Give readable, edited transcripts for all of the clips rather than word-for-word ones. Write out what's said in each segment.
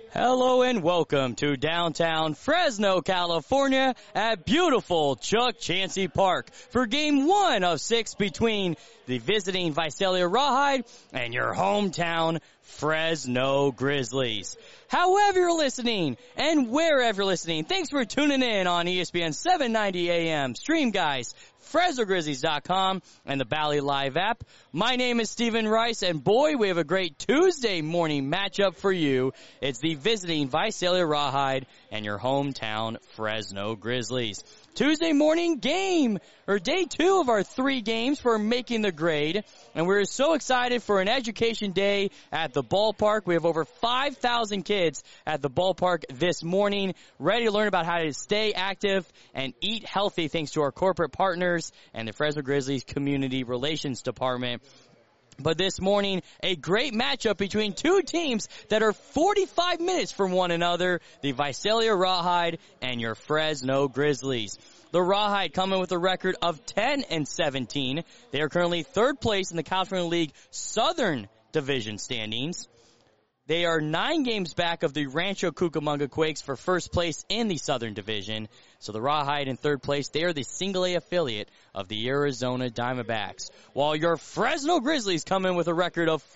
Hello and welcome to downtown Fresno, California at beautiful Chuck Chansey Park for game 1 of 6 between the visiting Visalia Rawhide and your hometown Fresno Grizzlies. However you're listening and wherever you're listening, thanks for tuning in on ESPN 790 AM, Stream Guys, FresnoGrizzlies.com, and the Bally Live app. My name is Stephen Rice, and boy, we have a great Tuesday morning matchup for you. It's the visiting Visalia Rawhide and your hometown Fresno Grizzlies. Tuesday morning game, or day 2 of our 3 games for making the grade. And we're so excited for an education day at the ballpark. We have over 5,000 kids at the ballpark this morning, ready to learn about how to stay active and eat healthy thanks to our corporate partners and the Fresno Grizzlies Community Relations Department. But this morning, a great matchup between two teams that are 45 minutes from one another, the Visalia Rawhide and your Fresno Grizzlies. The Rawhide coming with a record of 10-17. They are currently 3rd place in the California League Southern Division standings. They are 9 games back of the Rancho Cucamonga Quakes for 1st place in the Southern Division. So the Rawhide in 3rd place, they are the single-A affiliate of the Arizona Diamondbacks. While your Fresno Grizzlies come in with a record of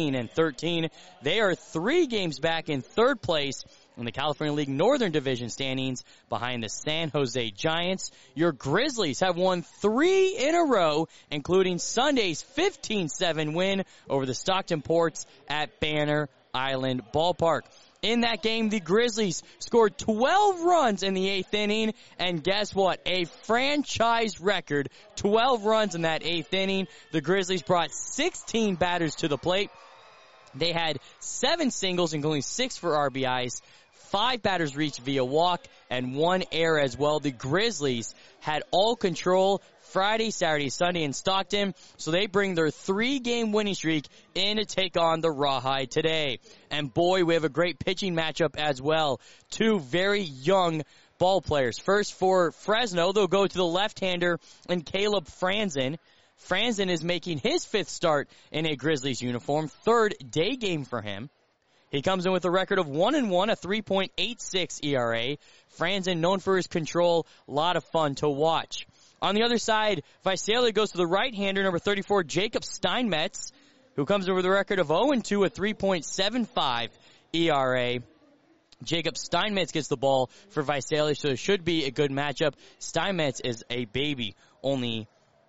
14-13, they are 3 games back in 3rd place in the California League Northern Division standings behind the San Jose Giants. Your Grizzlies have won 3 in a row, including Sunday's 15-7 win over the Stockton Ports at Banner Island Ballpark. In that game, the Grizzlies scored 12 runs in the 8th inning, and guess what? A franchise record, 12 runs in that 8th inning. The Grizzlies brought 16 batters to the plate. They had 7 singles, including 6 for RBIs. 5 batters reached via walk, and 1 error as well. The Grizzlies had all control Friday, Saturday, Sunday in Stockton, so they bring their 3-game winning streak in to take on the Rawhide today. And boy, we have a great pitching matchup as well. 2 very young ball players. First for Fresno, they'll go to the left-hander and Caleb Franzen. Franzen is making his 5th start in a Grizzlies uniform, 3rd day game for him. He comes in with a record of 1-1, a 3.86 ERA. Franzen, known for his control, a lot of fun to watch. On the other side, Visalia goes to the right-hander, number 34, Jacob Steinmetz, who comes in with a record of 0-2, a 3.75 ERA. Jacob Steinmetz gets the ball for Visalia, so it should be a good matchup. Steinmetz is a baby, only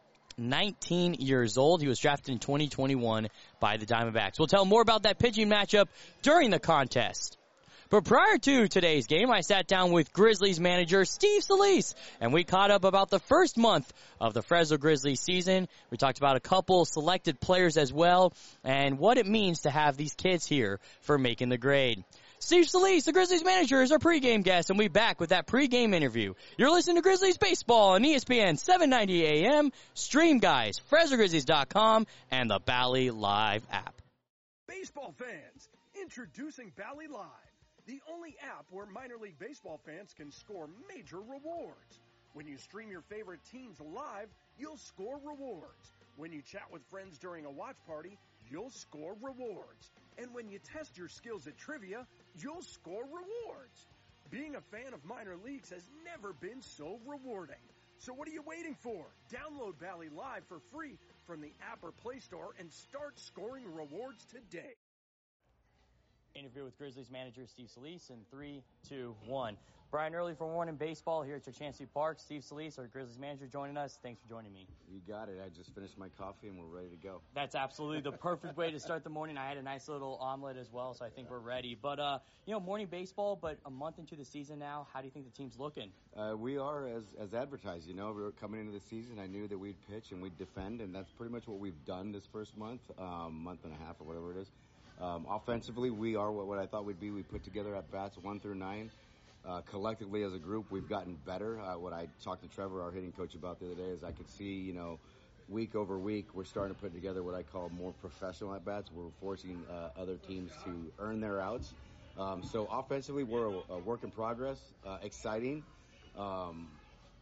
19 years old. He was drafted in 2021 by the Diamondbacks. We'll tell more about that pitching matchup during the contest. But prior to today's game, I sat down with Grizzlies manager Steve Solis, and we caught up about the first month of the Fresno Grizzlies season. We talked about a couple selected players as well, and what it means to have these kids here for making the grade. Steve Solis, the Grizzlies manager, is our pregame guest, and we'll be back with that pregame interview. You're listening to Grizzlies Baseball on ESPN 790 AM, Stream Guys, FresnoGrizzlies.com, and the Bally Live app. Baseball fans, introducing Bally Live, the only app where minor league baseball fans can score major rewards. When you stream your favorite teams live, you'll score rewards. When you chat with friends during a watch party, you'll score rewards. And when you test your skills at trivia, you'll score rewards. Being a fan of minor leagues has never been so rewarding. So what are you waiting for? Download Bally Live for free from the app or Play Store and start scoring rewards today. Interview with Grizzlies manager Steve Solis in 3, 2, 1. Brian Early from Morning Baseball here at Chuck Chansey Park. Steve Solis, our Grizzlies manager, joining us. Thanks for joining me. You got it. I just finished my coffee and we're ready to go. That's absolutely the perfect way to start the morning. I had a nice little omelet as well, so I think we're ready. But, morning baseball, but a month into the season now, how do you think the team's looking? We are as advertised. We were coming into the season. I knew that we'd pitch and we'd defend, and that's pretty much what we've done this first month and a half or whatever it is. Offensively, we are what I thought we'd be. We put together at bats 1 through 9. Collectively as a group, we've gotten better. What I talked to Trevor, our hitting coach, about the other day is I could see, week over week, we're starting to put together what I call more professional at bats. We're forcing other teams to earn their outs. So offensively, we're a work in progress. Exciting.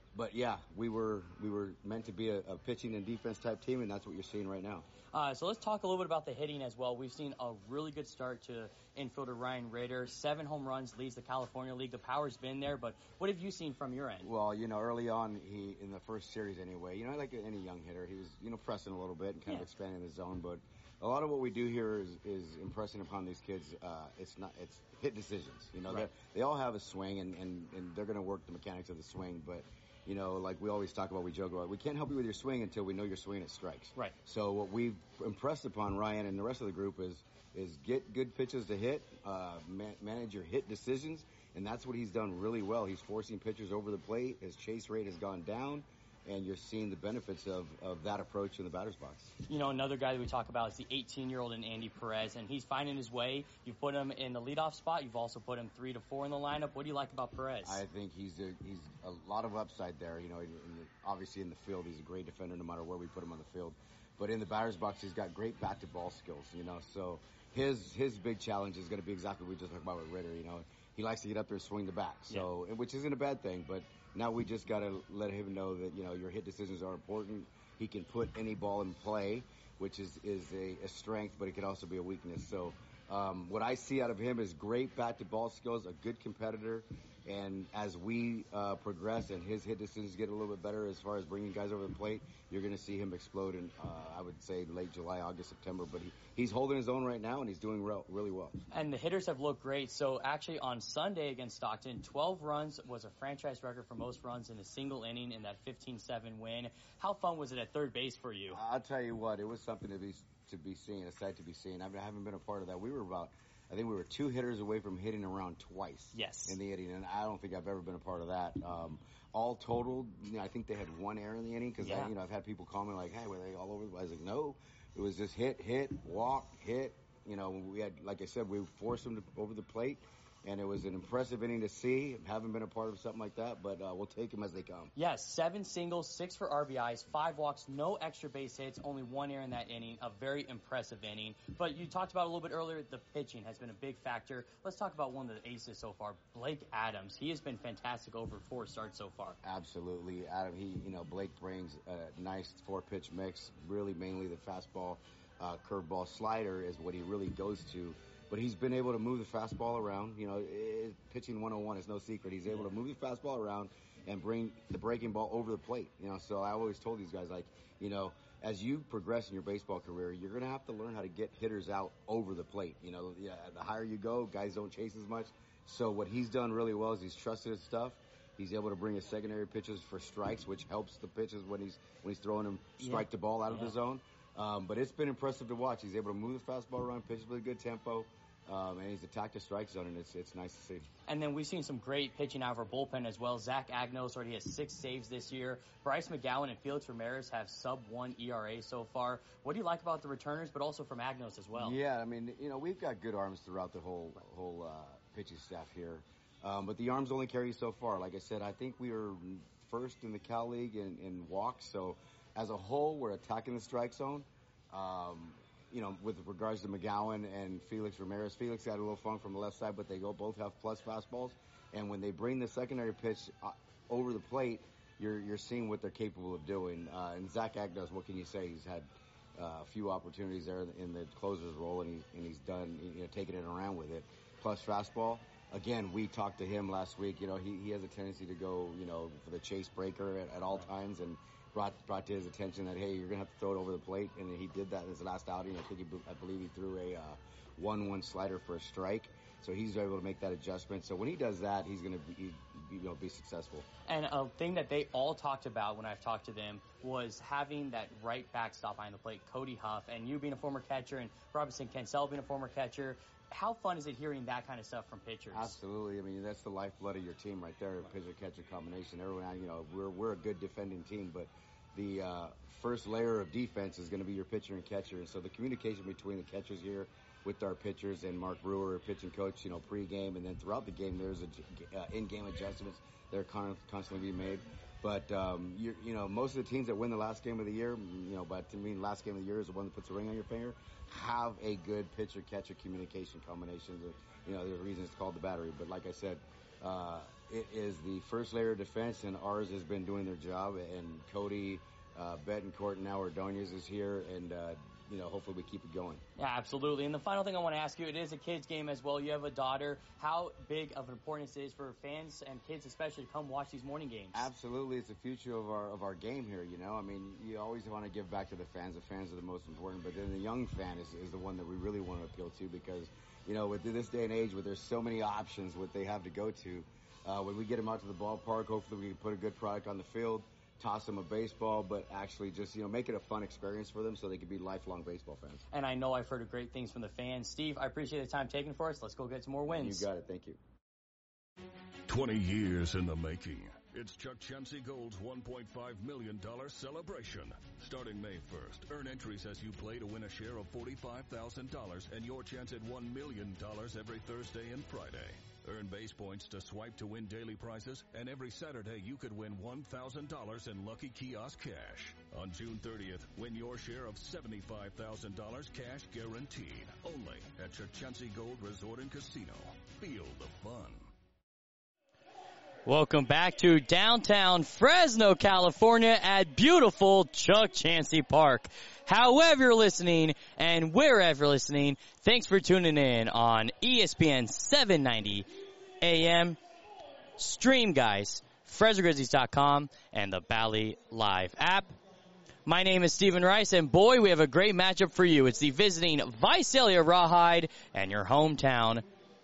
But yeah, we were meant to be a pitching and defense type team, and that's what you're seeing right now. So let's talk a little bit about the hitting as well. We've seen a really good start to infielder Ryan Ritter. 7 home runs, leads the California League. The power's been there, but what have you seen from your end? Well, early on, he in the first series anyway, like any young hitter, he was, pressing a little bit and kind of expanding the zone. But a lot of what we do here is impressing upon these kids. It's hit decisions. Right. They all have a swing, and they're going to work the mechanics of the swing, but. Like we always talk about, we joke about, we can't help you with your swing until we know you're swinging at strikes. Right. So what we've impressed upon Ryan and the rest of the group is get good pitches to hit, manage your hit decisions, and that's what he's done really well. He's forcing pitchers over the plate. His chase rate has gone down, and you're seeing the benefits of that approach in the batter's box. Another guy that we talk about is the 18-year-old Andy Perez, and he's finding his way. You've put him in the leadoff spot. You've also put him 3 to 4 in the lineup. What do you like about Perez? I think he's a lot of upside there. Obviously in the field, he's a great defender no matter where we put him on the field. But in the batter's box, he's got great bat-to-ball skills, So his big challenge is going to be exactly what we just talked about with Ritter, He likes to get up there and swing the bat, which isn't a bad thing, but now we just got to let him know that, your hit decisions are important. He can put any ball in play, which is a strength, but it can also be a weakness. So what I see out of him is great bat-to-ball skills, a good competitor, and as we progress and his hit decisions get a little bit better as far as bringing guys over the plate, you're going to see him explode in, I would say, late July, August, September. But he's holding his own right now, and he's doing really well. And the hitters have looked great. So actually on Sunday against Stockton, 12 runs was a franchise record for most runs in a single inning in that 15-7 win. How fun was it at third base for you? I'll tell you what, it was something to be seen, a sight to be seen. I haven't been a part of that. I think we were 2 hitters away from hitting around twice. Yes. In the inning, and I don't think I've ever been a part of that. All totaled, I think they had 1 error in the inning because I've had people call me like, "Hey, were they all over?" I was like, "No, it was just hit, walk, hit." We had, like I said, we forced them over the plate. And it was an impressive inning to see. Haven't been a part of something like that, but we'll take them as they come. Yes, 7 singles, 6 for RBIs, 5 walks, no extra base hits, only 1 error in that inning. A very impressive inning. But you talked about a little bit earlier, the pitching has been a big factor. Let's talk about one of the aces so far, Blake Adams. He has been fantastic over 4 starts so far. Absolutely. Adam, Blake brings a nice 4-pitch mix, really mainly the fastball, curveball, slider is what he really goes to. But he's been able to move the fastball around. Pitching 101 is no secret. He's able to move the fastball around and bring the breaking ball over the plate. So I always told these guys, as you progress in your baseball career, you're going to have to learn how to get hitters out over the plate. The higher you go, guys don't chase as much. So what he's done really well is he's trusted his stuff. He's able to bring his secondary pitches for strikes, which helps the pitches when he's throwing them strike the ball out of the zone. But it's been impressive to watch. He's able to move the fastball around, pitches with a good tempo. And he's attacked the strike zone, and it's nice to see. And then we've seen some great pitching out of our bullpen as well. Zach Agnos already has 6 saves this year. Bryce McGowan and Felix Ramirez have sub-1 ERA so far. What do you like about the returners, but also from Agnos as well? Yeah, we've got good arms throughout the whole pitching staff here. But the arms only carry you so far. Like I said, I think we are first in the Cal League in walks. So as a whole, we're attacking the strike zone. With regards to McGowan and Felix Ramirez. Felix had a little funk from the left side, but they both have plus fastballs. And when they bring the secondary pitch over the plate, you're seeing what they're capable of doing. And Zach Agnos, what can you say? He's had a few opportunities there in the closer's role, and he's done, taking it around with it. Plus fastball. Again, we talked to him last week. He has a tendency to go, for the chase breaker at all times, and brought to his attention that, hey, you're going to have to throw it over the plate. And he did that in his last outing. I believe he threw a 1-1 slider for a strike. So he's able to make that adjustment. So when he does that, he's going to be successful. And a thing that they all talked about when I've talked to them was having that right backstop behind the plate, Cody Huff, and you being a former catcher, and Robinson Cancel being a former catcher. How fun is it hearing that kind of stuff from pitchers? Absolutely. That's the lifeblood of your team right there, pitcher-catcher combination. Everyone, we're a good defending team, but the first layer of defense is going to be your pitcher and catcher. And so the communication between the catchers here with our pitchers and Mark Brewer, our pitching coach, pregame, and then throughout the game, there's in-game adjustments that are constantly being made. But, most of the teams that win the last game of the year, but to me, last game of the year is the one that puts a ring on your finger, have a good pitcher-catcher communication combination. There's a reason it's called the battery. But like I said, it is the first layer of defense, and ours has been doing their job. And Cody, Betancourt, and now Ordonez is here, and hopefully we keep it going. Yeah, absolutely. And the final thing I want to ask you, it is a kids game as well. You have a daughter. How big of an importance it is for fans and kids especially to come watch these morning games? Absolutely. It's the future of our game here, I mean, you always want to give back to the fans. The fans are the most important, but then the young fan is the one that we really want to appeal to because, with this day and age where there's so many options what they have to go to, when we get them out to the ballpark, hopefully we can put a good product on the field, toss them a baseball, but actually just, make it a fun experience for them so they can be lifelong baseball fans. And I know I've heard great things from the fans. Steve, I appreciate the time taken for us. Let's go get some more wins. You got it. Thank you. 20 years in the making. It's Chuck Chansey Gold's $1.5 million celebration. Starting May 1st, earn entries as you play to win a share of $45,000 and your chance at $1 million every Thursday and Friday. Earn base points to swipe to win daily prizes, and every Saturday you could win $1,000 in Lucky Kiosk cash. On June 30th, win your share of $75,000 cash guaranteed. Only at Chansey Gold Resort and Casino. Feel the fun. Welcome back to downtown Fresno, California at beautiful Chuck Chansey Park. However you're listening and wherever you're listening, thanks for tuning in on ESPN 790 AM. Stream, guys, FresnoGrizzlies.com and the Bally Live app. My name is Stephen Rice, and boy, we have a great matchup for you. It's the visiting Visalia Rawhide and your hometown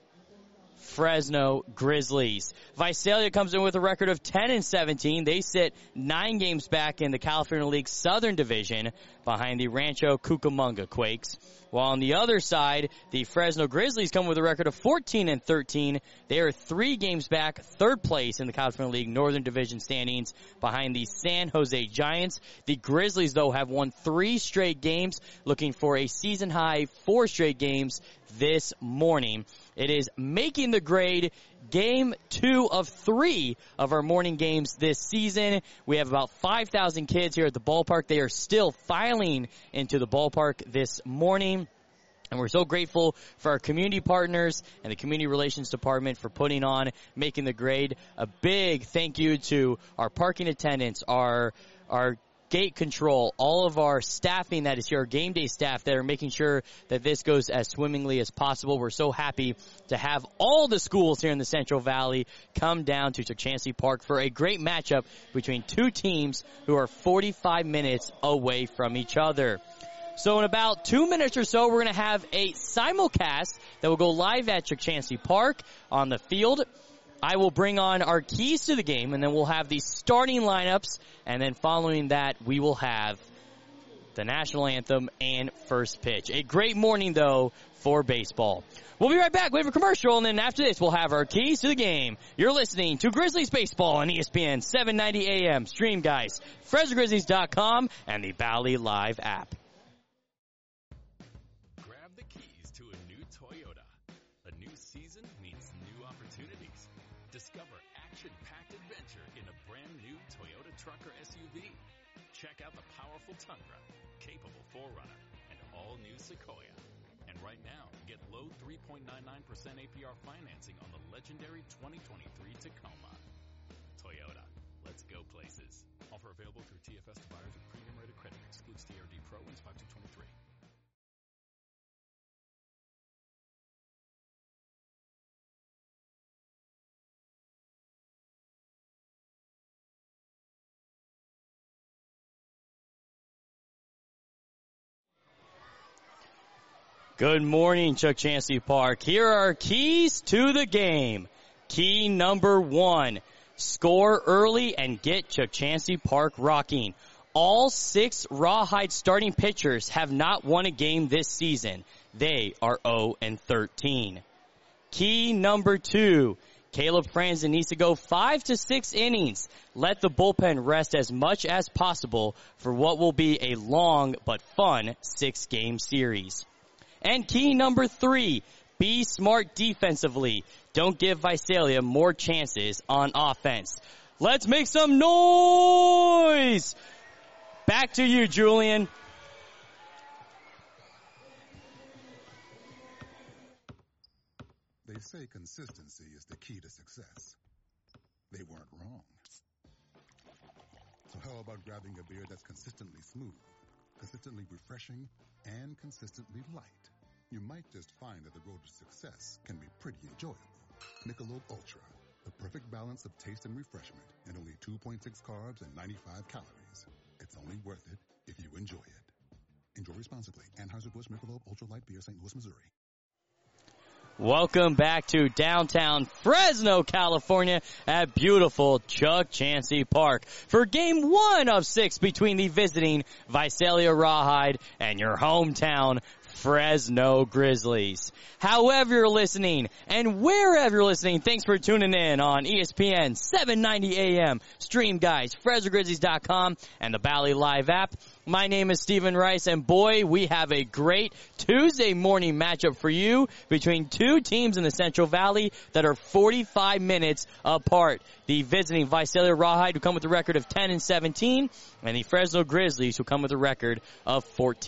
Fresno Grizzlies. Visalia comes in with a record of 10-17. They sit 9 games back in the California League Southern Division behind the Rancho Cucamonga Quakes. While on the other side, the Fresno Grizzlies come with a record of 14-13. They are 3 games back, 3rd place in the California League Northern Division standings behind the San Jose Giants. The Grizzlies, though, have won 3 straight games, looking for a season-high 4 straight games this morning. It is making the grade game 2 of 3 of our morning games this season. We have about 5,000 kids here at the ballpark. They are still filing into the ballpark this morning. And we're so grateful for our community partners and the Community Relations Department for putting on Making the Grade. A big thank you to our parking attendants, our gate control, all of our staffing that is here, our game day staff that are making sure that this goes as swimmingly as possible. We're so happy to have all the schools here in the Central Valley come down to Chuck Chansey Park for a great matchup between 2 teams who are 45 minutes away from each other. So in about 2 minutes or so, we're going to have a simulcast that will go live at Chuck Chansey Park on the field. I will bring on our keys to the game, and then we'll have the starting lineups, and then following that, we will have the national anthem and first pitch. A great morning, though, for baseball. We'll be right back. We have a commercial, and then after this, we'll have our keys to the game. You're listening to Grizzlies Baseball on ESPN 790 AM. Stream, guys, FresnoGrizzlies.com and the Bally Live app. Grab the keys to a new Toyota. A new season means new opportunities. Discover action-packed adventure in a brand-new Toyota truck or SUV. Check out the powerful Tundra, capable 4Runner, and all-new Sequoia. And right now, get low 3.99% APR financing on the legendary 2023 Tacoma. Toyota, let's go places. Offer available through TFS to buyers with premium rated credit. Excludes TRD Pro and 5223. Good morning, Chuck Chansey Park. Here are our keys to the game. Key number 1, score early and get Chuck Chansey Park rocking. All 6 Rawhide starting pitchers have not won a game this season. They are 0-13. Key number 2, Caleb Franzen needs to go 5 to 6 innings. Let the bullpen rest as much as possible for what will be a long but fun 6-game series. And key number 3, be smart defensively. Don't give Visalia more chances on offense. Let's make some noise! Back to you, Julian. They say consistency is the key to success. they weren't wrong. So how about grabbing a beer that's consistently smooth, consistently refreshing, and consistently light? You might just find that the road to success can be pretty enjoyable. Michelob Ultra, the perfect balance of taste and refreshment, and only 2.6 carbs and 95 calories. It's only worth it if you enjoy it. Enjoy responsibly. Anheuser-Busch Michelob Ultra Light Beer, St. Louis, Missouri. Welcome back to downtown Fresno, California at beautiful Chuck Chansey Park for Game 1 of 6 between the visiting Visalia Rawhide and your hometown Fresno Grizzlies. However you're listening and wherever you're listening, thanks for tuning in on ESPN 790 AM, Stream Guys, FresnoGrizzlies.com, and the Bally Live app. My name is Stephen Rice, and boy, we have a great Tuesday morning matchup for you between two teams in the Central Valley that are 45 minutes apart. The visiting Visalia Rawhide, who come with a record of 10-17, and the Fresno Grizzlies, who come with a record of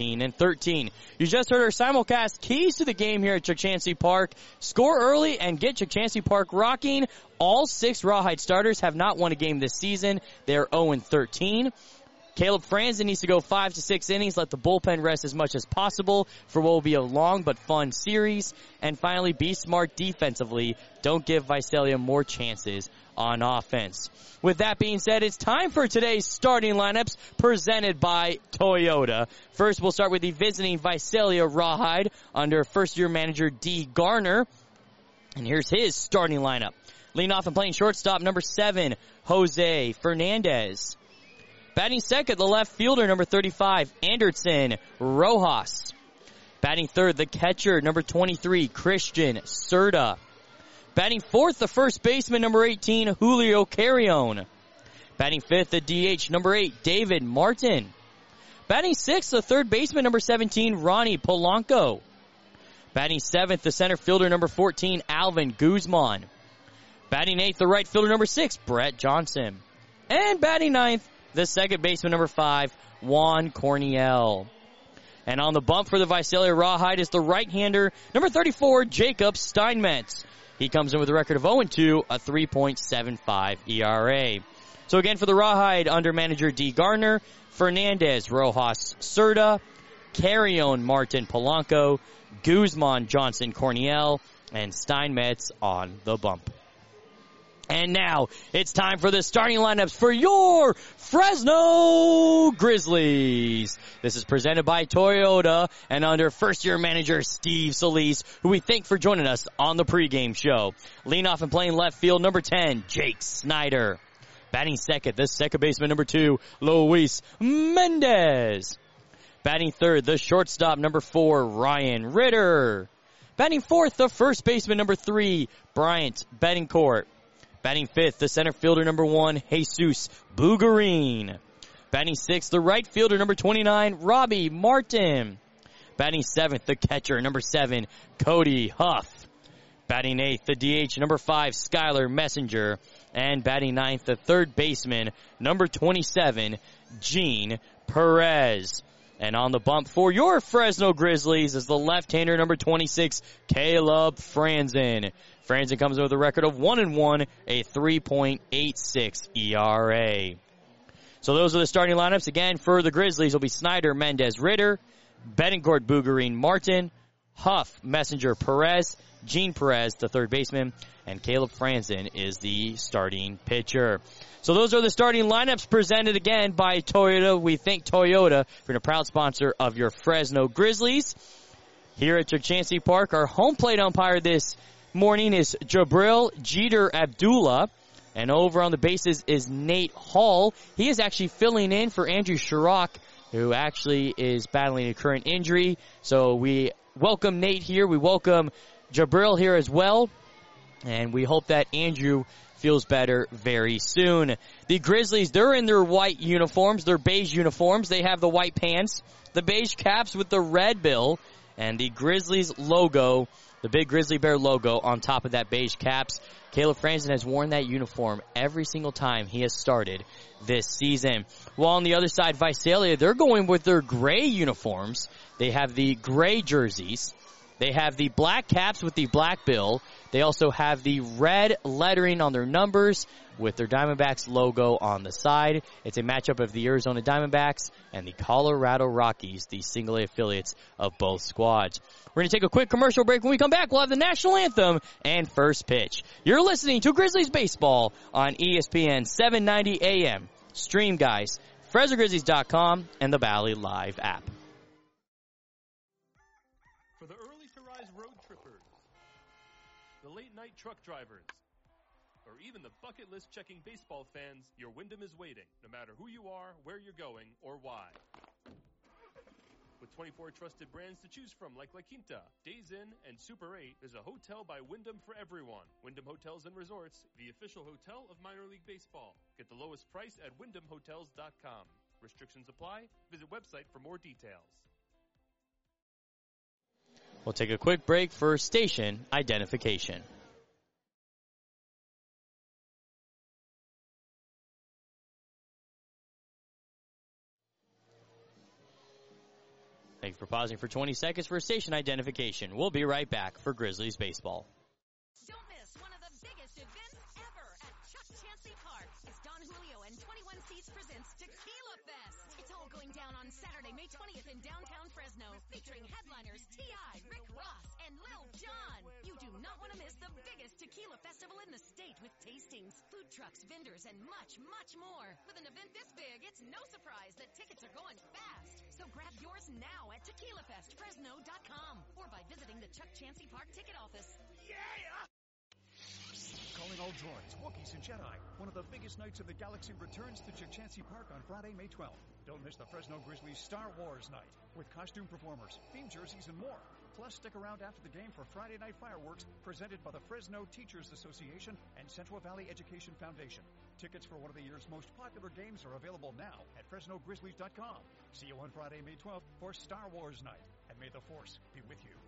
14-13. You just heard our simulcast keys to the game here at Chachansey Park. Score early and get Chachansey Park rocking. All 6 Rawhide starters have not won a game this season. They're 0-13. Caleb Franzen needs to go 5 to 6 innings, let the bullpen rest as much as possible for what will be a long but fun series. And finally, be smart defensively. Don't give Visalia more chances on offense. With that being said, it's time for today's starting lineups presented by Toyota. First, we'll start with the visiting Visalia Rawhide under first-year manager D. Garner. And here's his starting lineup. Leading off and playing shortstop, number 7, Jose Fernandez. Batting second, the left fielder, number 35, Anderson Rojas. Batting third, the catcher, number 23, Christian Serta. Batting fourth, the first baseman, number 18, Julio Carrion. Batting fifth, the DH, number 8, David Martin. Batting sixth, the third baseman, number 17, Ronnie Polanco. Batting seventh, the center fielder, number 14, Alvin Guzman. Batting eighth, the right fielder, number 6, Brett Johnson. And batting ninth, the second baseman, number 5, Juan Corniel. And on the bump for the Visalia Rawhide is the right-hander, number 34, Jacob Steinmetz. He comes in with a record of 0-2, a 3.75 ERA. So again for the Rawhide, under manager D. Garner, Fernandez, Rojas, Serta, Carrion, Martin, Polanco, Guzman, Johnson, Corniel, and Steinmetz on the bump. And now, it's time for the starting lineups for your Fresno Grizzlies. This is presented by Toyota and under first-year manager Steve Solis, who we thank for joining us on the pregame show. Leading off and playing left field, number 10, Jake Snyder. Batting second, the second baseman, number 2, Luis Mendez. Batting third, the shortstop, number 4, Ryan Ritter. Batting fourth, the first baseman, number 3, Bryant Betancourt. Batting fifth, the center fielder, number 1, Jesus Bugarin. Batting sixth, the right fielder, number 29, Robbie Martin. Batting seventh, the catcher, number 7, Cody Huff. Batting eighth, the DH, number 5, Skylar Messenger. And batting ninth, the third baseman, number 27, Gene Perez. And on the bump for your Fresno Grizzlies is the left-hander, number 26, Caleb Franzen. Franzen comes in with a record of 1-1, a 3.86 ERA. So those are the starting lineups. Again, for the Grizzlies will be Snyder, Mendez, Ritter, Betancourt, Bugarin, Martin, Huff, Messenger, Perez, Gene Perez, the third baseman, and Caleb Franzen is the starting pitcher. So those are the starting lineups presented again by Toyota. We thank Toyota for being a proud sponsor of your Fresno Grizzlies. Here at Chachansey Park, our home plate umpire this morning is Jabril Jeter Abdullah. And over on the bases is Nate Hall. He is actually filling in for Andrew Sharrock, who actually is battling a current injury. So we welcome Nate here. We welcome Jabril here as well. And we hope that Andrew feels better very soon. The Grizzlies, they're in their white uniforms, their beige uniforms. They have the white pants, the beige caps with the red bill, and the Grizzlies logo, the big Grizzly Bear logo on top of that beige caps. Caleb Franzen has worn that uniform every single time he has started this season. While on the other side, Visalia, they're going with their gray uniforms. They have the gray jerseys. They have the black caps with the black bill. They also have the red lettering on their numbers with their Diamondbacks logo on the side. It's a matchup of the Arizona Diamondbacks and the Colorado Rockies, the single-A affiliates of both squads. We're going to take a quick commercial break. When we come back, we'll have the national anthem and first pitch. You're listening to Grizzlies Baseball on ESPN 790 AM. Stream, guys, FresnoGrizzlies.com and the Bally Live app. For the early-to-rise road trippers, the late-night truck drivers, or even the bucket list checking baseball fans, your Wyndham is waiting, no matter who you are, where you're going, or why. With 24 trusted brands to choose from like La Quinta, Days Inn, and Super 8, there's a hotel by Wyndham for everyone. Wyndham Hotels and Resorts, the official hotel of minor league baseball. Get the lowest price at WyndhamHotels.com. Restrictions apply. Visit website for more details. We'll take a quick break for station identification. Thank you for pausing for 20 seconds for station identification. We'll be right back for Grizzlies Baseball. Don't miss one of the biggest events ever at Chuck Chansey Park. It's Don Julio and 21 Seats presents Tequila Fest. It's all going down on Saturday, May 20th in downtown Fresno, featuring headliners T.I., Rick Ross, and Lil Jon. You do not want to miss the biggest tequila festival in the state with tastings, food trucks, vendors, and much, much more. With an event this big, it's no surprise that tickets are going fast. So grab yours now at TequilaFestFresno.com or by visiting the Chuck Chansey Park ticket office. Calling all droids, Wookiees, and Jedi. One of the biggest nights of the galaxy returns to Chuck Chansey Park on Friday, May 12th. Don't miss the Fresno Grizzlies Star Wars night with costume performers, theme jerseys, and more. Plus, stick around after the game for Friday night fireworks presented by the Fresno Teachers Association and Central Valley Education Foundation. Tickets for one of the year's most popular games are available now at FresnoGrizzlies.com. See you on Friday, May 12th for Star Wars night, and may the Force be with you.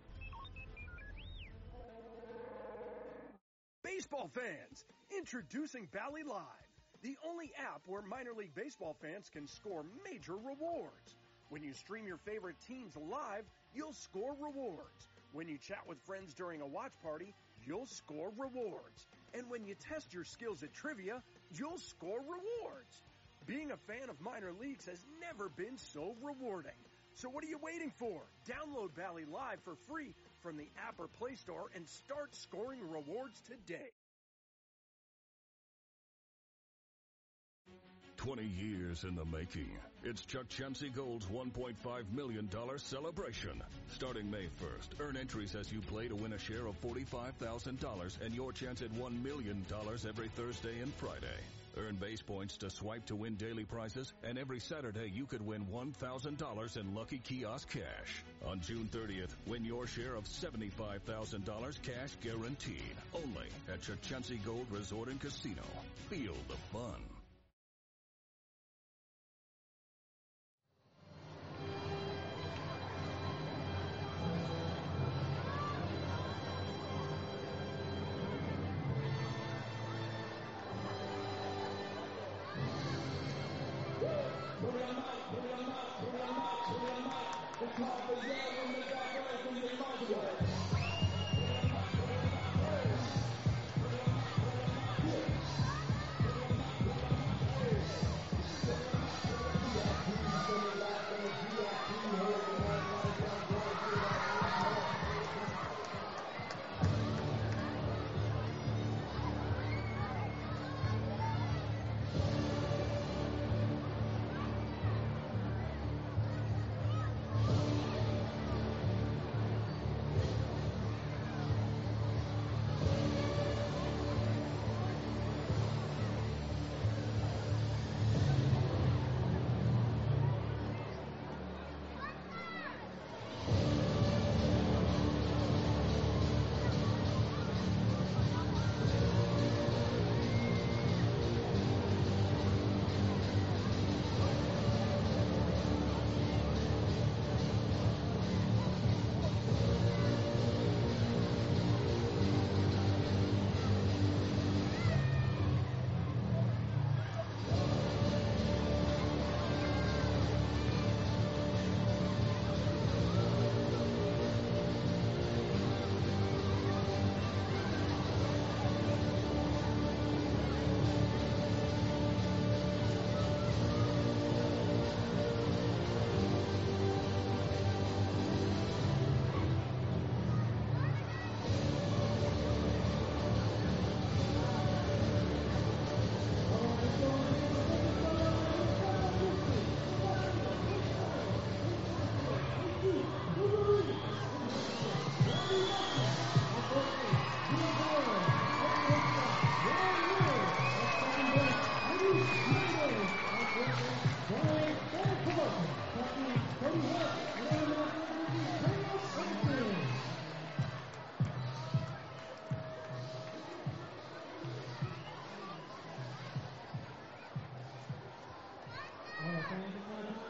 Baseball fans, introducing Bally Live, the only app where minor league baseball fans can score major rewards. When you stream your favorite teams live, you'll score rewards. When you chat with friends during a watch party, you'll score rewards. And when you test your skills at trivia, you'll score rewards. Being a fan of minor leagues has never been so rewarding. So what are you waiting for? Download Bally Live for free from the app or Play Store and start scoring rewards today. 20 years in the making. It's Chuck Chansey Gold's $1.5 million celebration. Starting May 1st, earn entries as you play to win a share of $45,000 and your chance at $1 million every Thursday and Friday. Earn base points to swipe to win daily prizes, and every Saturday you could win $1,000 in Lucky Kiosk cash. On June 30th, win your share of $75,000 cash guaranteed. Only at Chuck Chansey Gold Resort and Casino. Feel the fun.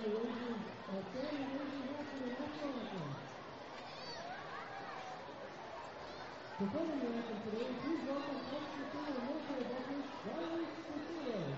Performing the anthem today, please welcome ex-Casino military veteran Riley Castillo.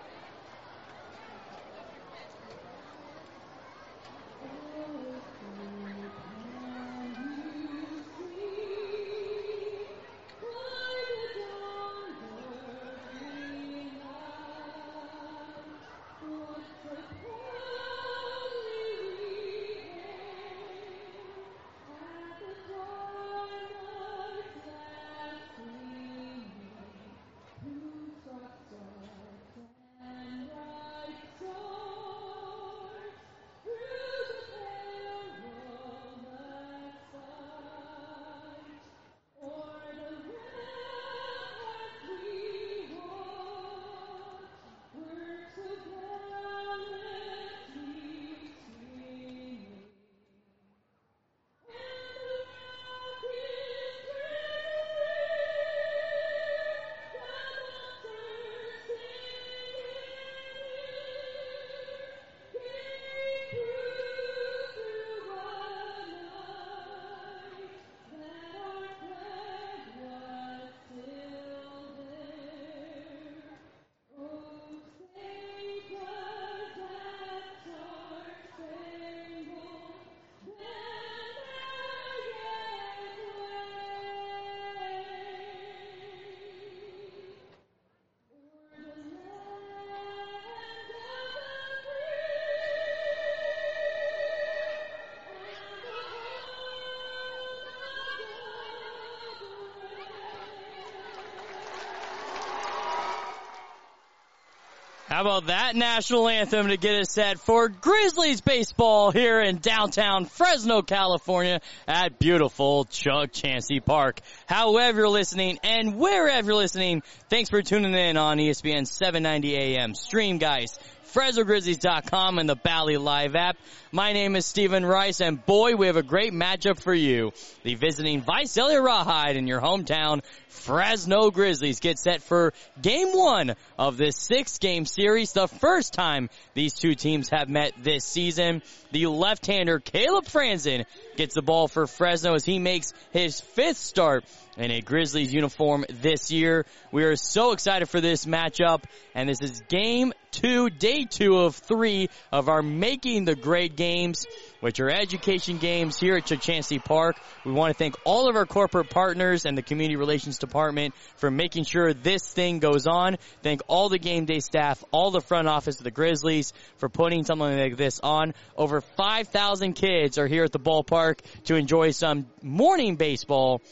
How about that national anthem to get us set for Grizzlies baseball here in downtown Fresno, California at beautiful Chuck Chansey Park. However you're listening and wherever you're listening, thanks for tuning in on ESPN 790 AM. Stream, guys, FresnoGrizzlies.com and the Bally Live app. My name is Stephen Rice, and boy, we have a great matchup for you. The visiting Visalia Rawhide in your hometown Fresno Grizzlies get set for Game 1 of this 6-game series, the first time these two teams have met this season. The left-hander Caleb Franzen gets the ball for Fresno as he makes his 5th start in a Grizzlies uniform this year. We are so excited for this matchup, and this is Game 2, Day 2 of 3 of our Making the Grade games, which are education games here at Chuck Chansey Park. We want to thank all of our corporate partners and the Community Relations Department for making sure this thing goes on. Thank all the game day staff, all the front office of the Grizzlies for putting something like this on. Over 5,000 kids are here at the ballpark to enjoy some morning baseball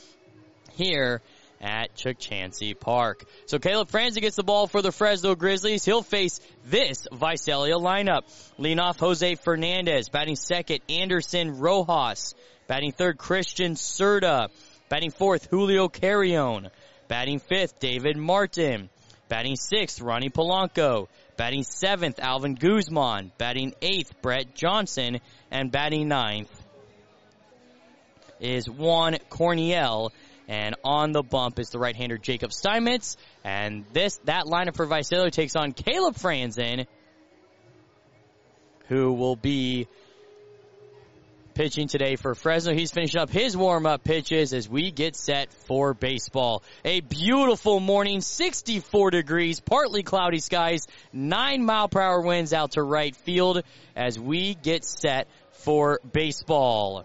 here at Chuck Chansey Park. So Caleb Franzen gets the ball for the Fresno Grizzlies. He'll face this Visalia lineup. Leading off, Jose Fernandez. Batting second, Anderson Rojas. Batting third, Christian Serta. Batting fourth, Julio Carrion. Batting fifth, David Martin. Batting sixth, Ronnie Polanco. Batting seventh, Alvin Guzman. Batting eighth, Brett Johnson. And batting ninth is Juan Corniel. And on the bump is the right-hander Jacob Steinmetz. And that lineup for Visalia takes on Caleb Franzen, who will be pitching today for Fresno. He's finishing up his warm-up pitches as we get set for baseball. A beautiful morning, 64 degrees, partly cloudy skies, 9-mile-per-hour winds out to right field as we get set for baseball.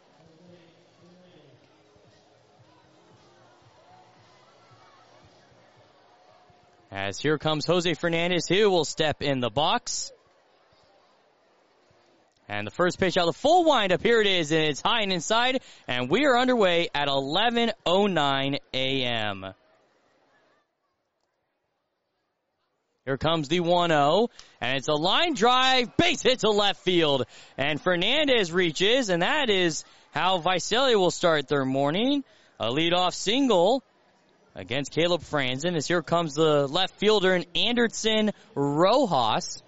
As here comes Jose Fernandez, who will step in the box. And the first pitch out, the full windup. Here it is, and it's high and inside. And we are underway at 11:09 a.m. Here comes the 1-0, and it's a line drive, base hit to left field. And Fernandez reaches, and that is how Visalia will start their morning. A leadoff single against Caleb Franzen, as here comes the left fielder, Anderson Rojas.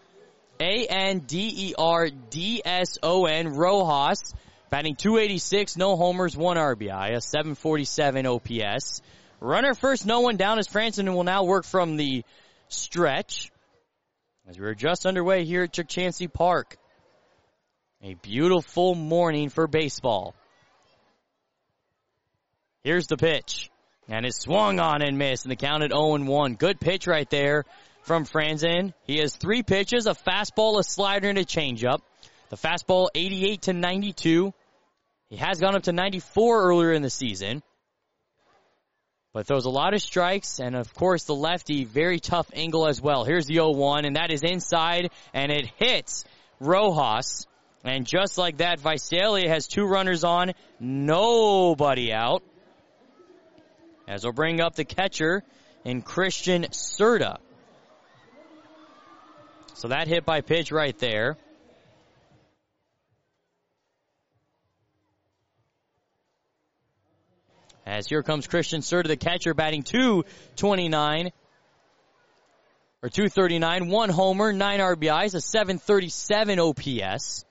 Anderson, Rojas. Batting .286, no homers, 1 RBI, a .747 OPS. Runner first, no one down as Franzen will now work from the stretch. as we're just underway here at Chukchansi Park. A beautiful morning for baseball. Here's the pitch. And it's swung on and missed, and the count at 0-1. Good pitch right there from Franzen. He has 3 pitches, a fastball, a slider, and a changeup. The fastball, 88 to 92. He has gone up to 94 earlier in the season. But throws a lot of strikes, and of course the lefty, very tough angle as well. Here's the 0-1, and that is inside, and it hits Rojas. And just like that, Visalia has 2 runners on, nobody out. As we'll bring up the catcher in Christian Serta. So that hit by pitch right there. As here comes Christian Serta, the catcher, batting .229, or .239, 1 homer, 9 RBIs, a .737 OPS.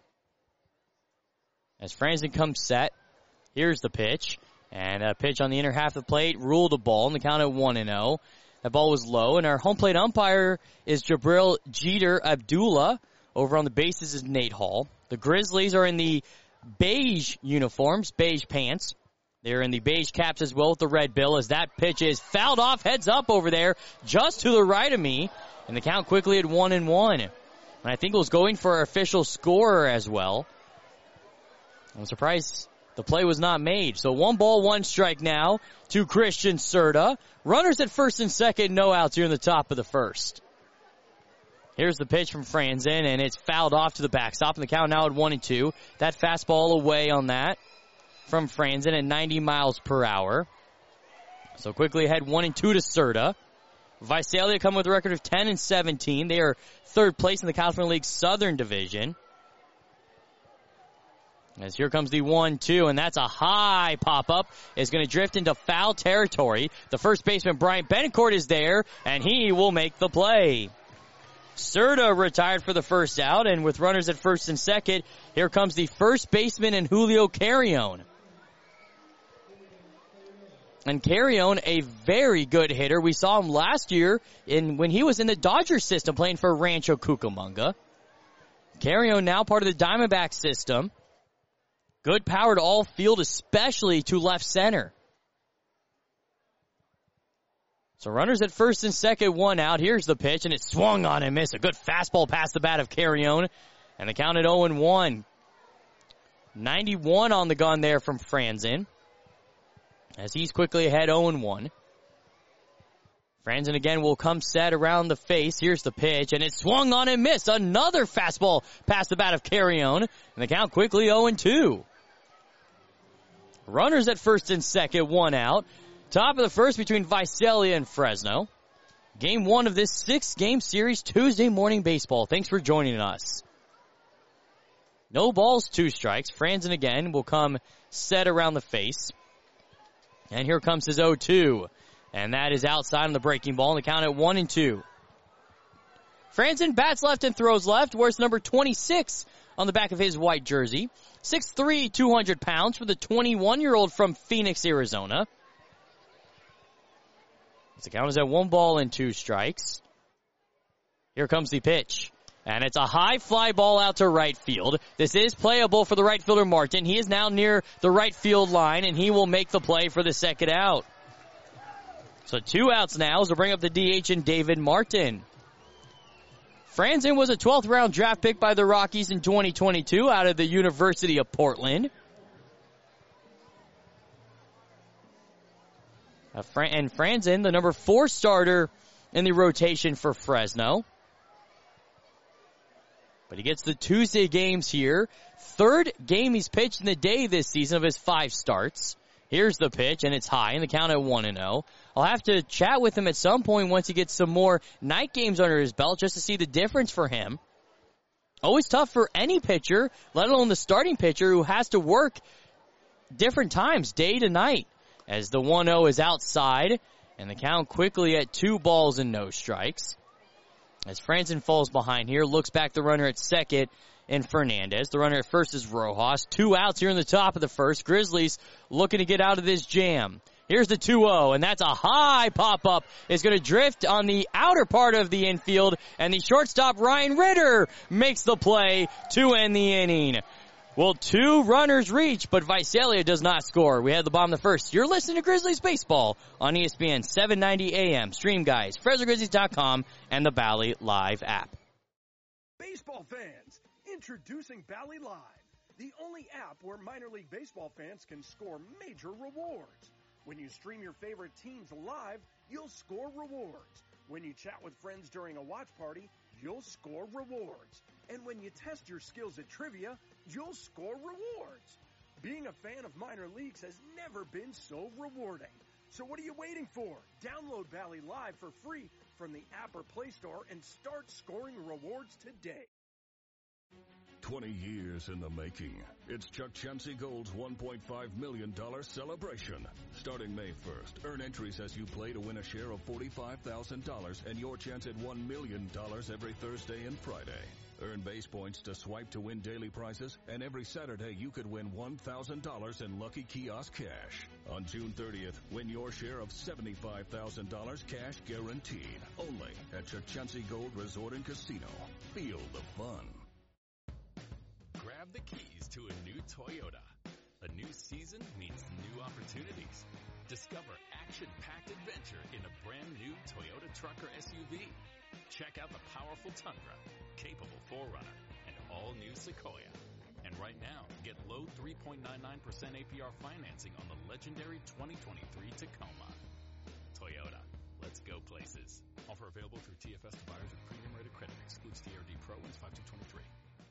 As Franzen comes set, here's the pitch. And a pitch on the inner half of the plate, ruled a ball, and the count at 1-0. That ball was low, and our home plate umpire is Jabril Jeter Abdullah. Over on the bases is Nate Hall. The Grizzlies are in the beige uniforms, beige pants. They're in the beige caps as well with the red bill, as that pitch is fouled off, heads up over there, just to the right of me. And the count quickly at 1-1. And I think it was going for our official scorer as well. I'm surprised the play was not made. So 1 ball, 1 strike now to Christian Serta. Runners at first and second, no outs here in the top of the first. Here's the pitch from Franzen, and it's fouled off to the backstop, and the count now at 1-2. That fastball away on that from Franzen at 90 miles per hour. So quickly ahead 1-2 to Serta. Visalia come with a record of 10-17. They are 3rd place in the California League Southern Division. As here comes the 1-2, and that's a high pop-up. It's going to drift into foul territory. The first baseman, Bryant Betancourt, is there, and he will make the play. Serta retired for the first out, and with runners at first and second, here comes the first baseman in Julio Carrion. And Carrion, a very good hitter. We saw him last year when he was in the Dodgers system playing for Rancho Cucamonga. Carrion now part of the Diamondback system. Good power to all field, especially to left center. So runners at first and second, 1 out. Here's the pitch, and it swung on and missed. A good fastball past the bat of Carrion. And the count at 0-1. 91 on the gun there from Franzen. As he's quickly ahead 0-1. Franzen again will come set around the face. Here's the pitch, and it swung on and missed. Another fastball past the bat of Carrion. And the count quickly 0-2. Runners at first and second, 1 out. Top of the first between Visalia and Fresno. Game 1 of this 6-game series, Tuesday morning baseball. Thanks for joining us. No balls, 2 strikes. Franzen again will come set around the face. And here comes his 0-2. And that is outside on the breaking ball, and the count at 1-2. Franzen bats left and throws left. Wears number 26 on the back of his white jersey. 6'3", 200 pounds for the 21-year-old from Phoenix, Arizona. The count is at 1 ball and 2 strikes. Here comes the pitch. And it's a high fly ball out to right field. This is playable for the right fielder, Martin. He is now near the right field line, and he will make the play for the second out. So 2 outs now as we bring up the DH and David Martin. Franzen was a 12th round draft pick by the Rockies in 2022 out of the University of Portland. And Franzen, the number 4 starter in the rotation for Fresno. But he gets the Tuesday games here. 3rd game he's pitched in the day this season of his 5 starts. Here's the pitch, and it's high, and the count at 1-0. I'll have to chat with him at some point once he gets some more night games under his belt just to see the difference for him. Always tough for any pitcher, let alone the starting pitcher, who has to work different times, day to night. As the 1-0 is outside, and the count quickly at 2 balls and no strikes. As Franzen falls behind here, looks back the runner at second in Fernandez. The runner at first is Rojas. 2 outs here in the top of the first. Grizzlies looking to get out of this jam. Here's the 2-0, and that's a high pop-up. It's going to drift on the outer part of the infield, and the shortstop, Ryan Ritter, makes the play to end the inning. Well, 2 runners reach, but Visalia does not score. We had the bottom of the first. You're listening to Grizzlies Baseball on ESPN 790 AM. Stream guys, FresnoGrizzlies.com, and the Bally Live app. Baseball fans, introducing Bally Live, the only app where minor league baseball fans can score major rewards. When you stream your favorite teams live, you'll score rewards. When you chat with friends during a watch party, you'll score rewards. And when you test your skills at trivia, you'll score rewards. Being a fan of minor leagues has never been so rewarding. So what are you waiting for? Download Bally Live for free from the app or Play Store and start scoring rewards today. 20 years in the making. It's Chuck Chansey Gold's $1.5 million celebration. Starting May 1st, earn entries as you play to win a share of $45,000 and your chance at $1 million every Thursday and Friday. Earn base points to swipe to win daily prizes, and every Saturday you could win $1,000 in Lucky Kiosk cash. On June 30th, win your share of $75,000 cash guaranteed. Only at Chuck Chansey Gold Resort and Casino. Feel the fun. Grab the keys to a new Toyota. A new season means new opportunities. Discover action-packed adventure in a brand new Toyota truck or SUV. Check out the powerful Tundra, capable 4Runner, and all-new Sequoia. And right now, get low 3.99% APR financing on the legendary 2023 Tacoma. Toyota, let's go places. Offer available through TFS to buyers with premium rated credit. Excludes TRD Pro. Wins 5223.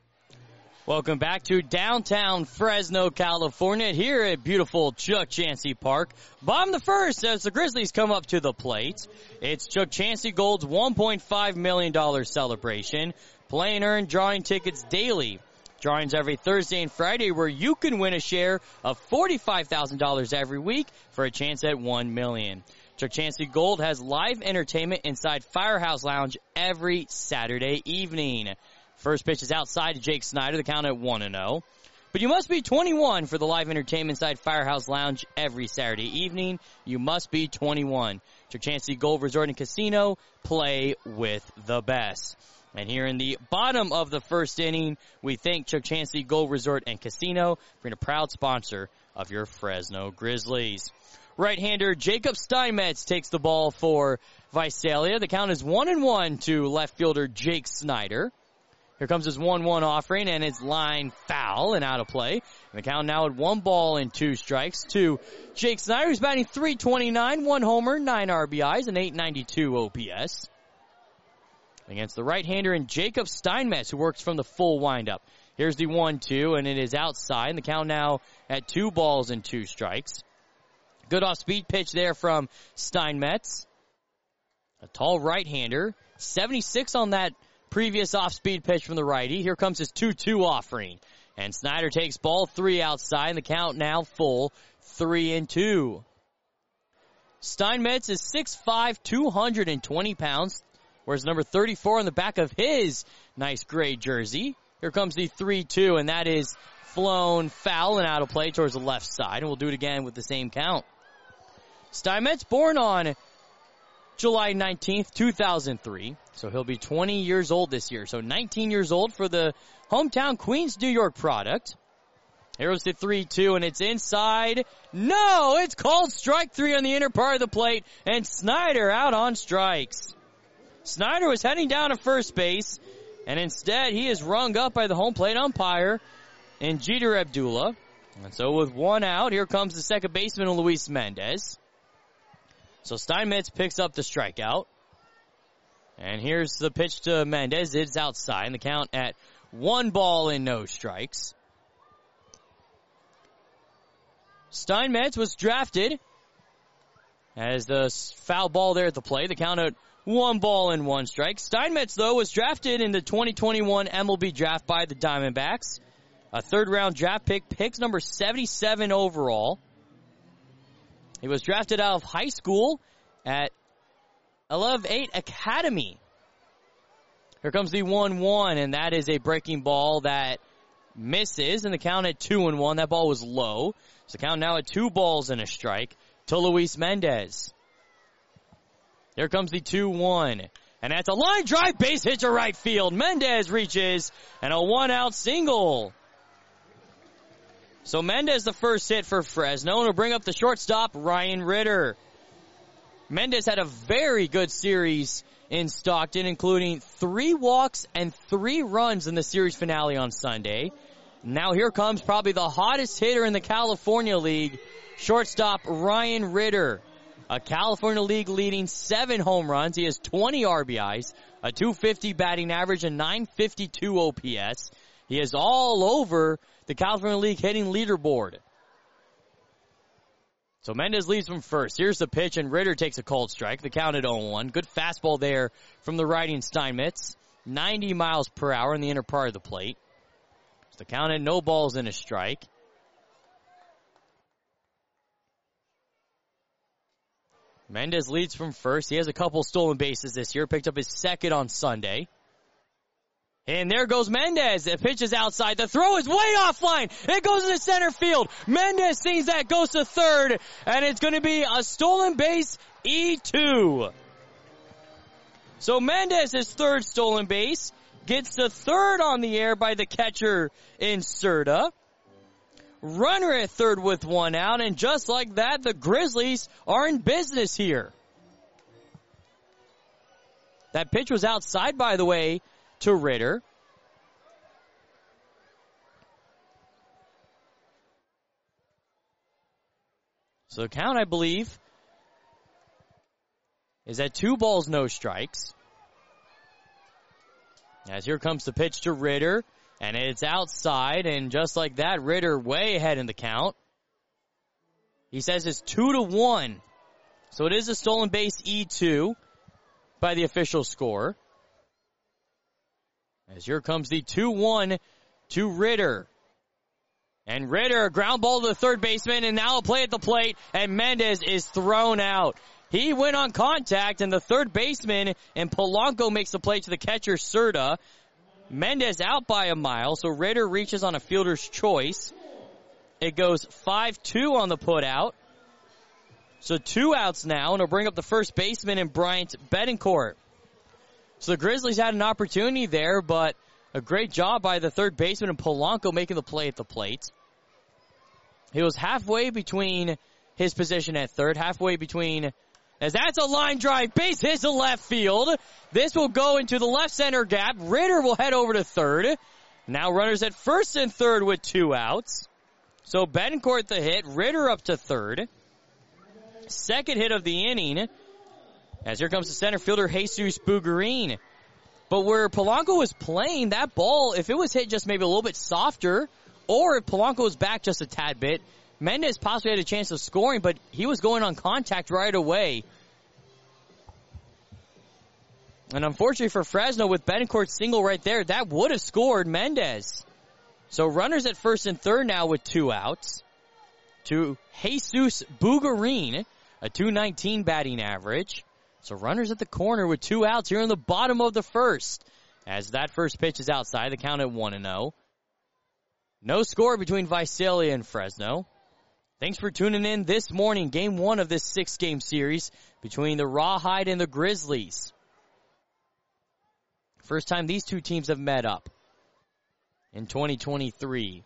Welcome back to downtown Fresno, California, here at beautiful Chuck Chansey Park. Bottom the first as the Grizzlies come up to the plate. It's Chuck Chansey Gold's $1.5 million celebration. Play and earn drawing tickets daily. Drawings every Thursday and Friday where you can win a share of $45,000 every week for a chance at $1 million. Chuck Chansey Gold has live entertainment inside Firehouse Lounge every Saturday evening. First pitch is outside to Jake Snyder, the count at 1-0. But you must be 21 for the live entertainment inside Firehouse Lounge every Saturday evening. You must be 21. Chuck Chansey Gold Resort and Casino, play with the best. And here in the bottom of the first inning, we thank Chuck Chansey Gold Resort and Casino for being a proud sponsor of your Fresno Grizzlies. Right-hander Jacob Steinmetz takes the ball for Visalia. The count is 1-1 to left fielder Jake Snyder. Here comes his 1-1 offering, and it's line foul and out of play. And the count now at 1 ball and 2 strikes to Jake Snyder, who's batting .329, 1 homer, 9 RBIs, and .892 OPS. Against the right-hander and Jacob Steinmetz, who works from the full windup. Here's the 1-2, and it is outside. And the count now at 2 balls and 2 strikes. Good off-speed pitch there from Steinmetz. A tall right-hander. 76 on that previous off-speed pitch from the righty. Here comes his 2-2 offering. And Snyder takes ball 3 outside, and the count now full 3-2. Steinmetz is 6'5", 220 pounds. Wears number 34 on the back of his nice gray jersey. Here comes the 3-2, and that is flown foul and out of play towards the left side. And we'll do it again with the same count. Steinmetz born on July 19th, 2003. So he'll be 20 years old this year. So 19 years old for the hometown Queens, New York product. Here's the 3-2, and it's inside. No, it's called strike 3 on the inner part of the plate, and Snyder out on strikes. Snyder was heading down to first base, and instead he is rung up by the home plate umpire in Jeter Abdullah. And so with 1 out, here comes the second baseman, Luis Mendez. So Steinmetz picks up the strikeout. And here's the pitch to Mendez. It's outside, and the count at 1 ball and no strikes. Steinmetz was drafted as the foul ball there at the plate. The count at 1 ball and 1 strike. Steinmetz, though, was drafted in the 2021 MLB draft by the Diamondbacks. A 3rd-round draft pick, picks number 77 overall. He was drafted out of high school at 11-8 Academy. Here comes the 1-1, and that is a breaking ball that misses, and the count at 2-1. That ball was low. So the count now at 2 balls and a strike to Luis Mendez. Here comes the 2-1. And that's a line drive, base hit to right field. Mendez reaches, and a one-out single. So Mendez the first hit for Fresno, and will bring up the shortstop, Ryan Ritter. Mendez had a very good series in Stockton, including 3 walks and 3 runs in the series finale on Sunday. Now here comes probably the hottest hitter in the California League, shortstop Ryan Ritter. A California League leading 7 home runs. He has 20 RBIs, a .250 batting average, and 952 OPS. He is all over the California League hitting leaderboard. So Mendez leads from first. Here's the pitch, and Ritter takes a cold strike. The count at 0-1. Good fastball there from the righty Steinmetz. 90 miles per hour in the inner part of the plate. So the count at no balls and a strike. Mendez leads from first. He has a couple stolen bases this year. Picked up his second on Sunday. And there goes Mendez. The pitch is outside. The throw is way offline. It goes into center field. Mendez sees that, goes to third, and it's going to be a stolen base, E2. So Mendez, his third stolen base, gets to third on the air by the catcher in Serta. Runner at third with 1 out, and just like that, the Grizzlies are in business here. That pitch was outside, by the way, to Ritter. So the count, I believe, is at 2 balls, no strikes. As here comes the pitch to Ritter, and it's outside, and just like that, Ritter way ahead in the count. He says it's 2-1. So it is a stolen base, E2, by the official score. As here comes the 2-1 to Ritter. And Ritter, a ground ball to the third baseman, and now a play at the plate, and Mendez is thrown out. He went on contact, and the third baseman, and Polanco makes the play to the catcher, Serta. Mendez out by a mile, so Ritter reaches on a fielder's choice. It goes 5-2 on the putout. So 2 outs now, and it'll bring up the first baseman and Bryant Betancourt. So the Grizzlies had an opportunity there, but a great job by the third baseman and Polanco making the play at the plate. He was halfway between his position at third, halfway between, as that's a line drive, base hits to left field. This will go into the left center gap. Ritter will head over to third. Now runners at first and third with 2 outs. So Betancourt the hit, Ritter up to third. Second hit of the inning. As here comes the center fielder, Jesus Bugarin. But where Polanco was playing, that ball, if it was hit just maybe a little bit softer, or if Polanco was back just a tad bit, Mendez possibly had a chance of scoring, but he was going on contact right away. And unfortunately for Fresno, with Betancourt's single right there, that would have scored Mendez. So runners at first and third now with 2 outs. To Jesus Bugarin, a .219 batting average. So runners at the corner with 2 outs here in the bottom of the first. As that first pitch is outside, the count at 1-0. No score between Visalia and Fresno. Thanks for tuning in this morning. Game 1 of this 6-game series between the Rawhide and the Grizzlies. First time these two teams have met up in 2023.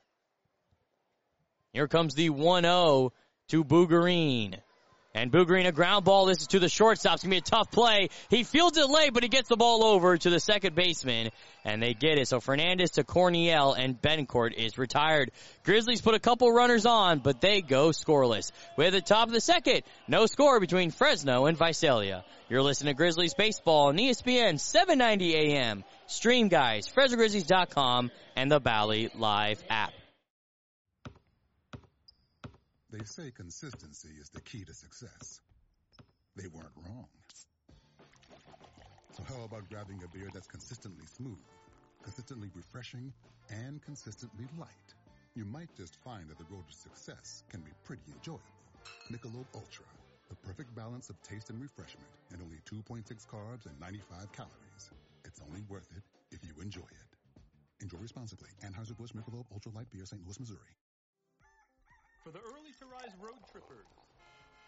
Here comes the 1-0 to Bugarin. And Bugarin, a ground ball. This is to the shortstop. It's going to be a tough play. He fields it late, but he gets the ball over to the second baseman. And they get it. So Fernandez to Corniel, and Betancourt is retired. Grizzlies put a couple runners on, but they go scoreless. We're at the top of the second. No score between Fresno and Visalia. You're listening to Grizzlies Baseball on ESPN 790 AM. Stream guys, FresnoGrizzlies.com, and the Bally Live app. They say consistency is the key to success. They weren't wrong. So how about grabbing a beer that's consistently smooth, consistently refreshing, and consistently light? You might just find that the road to success can be pretty enjoyable. Michelob Ultra, the perfect balance of taste and refreshment, and only 2.6 carbs and 95 calories. It's only worth it if you enjoy it. Enjoy responsibly. Anheuser-Busch Michelob Ultra Light Beer, St. Louis, Missouri. For the early to rise road trippers,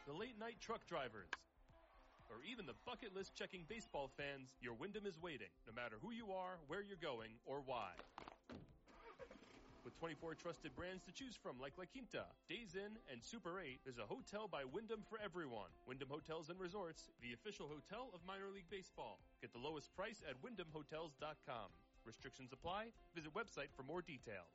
the late-night truck drivers, or even the bucket list checking baseball fans, your Wyndham is waiting, no matter who you are, where you're going, or why. With 24 trusted brands to choose from like La Quinta, Days Inn, and Super 8, there's a hotel by Wyndham for everyone. Wyndham Hotels and Resorts, the official hotel of minor league baseball. Get the lowest price at WyndhamHotels.com. Restrictions apply. Visit website for more details.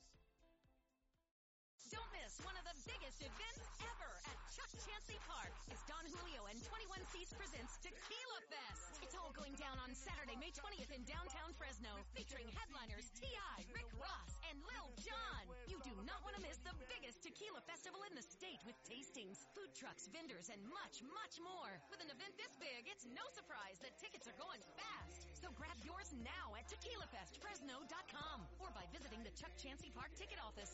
Don't miss one of the biggest events ever at Chuck Chansey Park. It's Don Julio and 21 Seats presents Tequila Fest. It's all going down on Saturday, May 20th in downtown Fresno, featuring headliners T.I., Rick Ross, and Lil Jon. You do not want to miss the biggest tequila festival in the state with tastings, food trucks, vendors, and much, much more. With an event this big, it's no surprise that tickets are going fast. So grab yours now at TequilaFestFresno.com or by visiting the Chuck Chansey Park ticket office.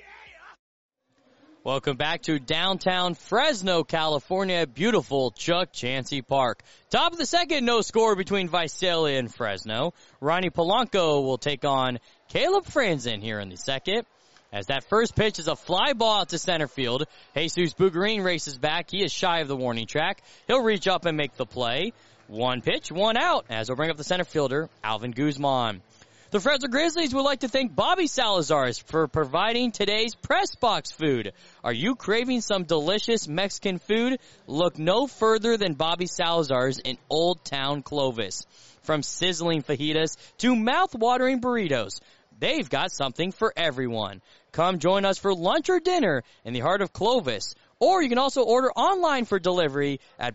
Welcome back to downtown Fresno, California, beautiful Chuck Chansey Park. Top of the second, no score between Visalia and Fresno. Ronnie Polanco will take on Caleb Franzen here in the second. As that first pitch is a fly ball out to center field. Jesus Bugarin races back. He is shy of the warning track. He'll reach up and make the play. One pitch, one out, as we'll bring up the center fielder, Alvin Guzman. The Fresno Grizzlies would like to thank Bobby Salazar's for providing today's press box food. Are you craving some delicious Mexican food? Look no further than Bobby Salazar's in Old Town Clovis. From sizzling fajitas to mouth-watering burritos, they've got something for everyone. Come join us for lunch or dinner in the heart of Clovis. Or you can also order online for delivery at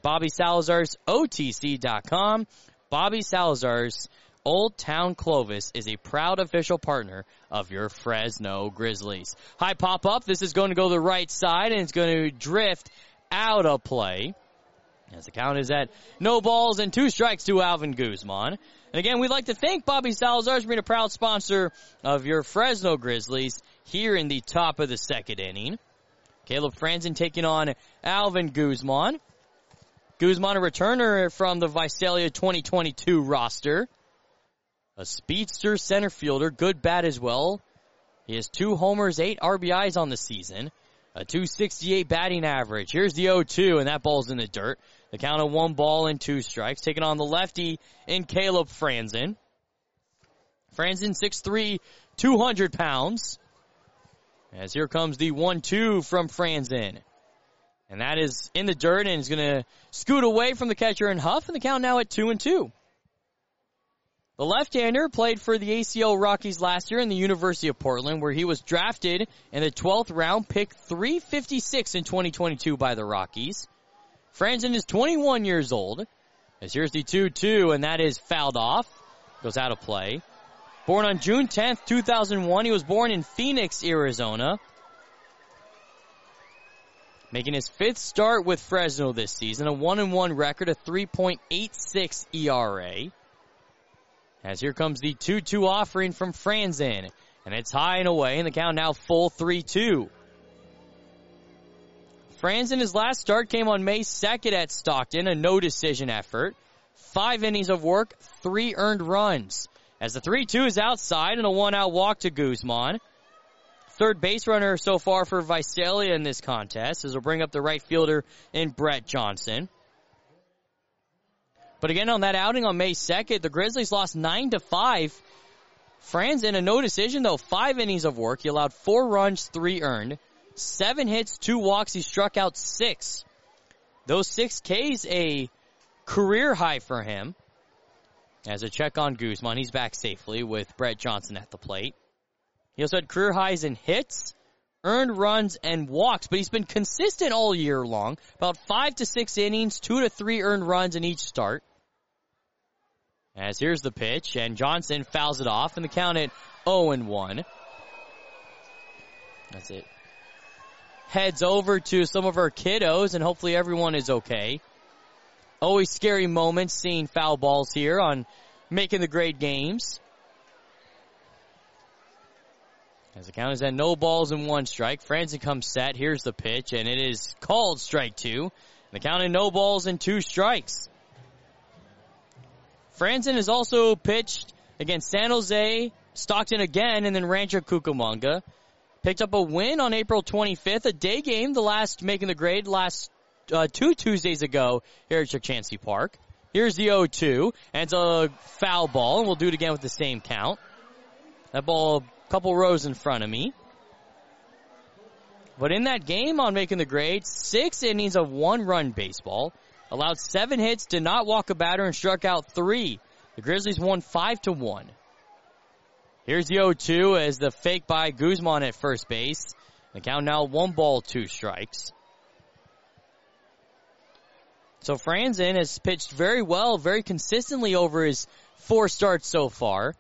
BobbySalazarsOTC.com. Bobby Salazar's Old Town Clovis is a proud official partner of your Fresno Grizzlies. High pop-up. This is going to go the right side, and it's going to drift out of play. As the count is at no balls and 2 strikes to Alvin Guzman. And again, we'd like to thank Bobby Salazar for being a proud sponsor of your Fresno Grizzlies here in the top of the second inning. Caleb Franzen taking on Alvin Guzman. Guzman, a returner from the Visalia 2022 roster. A speedster center fielder, good bat as well. He has 2 homers, 8 RBIs on the season. A .268 batting average. Here's the 0-2, and that ball's in the dirt. The count of 1 ball and 2 strikes. Taking on the lefty in Caleb Franzen. Franzen, 6'3", 200 pounds. As here comes the 1-2 from Franzen. And that is in the dirt, and is going to scoot away from the catcher and Huff, and the count now at 2-2. The left-hander played for the ACL Rockies last year in the University of Portland, where he was drafted in the 12th round, pick 356 in 2022 by the Rockies. Franzen is 21 years old. As here's the 2-2, and that is fouled off. Goes out of play. Born on June 10th, 2001. He was born in Phoenix, Arizona. Making his 5th start with Fresno this season, a 1-1 record, a 3.86 ERA. As here comes the 2-2 offering from Franzen. And it's high and away, and the count now full 3-2. Franzen, his last start came on May 2nd at Stockton, a no-decision effort. 5 innings of work, 3 earned runs. As the 3-2 is outside and a 1-out walk to Guzman. Third base runner so far for Visalia in this contest, as we'll bring up the right fielder in Brett Johnson. But again, on that outing on May 2nd, the Grizzlies lost 9-5. Franzen, a no decision, though, 5 innings of work. He allowed 4 runs, 3 earned. 7 hits, 2 walks. He struck out 6. Those 6 Ks, a career high for him. As a check on Guzman, he's back safely with Brett Johnson at the plate. He also had career highs in hits, earned runs, and walks, but he's been consistent all year long. About 5 to 6 innings, 2 to 3 earned runs in each start. As here's the pitch, and Johnson fouls it off, and the count at 0-1. That's it. Heads over to some of our kiddos, and hopefully everyone is okay. Always scary moments seeing foul balls here on Making the Great Games. As the count is at no balls and 1 strike, Franzen comes set. Here's the pitch, and it is called strike 2. The count at no balls and 2 strikes. Franzen has also pitched against San Jose, Stockton again, and then Rancho Cucamonga. Picked up a win on April 25th, a day game, the last Making the Grade last 2 Tuesdays ago here at Chuck Chansey Park. Here's the 0-2, and it's a foul ball, and we'll do it again with the same count. That ball a couple rows in front of me. But in that game on Making the Grade, 6 innings of 1-run baseball, allowed 7 hits, did not walk a batter, and struck out 3. The Grizzlies won 5-1. Here's the 0-2 as the fake by Guzman at first base. The count now 1 ball, 2 strikes. So Franzen has pitched very well, very consistently over his 4 starts so far.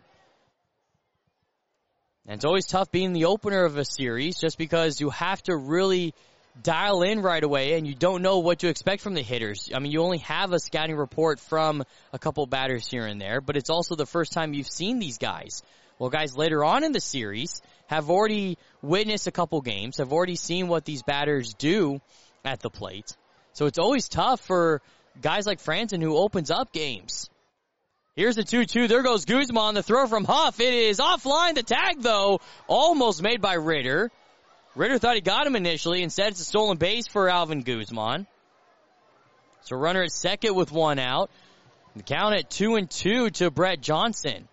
And it's always tough being the opener of a series just because you have to really dial in right away and you don't know what to expect from the hitters. I mean, you only have a scouting report from a couple batters here and there, but it's also the first time you've seen these guys. Well, guys later on in the series have already witnessed a couple games, have already seen what these batters do at the plate. So it's always tough for guys like Franzen who opens up games. Here's the 2-2. There goes Guzman. The throw from Huff. It is offline. The tag, though, almost made by Ritter. Ritter thought he got him initially. Instead, it's a stolen base for Alvin Guzman. So runner at second with 1 out. The count at 2-2 to Brett Johnson.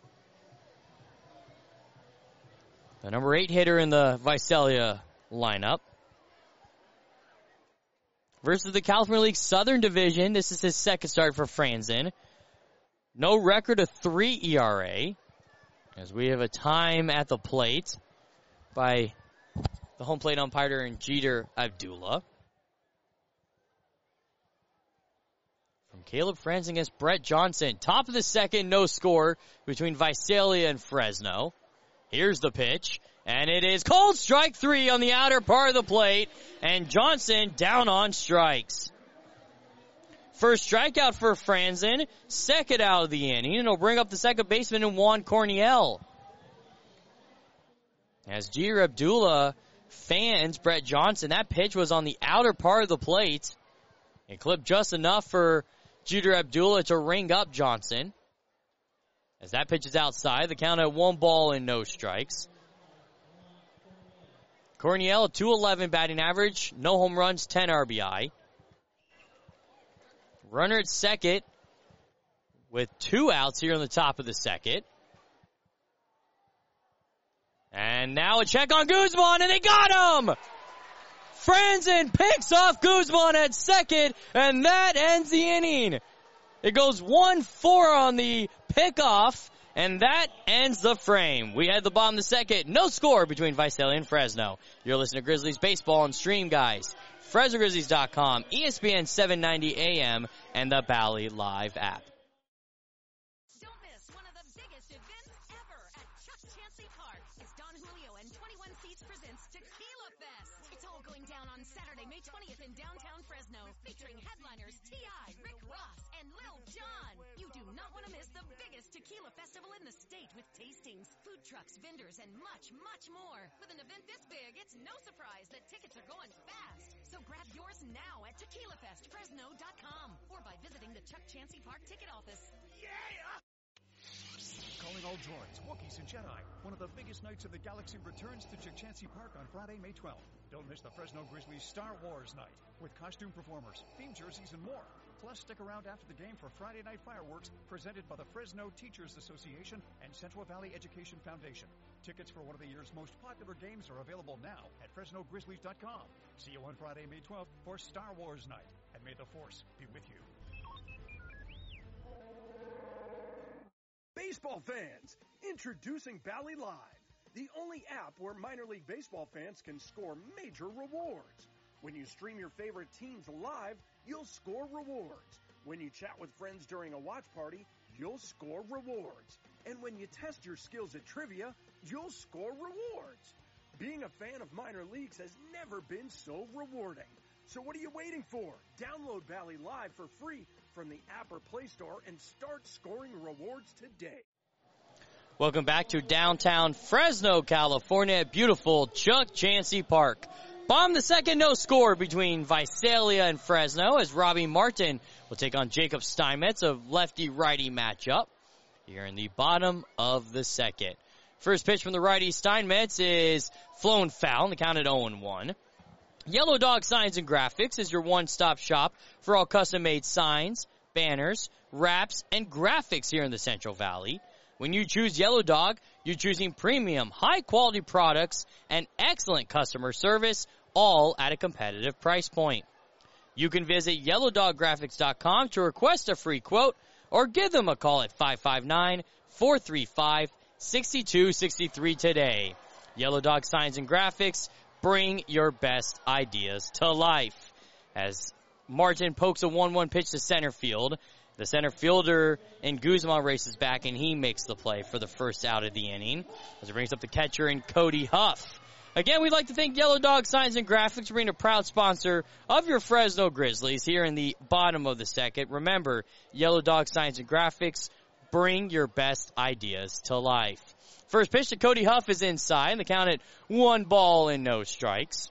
The number 8 hitter in the Visalia lineup. Versus the California League Southern Division. This is his second start for Franzen. No record of 3 ERA. As we have a time at the plate by the home plate umpire and Jeter Abdullah. From Caleb Franzen against Brett Johnson. Top of the second, no score between Visalia and Fresno. Here's the pitch. And it is called strike 3 on the outer part of the plate. And Johnson down on strikes. First strikeout for Franzen. Second out of the inning. And it'll bring up the second baseman in Juan Corniel. As Jeter Abdullah fans Brett Johnson, that pitch was on the outer part of the plate. It clipped just enough for Jeter Abdullah to ring up Johnson. As that pitch is outside, the count at 1 ball and no strikes. Corniel, 211 batting average, no home runs, 10 RBI. Runner at second with 2 outs here on the top of the second. And now a check on Guzman, and they got him! Franzen picks off Guzman at second, and that ends the inning. It goes 1-4 on the pickoff, and that ends the frame. We had the bottom of the second. No score between Visalia and Fresno. You're listening to Grizzlies Baseball on Stream, guys. FresnoGrizzlies.com, ESPN 790 AM, and the Bally Live app. Don't miss one of the biggest events ever at Chuck Chansey Park. It's Don Julio and 21 Seats presents Tequila Fest. It's all going down on Saturday, May 20th in downtown Fresno, featuring headliners T.I., Rick Ross, and Lil Jon. You do not want to miss the biggest tequila festival in the state with tastings, food trucks, vendors, and much, much more. With an event this big, it's no surprise that tickets are going fast. So grab yours now at TequilaFestFresno.com or by visiting the Chuck Chansey Park ticket office. Yeah! Calling all droids, Wookiees, and Jedi. One of the biggest nights of the galaxy returns to Chuck Chansey Park on Friday, May 12th. Don't miss the Fresno Grizzlies Star Wars night with costume performers, theme jerseys, and more. Plus, stick around after the game for Friday night fireworks presented by the Fresno Teachers Association and Central Valley Education Foundation. Tickets for one of the year's most popular games are available now at FresnoGrizzlies.com. See you on Friday, May 12th for Star Wars night. And may the Force be with you. Baseball fans, introducing Bally Live, the only app where minor league baseball fans can score major rewards. When you stream your favorite teams live, you'll score rewards. When you chat with friends during a watch party, you'll score rewards. And when you test your skills at trivia, you'll score rewards. Being a fan of minor leagues has never been so rewarding. So what are you waiting for? Download Bally Live for free from the app or Play Store and start scoring rewards today. Welcome back to downtown Fresno, California at beautiful Chuck Chansey Park. Bottom the second, no score between Visalia and Fresno as Robbie Martin will take on Jacob Steinmetz, a lefty-righty matchup here in the bottom of the second. First pitch from the righty Steinmetz is flown foul, and the count at 0-1. Yellow Dog Signs and Graphics is your one-stop shop for all custom-made signs, banners, wraps, and graphics here in the Central Valley. When you choose Yellow Dog, you're choosing premium, high-quality products and excellent customer service, all at a competitive price point. You can visit YellowDogGraphics.com to request a free quote or give them a call at 559-435-6263 today. Yellow Dog Signs and Graphics, bring your best ideas to life. As Martin pokes a 1-1 pitch to center field, the center fielder in Guzman races back, and he makes the play for the first out of the inning as it brings up the catcher in Cody Huff. Again, we'd like to thank Yellow Dog Signs and Graphics for being a proud sponsor of your Fresno Grizzlies here in the bottom of the second. Remember, Yellow Dog Signs and Graphics, bring your best ideas to life. First pitch to Cody Huff is inside, and the count at 1 no strikes.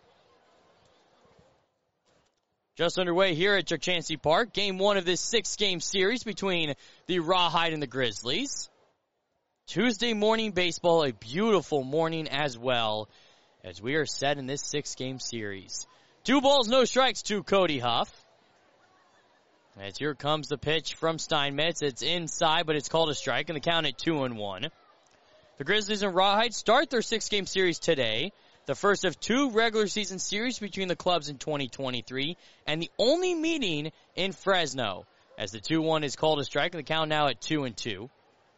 Just underway here at Chukchansi Park, game 1 of this 6-game series between the Rawhide and the Grizzlies. Tuesday morning baseball, a beautiful morning as well, as we are set in this 6-game series. 2 no strikes to Cody Huff. As here comes the pitch from Steinmetz. It's inside, but it's called a strike, and the count at 2-1. The Grizzlies and Rawhide start their 6-game series today, the first of 2 regular season series between the clubs in 2023, and the only meeting in Fresno, as the 2-1 is called a strike, and the count now at 2-2.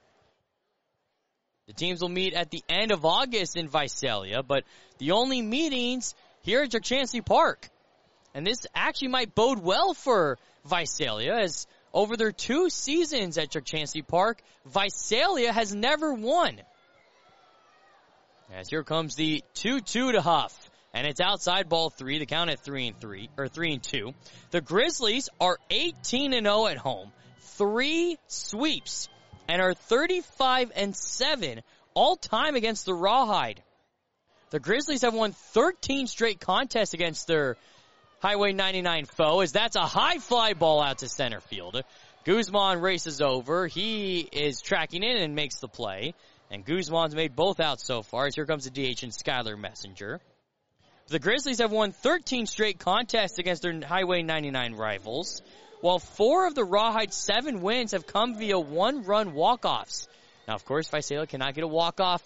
The teams will meet at the end of August in Visalia, but the only meetings here at Chukchansi Park. And this actually might bode well for Visalia, as over their 2 seasons at Chukchansi Park, Visalia has never won. As here comes the 2-2 to Huff, and it's outside ball 3, the count at 3-2. The Grizzlies are 18-0 at home, 3 sweeps, and are 35-7 all time against the Rawhide. The Grizzlies have won 13 straight contests against their Highway 99 foe, as that's a high fly ball out to center field. Guzman races over. He is tracking in and makes the play. And Guzman's made both out so far, as here comes the DH and Skylar Messenger. The Grizzlies have won 13 straight contests against their Highway 99 rivals, while 4 of the Rawhide's 7 wins have come via 1-run walk-offs. Now, of course, Visalia cannot get a walk-off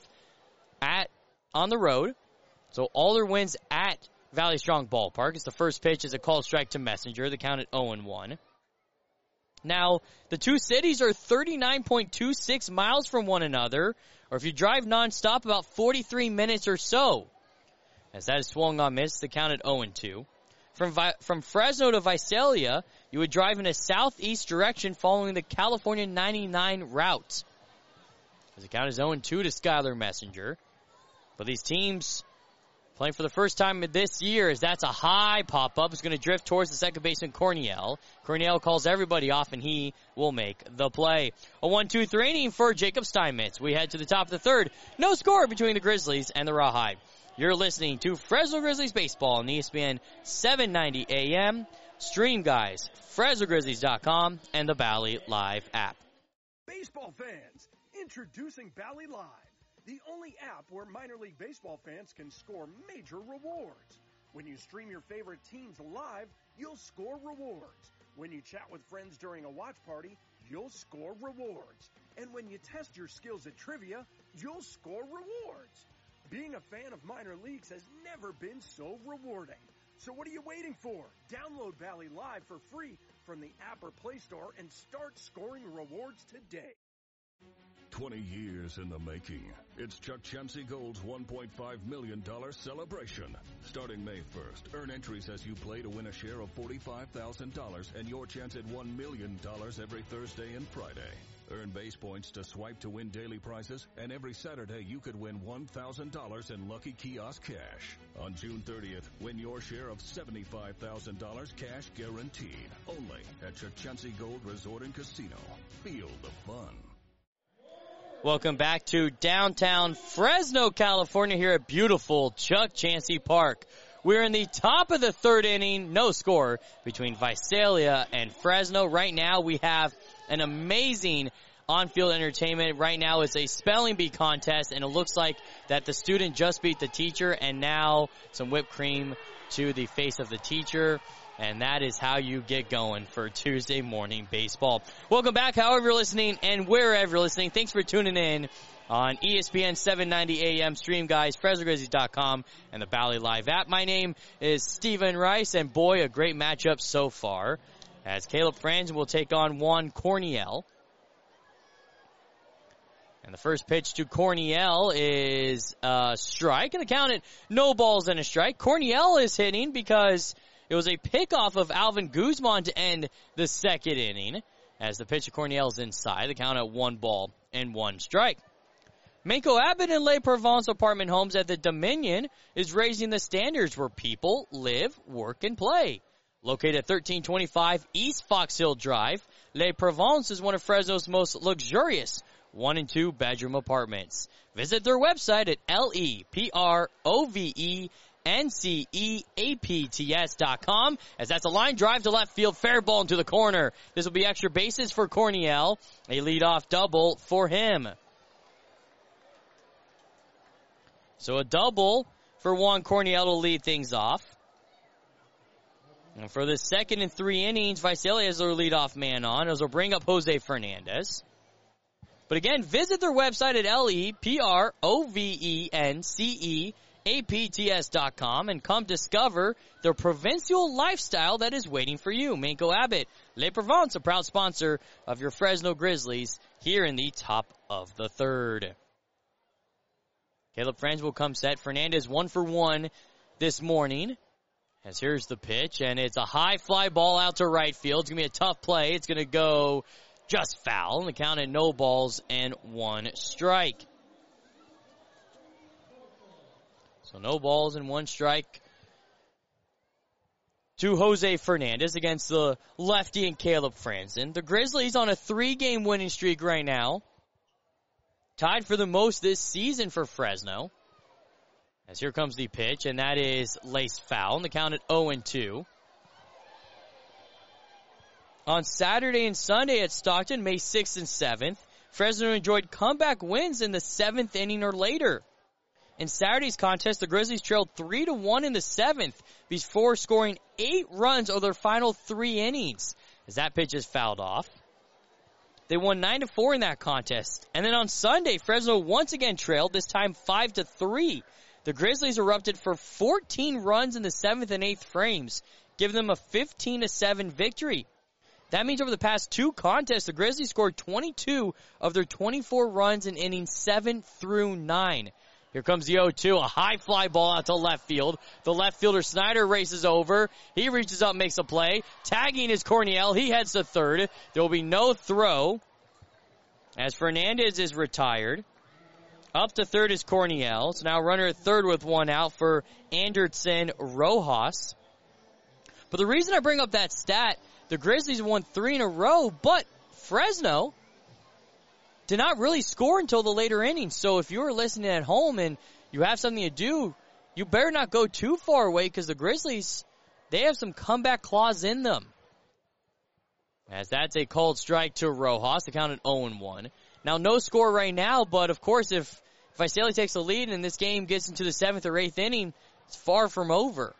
on the road, so all their wins at Valley Strong Ballpark. It's the first pitch is a called strike to Messenger, the count at 0-1. Now, the 2 cities are 39.26 miles from one another, or if you drive nonstop, about 43 minutes or so. As that is swung on miss, the count at 0-2. From Fresno to Visalia, you would drive in a southeast direction following the California 99 route. As the count is 0-2 to Skylar Messenger. But these teams playing for the first time this year, as that's a high pop-up. It's going to drift towards the second baseman, Cornell. Cornell calls everybody off, and he will make the play. A 1-2-3 inning for Jacob Steinmetz. We head to the top of the third. No score between the Grizzlies and the Rawhide. You're listening to Fresno Grizzlies Baseball on the ESPN 790 AM, Stream Guys, FresnoGrizzlies.com, and the Bally Live app. Baseball fans, introducing Bally Live, the only app where minor league baseball fans can score major rewards. When you stream your favorite teams live, you'll score rewards. When you chat with friends during a watch party, you'll score rewards. And when you test your skills at trivia, you'll score rewards. Being a fan of minor leagues has never been so rewarding. So what are you waiting for? Download Bally Live for free from the app or Play Store and start scoring rewards today. 20 years in the making. It's Chukchansi Gold's $1.5 million celebration. Starting May 1st, earn entries as you play to win a share of $45,000 and your chance at $1 million every Thursday and Friday. Earn base points to swipe to win daily prizes, and every Saturday you could win $1,000 in Lucky Kiosk cash. On June 30th, win your share of $75,000 cash guaranteed. Only at Chukchansi Gold Resort and Casino. Feel the fun. Welcome back to downtown Fresno, California, here at beautiful Chukchansi Park. We're in the top of the third inning, no score between Visalia and Fresno. Right now we have an amazing on-field entertainment. Right now it's a spelling bee contest, and it looks like that the student just beat the teacher, and now some whipped cream to the face of the teacher. And that is how you get going for Tuesday morning baseball. Welcome back, however you're listening and wherever you're listening. Thanks for tuning in on ESPN 790 AM, Stream Guys, FresnoGrizzlies.com, and the Bally Live app. My name is Stephen Rice, and boy, a great matchup so far, as Caleb Franzen will take on Juan Corniel. And the first pitch to Corniel is a strike, and the count at no balls and a strike. Corniel is hitting because it was a pickoff of Alvin Guzman to end the second inning. As the pitch to Corniel is inside, the count at 1 ball and 1 strike. Manco Abbott and Le Provence apartment homes at the Dominion is raising the standards where people live, work, and play. Located at 1325 East Fox Hill Drive, Le Provence is one of Fresno's most luxurious 1 and 2 bedroom apartments. Visit their website at LeProvenceApts.com, as that's a line drive to left field, fair ball into the corner. This will be extra bases for Corniel, a leadoff double for him. So a double for Juan Corniel to lead things off. And for the second and 3 innings, Visalia is their leadoff man on, as will bring up Jose Fernandez. But again, visit their website at LeProvenceApts.com and come discover the provincial lifestyle that is waiting for you. Manco Abbott, Le Provence, a proud sponsor of your Fresno Grizzlies here in the top of the third. Caleb Franzen will come set. Fernandez 1 for 1 this morning. As here's the pitch, and it's a high fly ball out to right field. It's going to be a tough play. It's going to go just foul, and the count at no balls and 1 strike. So no balls and 1 strike to Jose Fernandez against the lefty and Caleb Franzen. The Grizzlies on a 3-game winning streak right now. Tied for the most this season for Fresno. As here comes the pitch, and that is laced foul, and the count at 0-2. On Saturday and Sunday at Stockton, May 6th and 7th, Fresno enjoyed comeback wins in the 7th inning or later. In Saturday's contest, the Grizzlies trailed 3-1 in the 7th before scoring 8 runs over their final 3 innings, as that pitch is fouled off. They won 9-4 in that contest. And then on Sunday, Fresno once again trailed, this time 5-3. The Grizzlies erupted for 14 runs in the 7th and 8th frames, giving them a 15-7 victory. That means over the past 2 contests, the Grizzlies scored 22 of their 24 runs in innings 7 through 9. Here comes the 0-2, a high fly ball out to left field. The left fielder Snyder races over. He reaches up, makes a play. Tagging is Corniel. He heads to third. There will be no throw as Fernandez is retired. Up to third is Corniel. So now runner at third with 1 out for Anderson Rojas. But the reason I bring up that stat, the Grizzlies won 3 in a row, but Fresno did not really score until the later innings. So if you're listening at home and you have something to do, you better not go too far away, because the Grizzlies, they have some comeback clause in them. As that's a called strike to Rojas, the count at 0-1. Now, no score right now, but of course, if Visalia takes the lead and this game gets into the 7th or 8th inning, it's far from over.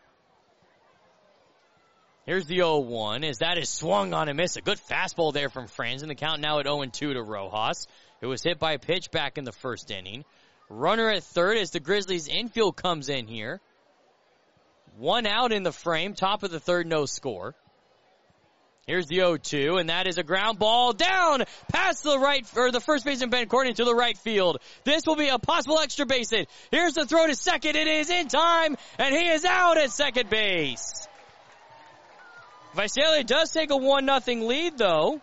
Here's the 0-1, as that is swung on and missed. A good fastball there from Franzen. The count now at 0-2 to Rojas, who was hit by a pitch back in the first inning. Runner at third as the Grizzlies infield comes in here. 1 out in the frame, top of the third, no score. Here's the 0-2, and that is a ground ball down past the first baseman Ben Courtney to the right field. This will be a possible extra base hit. Here's the throw to second. It is in time, and he is out at second base. Visalia does take a 1-0 lead, though.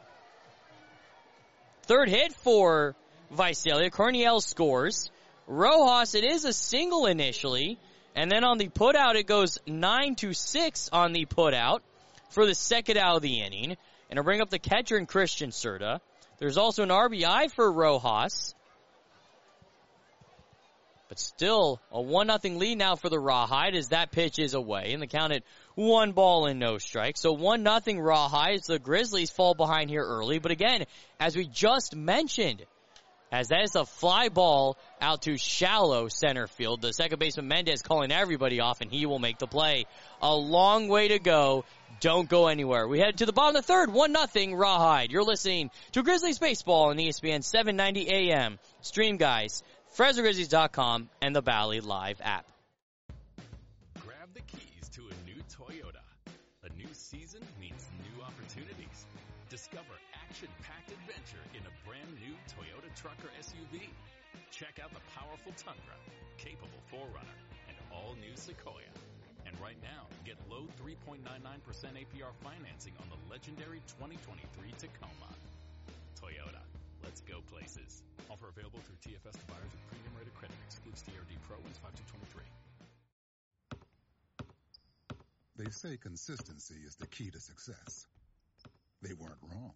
Third hit for Visalia. Corniel scores. Rojas, it is a single initially. And then on the putout, it goes 9-6 on the putout for the second out of the inning. And I'll bring up the catcher in Christian Serta. There's also an RBI for Rojas. But still a 1-0 lead now for the Rawhide as that pitch is away. And the count at 1 ball and no strike. So 1-0 Rawhide. The Grizzlies fall behind here early. But again, as we just mentioned, as that is a fly ball out to shallow center field. The second baseman Mendez calling everybody off, and he will make the play. A long way to go. Don't go anywhere. We head to the bottom of the third, 1-0 Rawhide. You're listening to Grizzlies Baseball on ESPN 790 AM. Stream guys, FresnoGrizzlies.com, and the Bally Live app. Grab the keys to a new Toyota. A new season means new opportunities. Discover action-packed adventure in a brand new Toyota truck or SUV. Check out the powerful Tundra, capable 4Runner, and all-new Sequoia. And right now, get low 3.99% APR financing on the legendary 2023 Tacoma. Toyota, let's go places. Offer available through TFS to buyers with premium rated credit. Excludes TRD Pro and 5223. They say consistency is the key to success. They weren't wrong.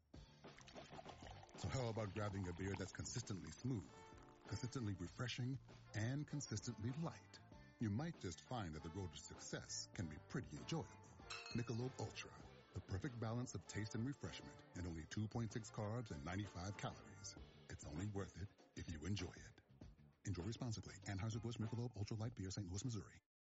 So how about grabbing a beer that's consistently smooth, consistently refreshing, and consistently light? You might just find that the road to success can be pretty enjoyable. Michelob Ultra, the perfect balance of taste and refreshment, and only 2.6 carbs and 95 calories. It's only worth it if you enjoy it. Enjoy responsibly. Anheuser-Busch Michelob Ultra Light Beer, St. Louis, Missouri.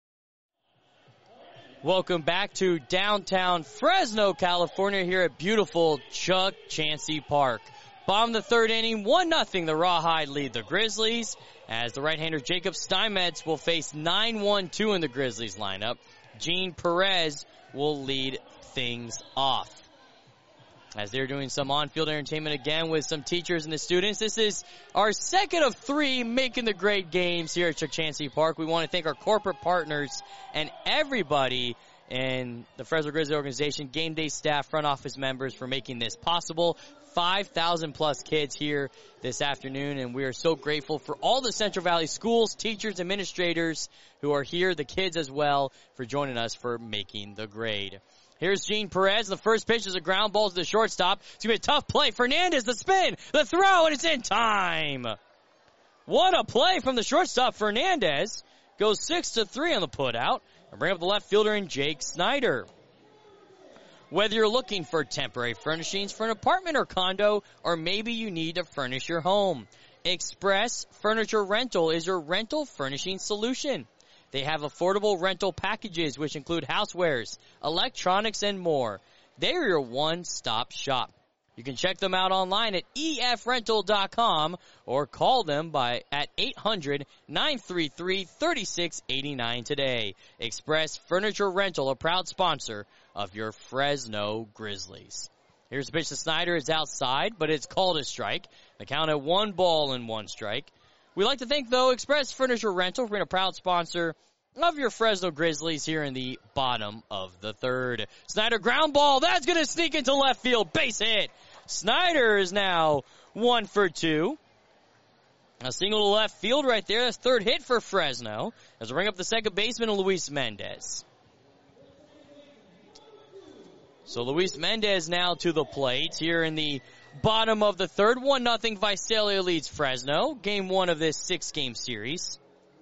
Welcome back to downtown Fresno, California, here at beautiful Chuck Chansey Park. Bottom of the third inning, 1-0. The Rawhide lead the Grizzlies as the right-hander Jacob Steinmetz will face 9-1-2 in the Grizzlies lineup. Gene Perez will lead things off. As they're doing some on-field entertainment again with some teachers and the students. This is our second of 3 making the great games here at Chuck Chansey Park. We want to thank our corporate partners and everybody in the Fresno Grizzly organization, game day staff, front office members for making this possible. 5,000 plus kids here this afternoon, and we are so grateful for all the Central Valley schools, teachers, administrators who are here, the kids as well, for joining us for making the grade. Here's Gene Perez. The first pitch is a ground ball to the shortstop. It's going to be a tough play. Fernandez, the spin, the throw, and it's in time. What a play from the shortstop. Fernandez goes 6-3 on the putout and bring up the left fielder in Jake Snyder. Whether you're looking for temporary furnishings for an apartment or condo, or maybe you need to furnish your home, Express Furniture Rental is your rental furnishing solution. They have affordable rental packages which include housewares, electronics, and more. They're your one-stop shop. You can check them out online at efrental.com or call them at 800-933-3689 today. Express Furniture Rental, a proud sponsor of your Fresno Grizzlies. Here's the pitch to Snyder. It's outside, but it's called a strike. The count at 1 ball and 1 strike. We'd like to thank, though, Express Furniture Rental for being a proud sponsor of your Fresno Grizzlies here in the bottom of the third. Snyder ground ball. That's going to sneak into left field. Base hit. Snyder is now 1 for 2. A single to left field right there. That's third hit for Fresno as we bring up the second baseman, Luis Mendez. So Luis Mendez now to the plate here in the bottom of the third. 1-0 Visalia leads Fresno. Game 1 of this 6-game series.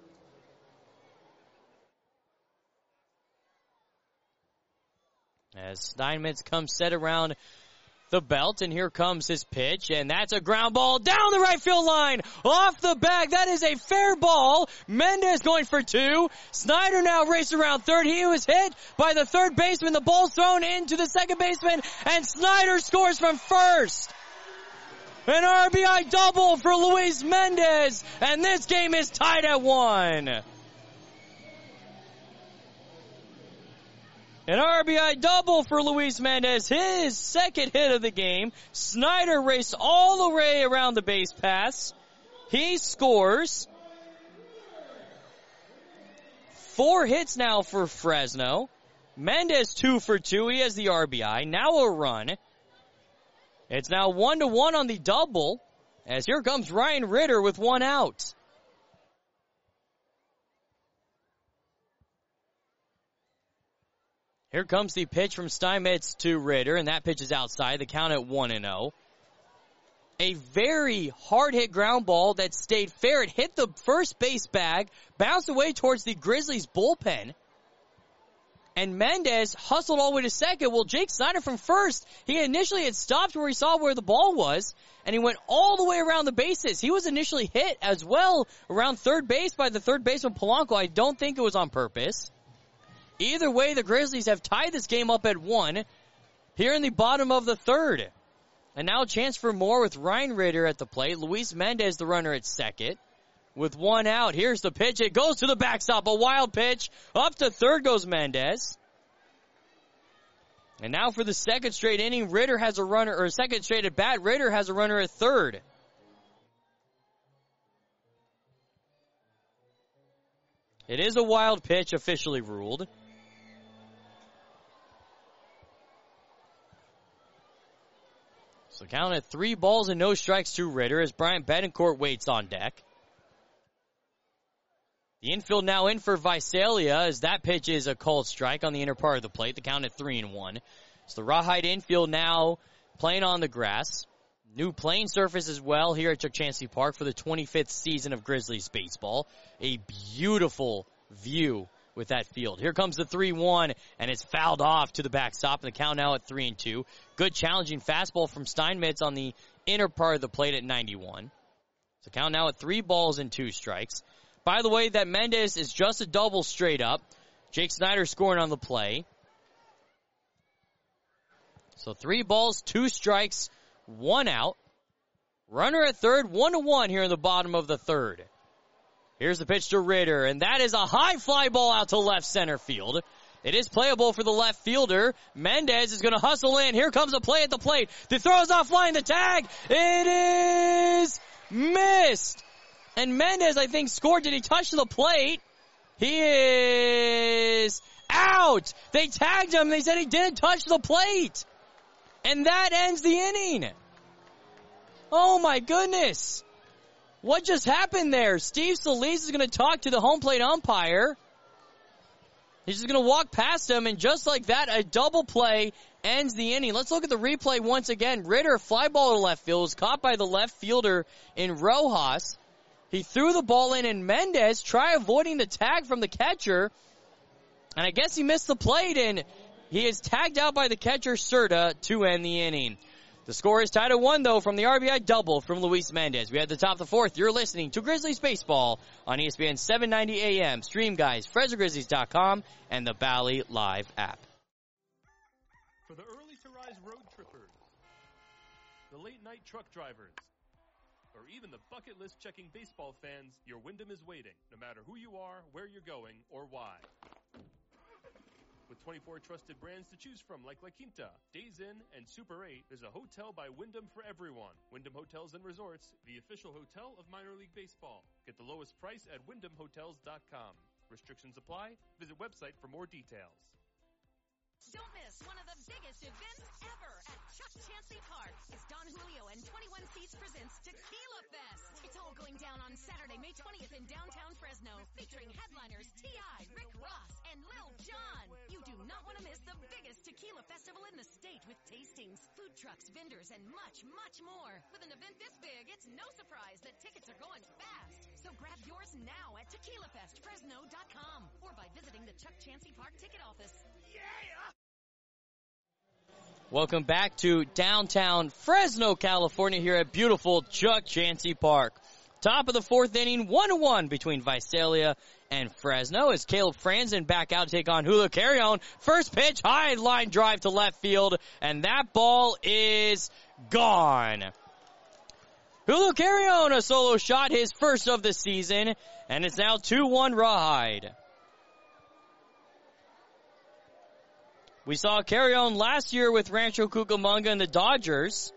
As Steinmetz comes set around the belt, and here comes his pitch, and that's a ground ball down the right field line, off the bag. That is a fair ball. Mendez going for 2. Snyder now racing around third. He was hit by the third baseman. The ball's thrown into the second baseman, and Snyder scores from first. An RBI double for Luis Mendez, and this game is tied at 1. An RBI double for Luis Mendez, his second hit of the game. Snyder raced all the way around the base pass. He scores. 4 hits now for Fresno. Mendez 2 for 2. He has the RBI. Now a run. It's now 1-1 on the double, as here comes Ryan Ritter with 1 out. Here comes the pitch from Steinmetz to Ritter, and that pitch is outside. The count at 1-0. A very hard-hit ground ball that stayed fair. It hit the first base bag, bounced away towards the Grizzlies bullpen. And Mendez hustled all the way to second. Well, Jake Snyder from first, he initially had stopped where he saw where the ball was, and he went all the way around the bases. He was initially hit as well around third base by the third baseman Polanco. I don't think it was on purpose. Either way, the Grizzlies have tied this game up at 1 here in the bottom of the third. And now a chance for more with Ryan Ritter at the plate. Luis Mendez, the runner at second. With 1 out, here's the pitch. It goes to the backstop. A wild pitch. Up to third goes Mendez. And now for the second straight inning, Ritter has a runner, or second straight at bat, Ritter has a runner at third. It is a wild pitch, officially ruled. So count at 3 balls and no strikes to Ritter as Brian Betancourt waits on deck. The infield now in for Visalia as that pitch is a called strike on the inner part of the plate. The count at 3-1. So the Rawhide infield now playing on the grass. New playing surface as well here at Chuck Chansey Park for the 25th season of Grizzlies baseball. A beautiful view with that field. Here comes the 3-1, and it's fouled off to the backstop, and the count now at 3-2. Good challenging fastball from Steinmetz on the inner part of the plate at 91. So count now at 3 balls and 2 strikes. By the way, that Mendez is just a double straight up. Jake Snyder scoring on the play. So 3 balls, 2 strikes, 1 out. Runner at third, 1-1 here in the bottom of the third. Here's the pitch to Ritter, and that is a high fly ball out to left center field. It is playable for the left fielder. Mendez is going to hustle in. Here comes a play at the plate. The throw is offline. The tag. It is missed. And Mendez, I think, scored. Did he touch the plate? He is out. They tagged him. They said he didn't touch the plate. And that ends the inning. Oh, my goodness. What just happened there? Steve Solis is going to talk to the home plate umpire. He's just going to walk past him, and just like that, a double play ends the inning. Let's look at the replay once again. Ritter, fly ball to left field, was caught by the left fielder in Rojas. He threw the ball in, and Mendez tried avoiding the tag from the catcher. And I guess he missed the plate, and he is tagged out by the catcher, Serta, to end the inning. The score is tied at 1, though, from the RBI double from Luis Mendez. We had the top of the fourth. You're listening to Grizzlies Baseball on ESPN 790 AM. Stream, guys, FresnoGrizzlies.com and the Bally Live app. For the early-to-rise road trippers, the late-night truck drivers, or even the bucket list checking baseball fans, your Wyndham is waiting, no matter who you are, where you're going, or why. With 24 trusted brands to choose from like La Quinta, Days Inn, and Super 8, there's a hotel by Wyndham for everyone. Wyndham Hotels and Resorts, the official hotel of minor league baseball. Get the lowest price at WyndhamHotels.com. Restrictions apply. Visit website for more details. Don't miss one of the biggest events ever at Chuck Chansey Park as Don Julio and 21 Seats presents Tequila Fest. It's all going down on Saturday, May 20th in downtown Fresno, featuring headliners T.I., Rick Ross, and Lil Jon. You do not want to miss the biggest tequila festival in the state with tastings, food trucks, vendors, and much, much more. With an event this big, it's no surprise that tickets are going fast. So grab yours now at TequilaFestFresno.com or by visiting the Chuck Chansey Park ticket office. Yeah! Welcome back to downtown Fresno, California, here at beautiful Chuck Chansey Park. Top of the fourth inning, 1-1 between Visalia and Fresno as Caleb Franzen back out to take on Julio Carrion. First pitch, high line drive to left field, and that ball is gone. Julio Carrion, a solo shot, his first of the season, and it's now 2-1 Rawhide. We saw Carrion last year with Rancho Cucamonga and the Dodgers.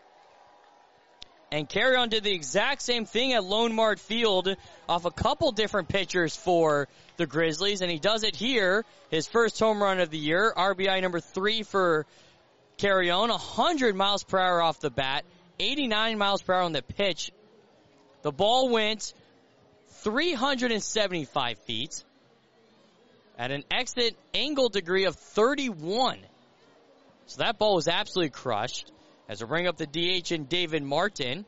And Carrion did the exact same thing at Lone Mart Field off a couple different pitchers for the Grizzlies. And he does it here, his first home run of the year. RBI number 3 for Carrion, 100 miles per hour off the bat, 89 miles per hour on the pitch. The ball went 375 feet. At an exit angle degree of 31. So that ball was absolutely crushed. As we bring up the DH and David Martin.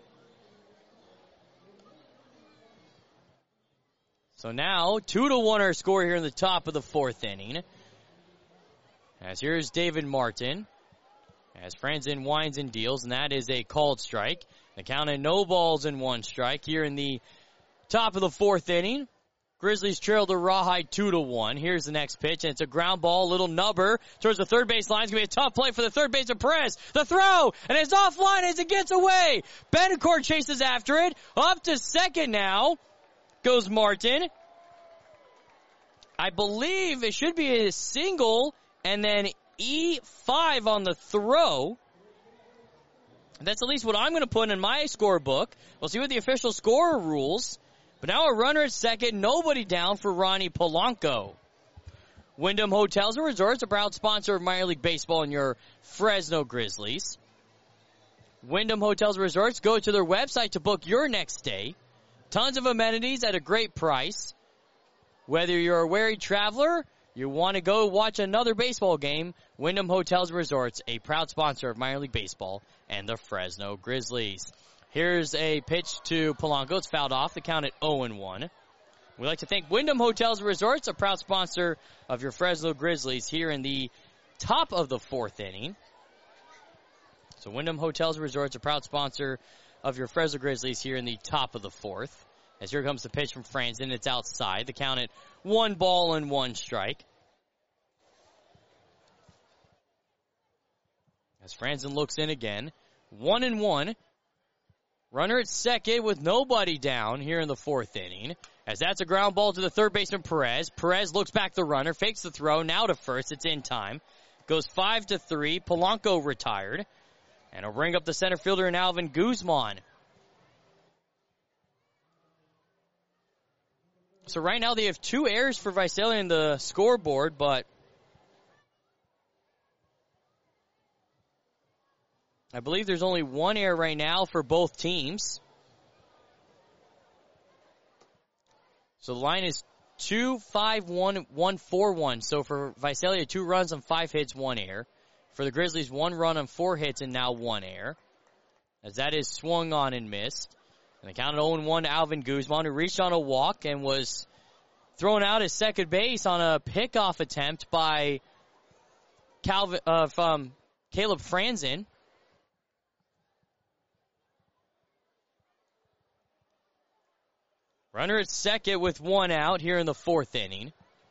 So now, 2-1 our score here in the top of the 4th inning. As here's David Martin. As Franzen winds and deals, and that is a called strike. The count at no balls and 1 strike here in the top of the 4th inning. Grizzlies trail the Rawhide 2-1. Here's the next pitch, and it's a ground ball, little nubber towards the third base line. It's going to be a tough play for the third baseman Perez. The throw, and it's offline as it gets away. Betancourt chases after it. Up to second now goes Martin. I believe it should be a single, and then E5 on the throw. That's at least what I'm going to put in my scorebook. We'll see what the official scorer rules. But now a runner at second, nobody down for Ronnie Polanco. Wyndham Hotels and Resorts, a proud sponsor of minor league baseball and your Fresno Grizzlies. Wyndham Hotels and Resorts, go to their website to book your next stay. Tons of amenities at a great price. Whether you're a weary traveler, you want to go watch another baseball game, Wyndham Hotels and Resorts, a proud sponsor of minor league baseball and the Fresno Grizzlies. Here's a pitch to Polanco. It's fouled off. The count at 0-1. We'd like to thank Wyndham Hotels and Resorts, a proud sponsor of your Fresno Grizzlies here in the top of the 4th inning. So Wyndham Hotels and Resorts, a proud sponsor of your Fresno Grizzlies here in the top of the 4th. As here comes the pitch from Franzen. It's outside. The count at 1 ball and 1 strike. As Franzen looks in again. 1-1. Runner at second with nobody down here in the 4th inning. As that's a ground ball to the third baseman Perez. Perez looks back the runner, fakes the throw, now to first. It's in time. Goes 5-3. Polanco retired. And he'll bring up the center fielder in Alvin Guzman. So right now they have 2 errors for Visalia in the scoreboard, but I believe there's only 1 error right now for both teams. So the line is 2-5-1-1-4-1. So for Visalia, 2 runs on 5 hits, 1 error. For the Grizzlies, 1 run on 4 hits and now 1 error. As that is swung on and missed. And the count at 0-1 to Alvin Guzman, who reached on a walk and was thrown out at second base on a pickoff attempt by Caleb Franzen. Runner at second with 1 out here in the 4th inning.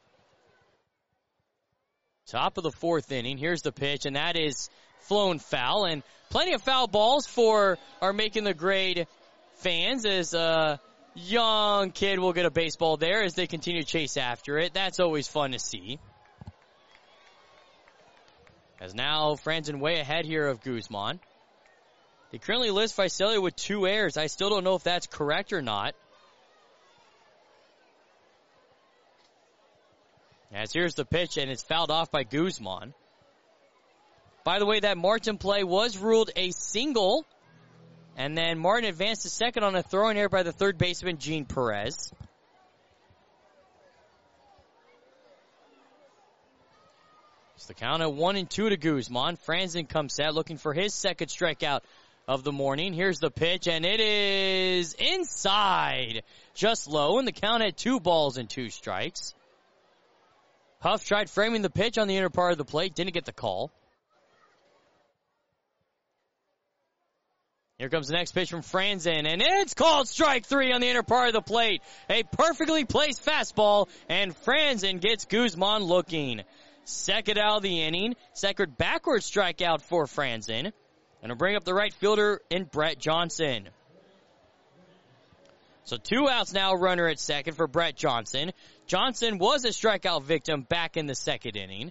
Top of the 4th inning. Here's the pitch, and that is flown foul. And plenty of foul balls for our Making the Grade fans, as a young kid will get a baseball there as they continue to chase after it. That's always fun to see. As now Franzen way ahead here of Guzman. They currently list Visalia with 2 errors. I still don't know if that's correct or not. As here's the pitch, and it's fouled off by Guzman. By the way, that Martin play was ruled a single. And then Martin advanced to second on a throw-in error by the third baseman, Gene Perez. It's the count at 1-2 to Guzman. Franzen comes set, looking for his second strikeout of the morning. Here's the pitch, and it is inside. Just low, and the count at 2 balls and 2 strikes. Huff tried framing the pitch on the inner part of the plate, didn't get the call. Here comes the next pitch from Franzen, and it's called strike 3 on the inner part of the plate. A perfectly placed fastball, and Franzen gets Guzman looking. Second out of the inning, second backward strikeout for Franzen, and he'll bring up the right fielder in Brett Johnson. So 2 outs now, runner at second for Brett Johnson. Johnson was a strikeout victim back in the 2nd inning.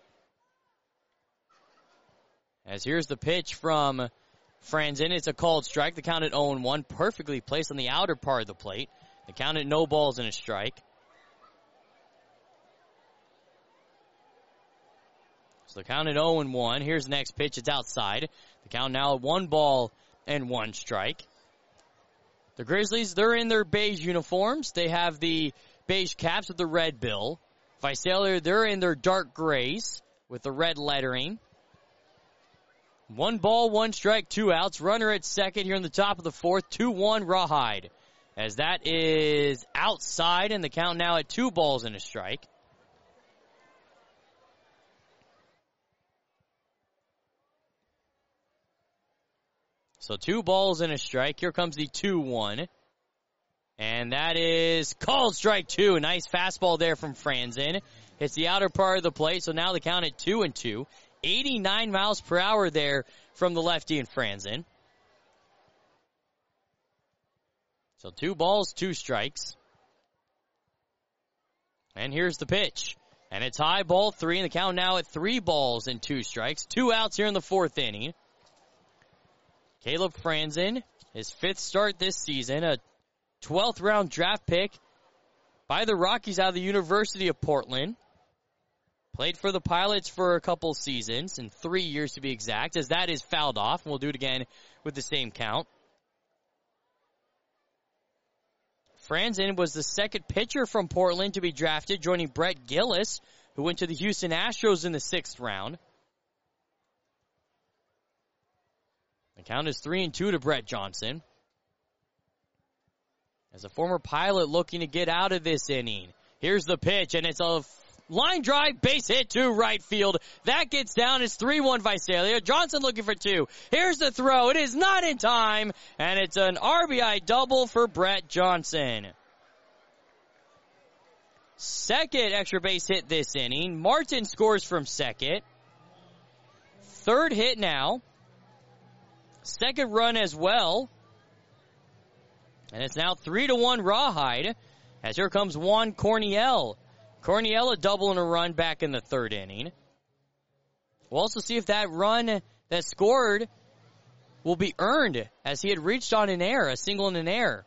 As here's the pitch from Franzen. It's a called strike. The count at 0-1, perfectly placed on the outer part of the plate. The count at no balls and a strike. So the count at 0-1. Here's the next pitch. It's outside. The count now at 1 ball and 1 strike. The Grizzlies, they're in their beige uniforms. They have the beige caps with the red bill. Visalia, they're in their dark grays with the red lettering. 1 ball, 1 strike, 2 outs. Runner at second here in the top of the fourth. 2-1 Rawhide. As that is outside, and the count now at 2 balls and a strike. So 2 balls and a strike. Here comes the 2-1. And that is called strike 2. Nice fastball there from Franzen. Hits the outer part of the plate, so now the count at 2-2. 89 miles per hour there from the lefty in Franzen. So 2 balls, 2 strikes. And here's the pitch. And it's high, ball 3, and the count now at 3 balls and 2 strikes. 2 outs here in the 4th inning. Caleb Franzen, his 5th start this season, a 12th round draft pick by the Rockies out of the University of Portland. Played for the Pilots for a couple seasons, and 3 years to be exact, as that is fouled off, and we'll do it again with the same count. Franzen was the 2nd pitcher from Portland to be drafted, joining Brett Gillis, who went to the Houston Astros in the 6th round. The count is 3-2 to Brett Johnson. As a former Pilot looking to get out of this inning. Here's the pitch, and it's a line drive, base hit to right field. That gets down. It's 3-1 Visalia. Johnson looking for 2. Here's the throw. It is not in time, and it's an RBI double for Brett Johnson. 2nd extra base hit this inning. Martin scores from 2nd. 3rd hit now. 2nd run as well. And it's now 3-1 Rawhide, as here comes Juan Corniel. Corniel a double and a run back in the 3rd inning. We'll also see if that run that scored will be earned, as he had reached on an error, a single and an error.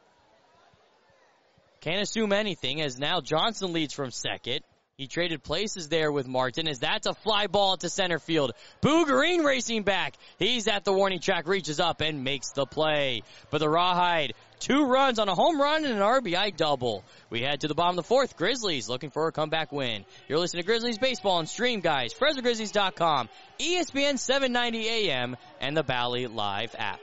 Can't assume anything, as now Johnson leads from 2nd. He traded places there with Martin, as that's a fly ball to center field. Boo Green racing back. He's at the warning track, reaches up and makes the play. But the Rawhide, 2 runs on a home run and an RBI double. We head to the bottom of the 4th. Grizzlies looking for a comeback win. You're listening to Grizzlies Baseball on Stream, guys. FresnoGrizzlies.com, ESPN 790 AM, and the Bally Live app.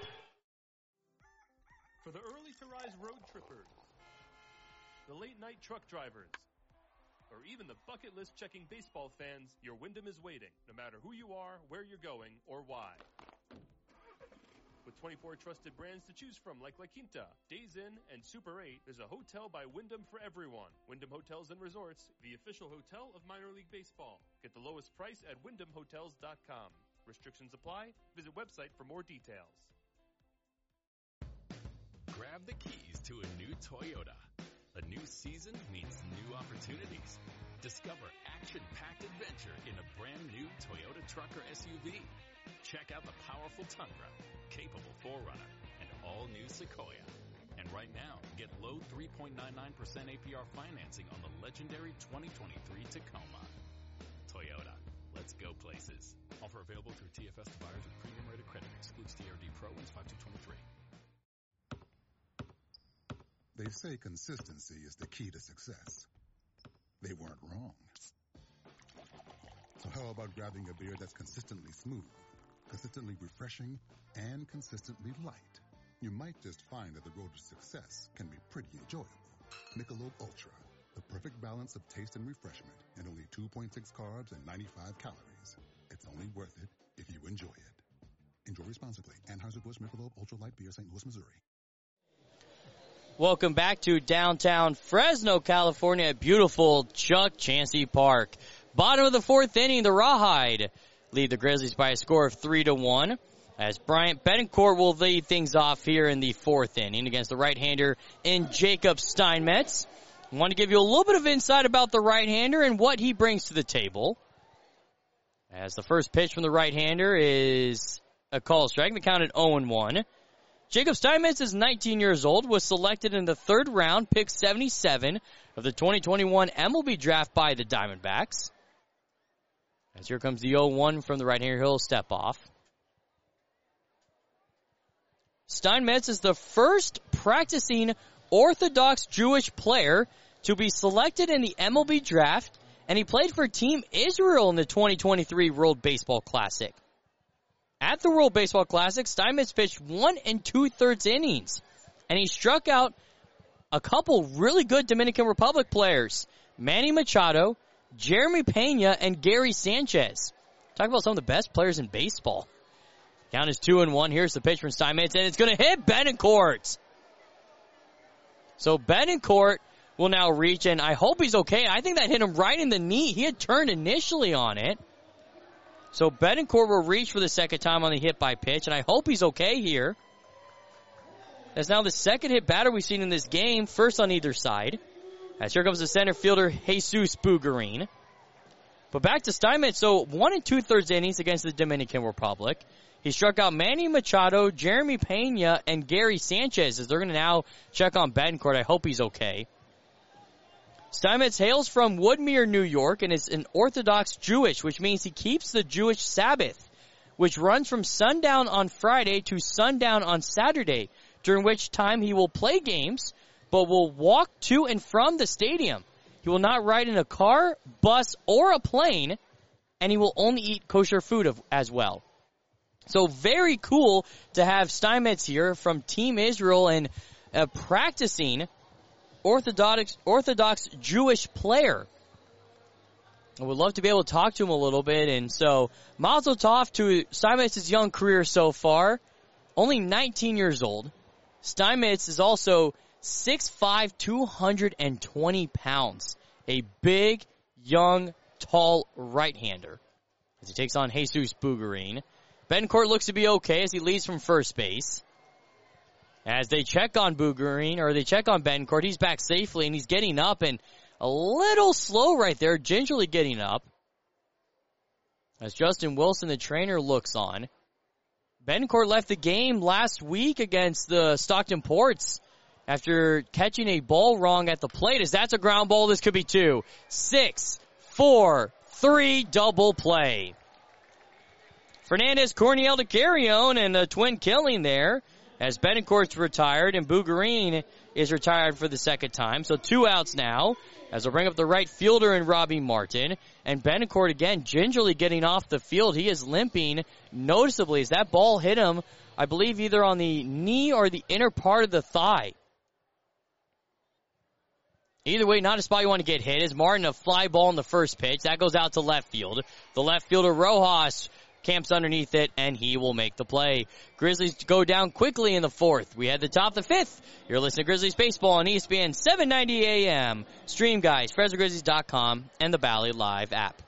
For the early to rise road trippers, the late night truck drivers, or even the bucket list checking baseball fans, your Wyndham is waiting, no matter who you are, where you're going, or why. With 24 trusted brands to choose from like La Quinta, Days Inn, and Super 8, there's a hotel by Wyndham for everyone. Wyndham Hotels and Resorts, the official hotel of minor league baseball. Get the lowest price at WyndhamHotels.com. Restrictions apply. Visit website for more details. Grab the keys to a new Toyota. A new season means new opportunities. Discover action-packed adventure in a brand new Toyota truck or SUV. Check out the powerful Tundra, capable 4Runner, and all-new Sequoia. And right now, get low 3.99% APR financing on the legendary 2023 Tacoma. Toyota, let's go places. Offer available through TFS to buyers with premium rated credit. Excludes TRD Pro and 5223. They say consistency is the key to success. They weren't wrong. So how about grabbing a beer that's consistently smooth, consistently refreshing, and consistently light? You might just find that the road to success can be pretty enjoyable. Michelob Ultra, the perfect balance of taste and refreshment, and only 2.6 carbs and 95 calories. It's only worth it if you enjoy it. Enjoy responsibly. Anheuser-Busch Michelob Ultra Light Beer, St. Louis, Missouri. Welcome back to downtown Fresno, California at beautiful Chuck Chansey Park. Bottom of the 4th inning, the Rawhide lead the Grizzlies by a score of 3-1. As Bryant Betancourt will lead things off here in the 4th inning against the right-hander in Jacob Steinmetz. I want to give you a little bit of insight about the right-hander and what he brings to the table. As the first pitch from the right-hander is a call strike, the count at 0-1. Jacob Steinmetz is 19 years old, was selected in the 3rd round, pick 77 of the 2021 MLB draft by the Diamondbacks. As here comes the 0-1 from the right-hander, he'll step off. Steinmetz is the first practicing Orthodox Jewish player to be selected in the MLB draft, and he played for Team Israel in the 2023 World Baseball Classic. at the World Baseball Classic, Steinmetz pitched 1 2/3 innings, and he struck out a couple really good Dominican Republic players, Manny Machado, Jeremy Pena, and Gary Sanchez. Talk about some of the best players in baseball. Count is 2-1. Here's the pitch from Steinmetz, and it's going to hit Betancourt. So Betancourt will now reach, and I hope he's okay. I think that hit him right in the knee. He had turned initially on it. So Betancourt will reach for the second time on the hit by pitch, and I hope he's okay here. That's now the second hit batter we've seen in this game, first on either side. As here comes the center fielder, Jesus Bugarin. But back to Steinmetz, so 1 2/3 innings against the Dominican Republic. He struck out Manny Machado, Jeremy Pena, and Gary Sanchez as they're going to now check on Betancourt. I hope he's okay. Steinmetz hails from Woodmere, New York, and is an Orthodox Jewish, which means he keeps the Jewish Sabbath, which runs from sundown on Friday to sundown on Saturday, during which time he will play games, but will walk to and from the stadium. He will not ride in a car, bus, or a plane, and he will only eat kosher food as well. So very cool to have Steinmetz here from Team Israel and practicing Orthodox Jewish player. I would love to be able to talk to him a little bit. And so mazel tov to Steinmetz's young career so far. Only 19 years old. Steinmetz is also 6'5", 220 pounds. A big, young, tall right-hander. As he takes on Jesus Bugarin. Betancourt looks to be okay as he leads from first base. As they check on Bugarin, or they check on Betancourt, he's back safely and he's getting up and a little slow right there, gingerly getting up. As Justin Wilson, the trainer, looks on. Betancourt left the game last week against the Stockton Ports after catching a ball wrong at the plate. As that's a ground ball, this could be 2. 6, 4, 3, double play. Fernandez, Corniel to Carrion, and a twin killing there as Betancourt's retired and Bugarin is retired for the second time. So 2 outs now as they'll bring up the right fielder in Robbie Martin. And Betancourt again gingerly getting off the field. He is limping noticeably as that ball hit him, I believe, either on the knee or the inner part of the thigh. Either way, not a spot you want to get hit. As Martin, a fly ball in the first pitch. That goes out to left field. The left fielder, Rojas, camps underneath it, and he will make the play. Grizzlies go down quickly in the fourth. We had the top of the fifth. You're listening to Grizzlies Baseball on ESPN 790 AM. Stream, guys, FresnoGrizzlies.com and the Bally Live app.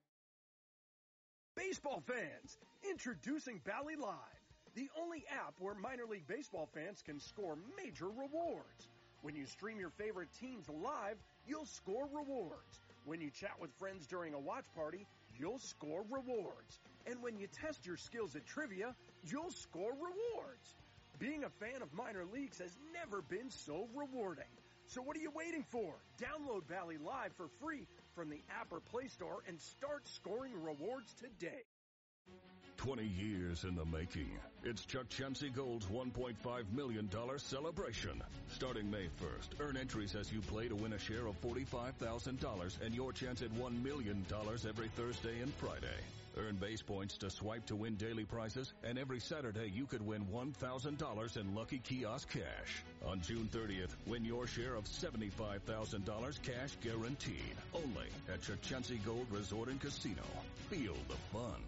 Baseball fans, introducing Bally Live, the only app where minor league baseball fans can score major rewards. When you stream your favorite teams live, you'll score rewards. When you chat with friends during a watch party, you'll score rewards. And when you test your skills at trivia, you'll score rewards. Being a fan of minor leagues has never been so rewarding. So what are you waiting for? Download Bally Live for free from the app or Play Store and start scoring rewards today. 20 years in the making. It's Chuck Chansey Gold's $1.5 million celebration. Starting May 1st, earn entries as you play to win a share of $45,000 and your chance at $1 million every Thursday and Friday. Earn base points to swipe to win daily prizes, and every Saturday you could win $1,000 in Lucky Kiosk cash. On June 30th, win your share of $75,000 cash guaranteed. Only at Chuck Chansey Gold Resort and Casino. Feel the fun.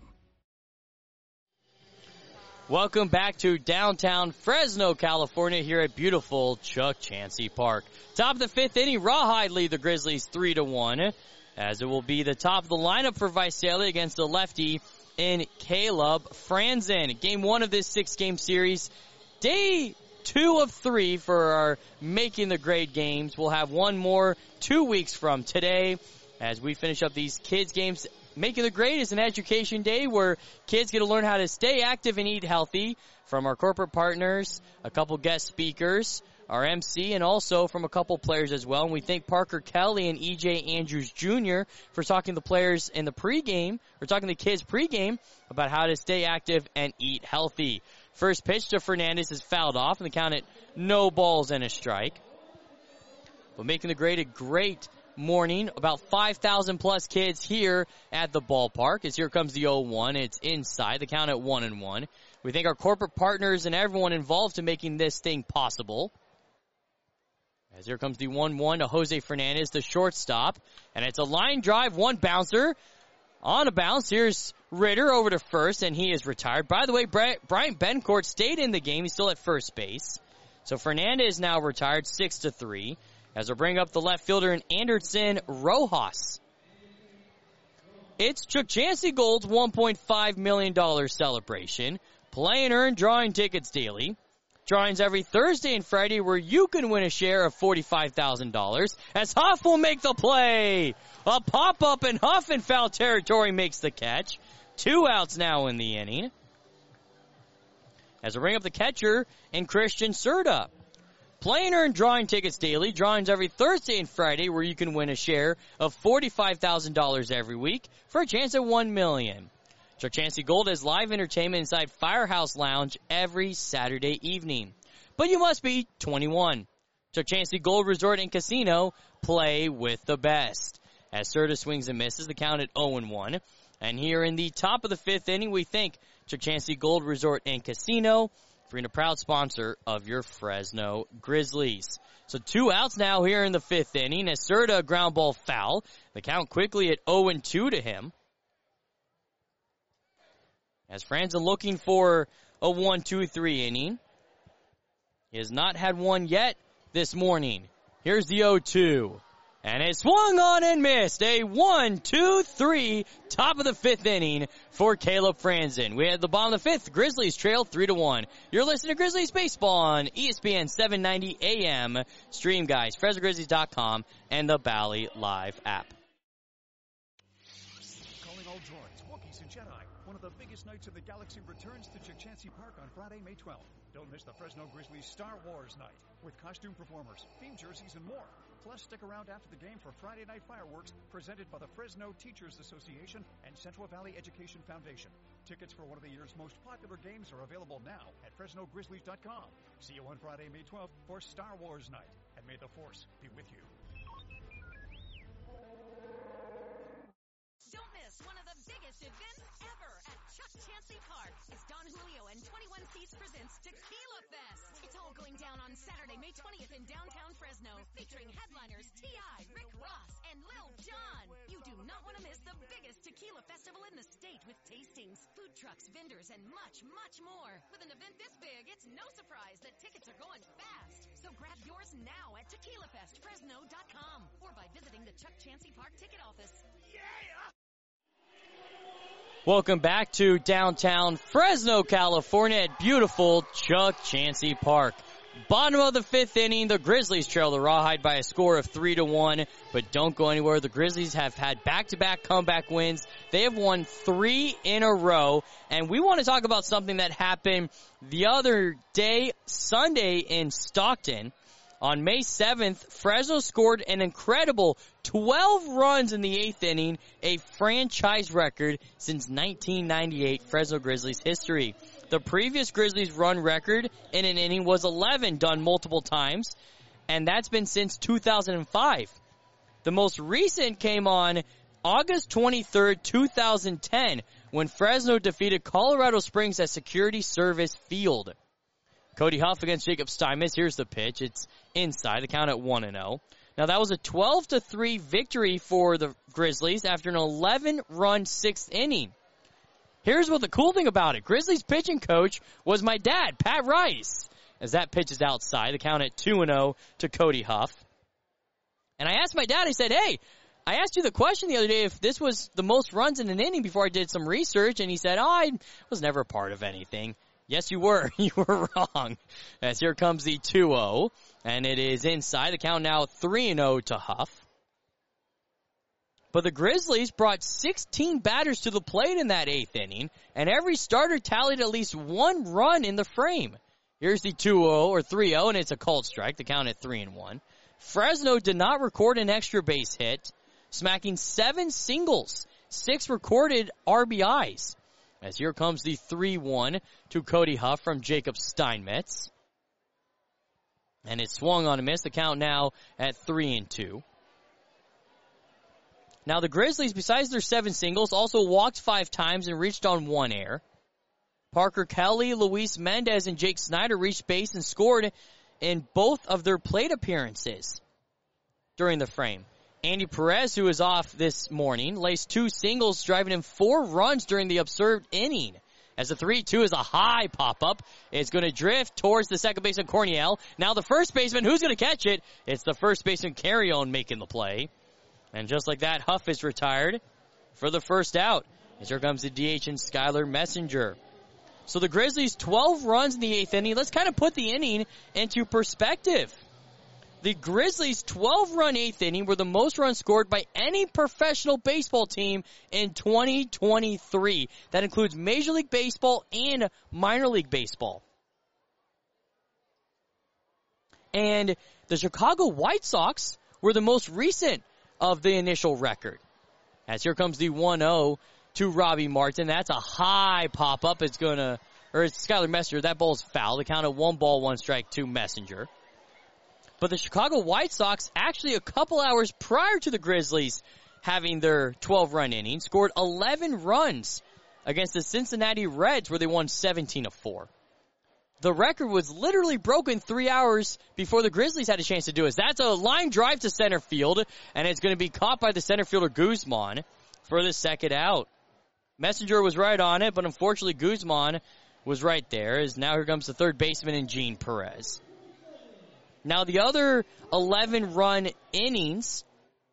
Welcome back to downtown Fresno, California, here at beautiful Chuck Chansey Park. Top of the fifth inning, Rawhide lead the Grizzlies 3-1, as it will be the top of the lineup for Visalia against the lefty in Caleb Franzen. Game 1 of this 6-game series, day 2 of 3 for our Making the Grade games. We'll have one more 2 weeks from today as we finish up these kids games. Making the Grade is an education day where kids get to learn how to stay active and eat healthy from our corporate partners, a couple guest speakers, our MC, and also from a couple players as well. And we thank Parker Kelly and EJ Andrews Jr. for talking to the players in the pregame, or talking to the kids pregame about how to stay active and eat healthy. First pitch to Fernandez is fouled off, and the count at no balls and a strike. But Making the Grade, a great morning. About 5,000 plus kids here at the ballpark. As here comes the 0-1. It's inside. The count at 1-1. We thank our corporate partners and everyone involved in making this thing possible. As here comes the 1-1 to Jose Fernandez, the shortstop. And it's a line drive, one bouncer. On a bounce, here's Ritter over to first, and he is retired. By the way, Bryant Bencourt stayed in the game. He's still at first base. So Fernandez now retired 6-3. As we bring up the left fielder in Anderson Rojas. It's Chuck Chansey Gold's $1.5 million celebration. Play and earn drawing tickets daily. Drawings every Thursday and Friday where you can win a share of $45,000 as Huff will make the play. A pop-up and Huff in foul territory makes the catch. 2 outs now in the inning. As we bring up the catcher and Christian Serta. Play and earn drawing tickets daily. Drawings every Thursday and Friday where you can win a share of $45,000 every week for a chance at $1 million. Chuck Chansey Gold has live entertainment inside Firehouse Lounge every Saturday evening. But you must be 21. Chuck Chansey Gold Resort and Casino, play with the best. As Serta swings and misses, the count at 0-1. And here in the top of the 5th inning, we thank Chuck Chansey Gold Resort and Casino for being a proud sponsor of your Fresno Grizzlies. So 2 outs now here in the 5th inning as Serta ground ball foul. The count quickly at 0-2 to him. As Franzen looking for a 1-2-3 inning. He has not had one yet this morning. Here's the 0-2. And it swung on and missed. A 1-2-3 top of the 5th inning for Caleb Franzen. We had the bottom of the 5th. Grizzlies trail 3-1. You're listening to Grizzlies Baseball on ESPN 790 AM. Stream, guys, FresnoGrizzlies.com and the Bally Live app. Calling all droids, Wookiees, and Jedi. One of the biggest nights of the galaxy returns to Chuck Chansey Park on Friday, May 12th. Don't miss the Fresno Grizzlies Star Wars night with costume performers, theme jerseys, and more. Plus, stick around after the game for Friday night fireworks presented by the Fresno Teachers Association and Central Valley Education Foundation. Tickets for one of the year's most popular games are available now at FresnoGrizzlies.com. See you on Friday, May 12th for Star Wars night, and may the Force be with you. Don't miss one of the biggest events ever at Chuck Chansey Park. It's Don Julio and 21 Seats presents Tequila Fest. It's all going down on Saturday, May 20th in downtown Fresno, featuring headliners T.I., Rick Ross, and Lil Jon. You do not want to miss the biggest tequila festival in the state with tastings, food trucks, vendors, and much, much more. With an event this big, it's no surprise that tickets are going fast. So grab yours now at TequilaFestFresno.com or by visiting the Chuck Chansey Park ticket office. Welcome back to downtown Fresno, California at beautiful Chuck Chansey Park. Bottom of the 5th inning, the Grizzlies trail the Rawhide by a score of 3-1, but don't go anywhere. The Grizzlies have had back-to-back comeback wins. They have won 3 in a row, and we want to talk about something that happened the other day, Sunday in Stockton. On May 7th, Fresno scored an incredible 12 runs in the 8th inning, a franchise record since 1998 Fresno Grizzlies history. The previous Grizzlies run record in an inning was 11, done multiple times, and that's been since 2005. The most recent came on August 23rd, 2010, when Fresno defeated Colorado Springs at Security Service Field. Cody Huff against Jacob Steinmetz. Here's the pitch. It's inside. The count at 1-0. Now, that was a 12-3 victory for the Grizzlies after an 11-run 6th inning. Here's what the cool thing about it. Grizzlies pitching coach was my dad, Pat Rice. As that pitch is outside, the count at 2-0 to Cody Huff. And I asked my dad, I said, hey, I asked you the question the other day if this was the most runs in an inning before I did some research. And he said, oh, I was never a part of anything. Yes, you were. You were wrong. As here comes the 2-0, and it is inside. The count now 3-0 to Huff. But the Grizzlies brought 16 batters to the plate in that 8th inning, and every starter tallied at least 1 run in the frame. Here's the 2-0 or 3-0, and it's a called strike. The count at 3-1. Fresno did not record an extra base hit, smacking 7 singles, 6 recorded RBIs. As here comes the 3-1 to Cody Huff from Jacob Steinmetz. And it swung on a miss. The count now at 3-2. Now, the Grizzlies, besides their 7 singles, also walked 5 times and reached on 1 error. Parker Kelly, Luis Mendez, and Jake Snyder reached base and scored in both of their plate appearances during the frame. Andy Perez, who was off this morning, laced 2 singles, driving in 4 runs during the observed inning. As the 3-2 is a high pop-up. It's going to drift towards the second baseman, Corniel. Now the first baseman, who's going to catch it? It's the first baseman, Carrion, making the play. And just like that, Huff is retired for the first out. As here comes the DH and Skylar Messenger. So the Grizzlies, 12 runs in the 8th inning. Let's kind of put the inning into perspective. The Grizzlies' 12-run 8th inning were the most runs scored by any professional baseball team in 2023. That includes Major League Baseball and Minor League Baseball. And the Chicago White Sox were the most recent of the initial record. As here comes the 1-0 to Robbie Martin. That's a high pop-up. It's Skylar Messenger. That ball's foul. The count of 1 ball, 1 strike to Messenger. But the Chicago White Sox, actually a couple hours prior to the Grizzlies having their 12-run inning, scored 11 runs against the Cincinnati Reds, where they won 17-4. The record was literally broken 3 hours before the Grizzlies had a chance to do it. That's a line drive to center field, and it's going to be caught by the center fielder Guzman for the second out. Messenger was right on it, but unfortunately Guzman was right there. As now here comes the third baseman in Gene Perez. Now the other 11-run innings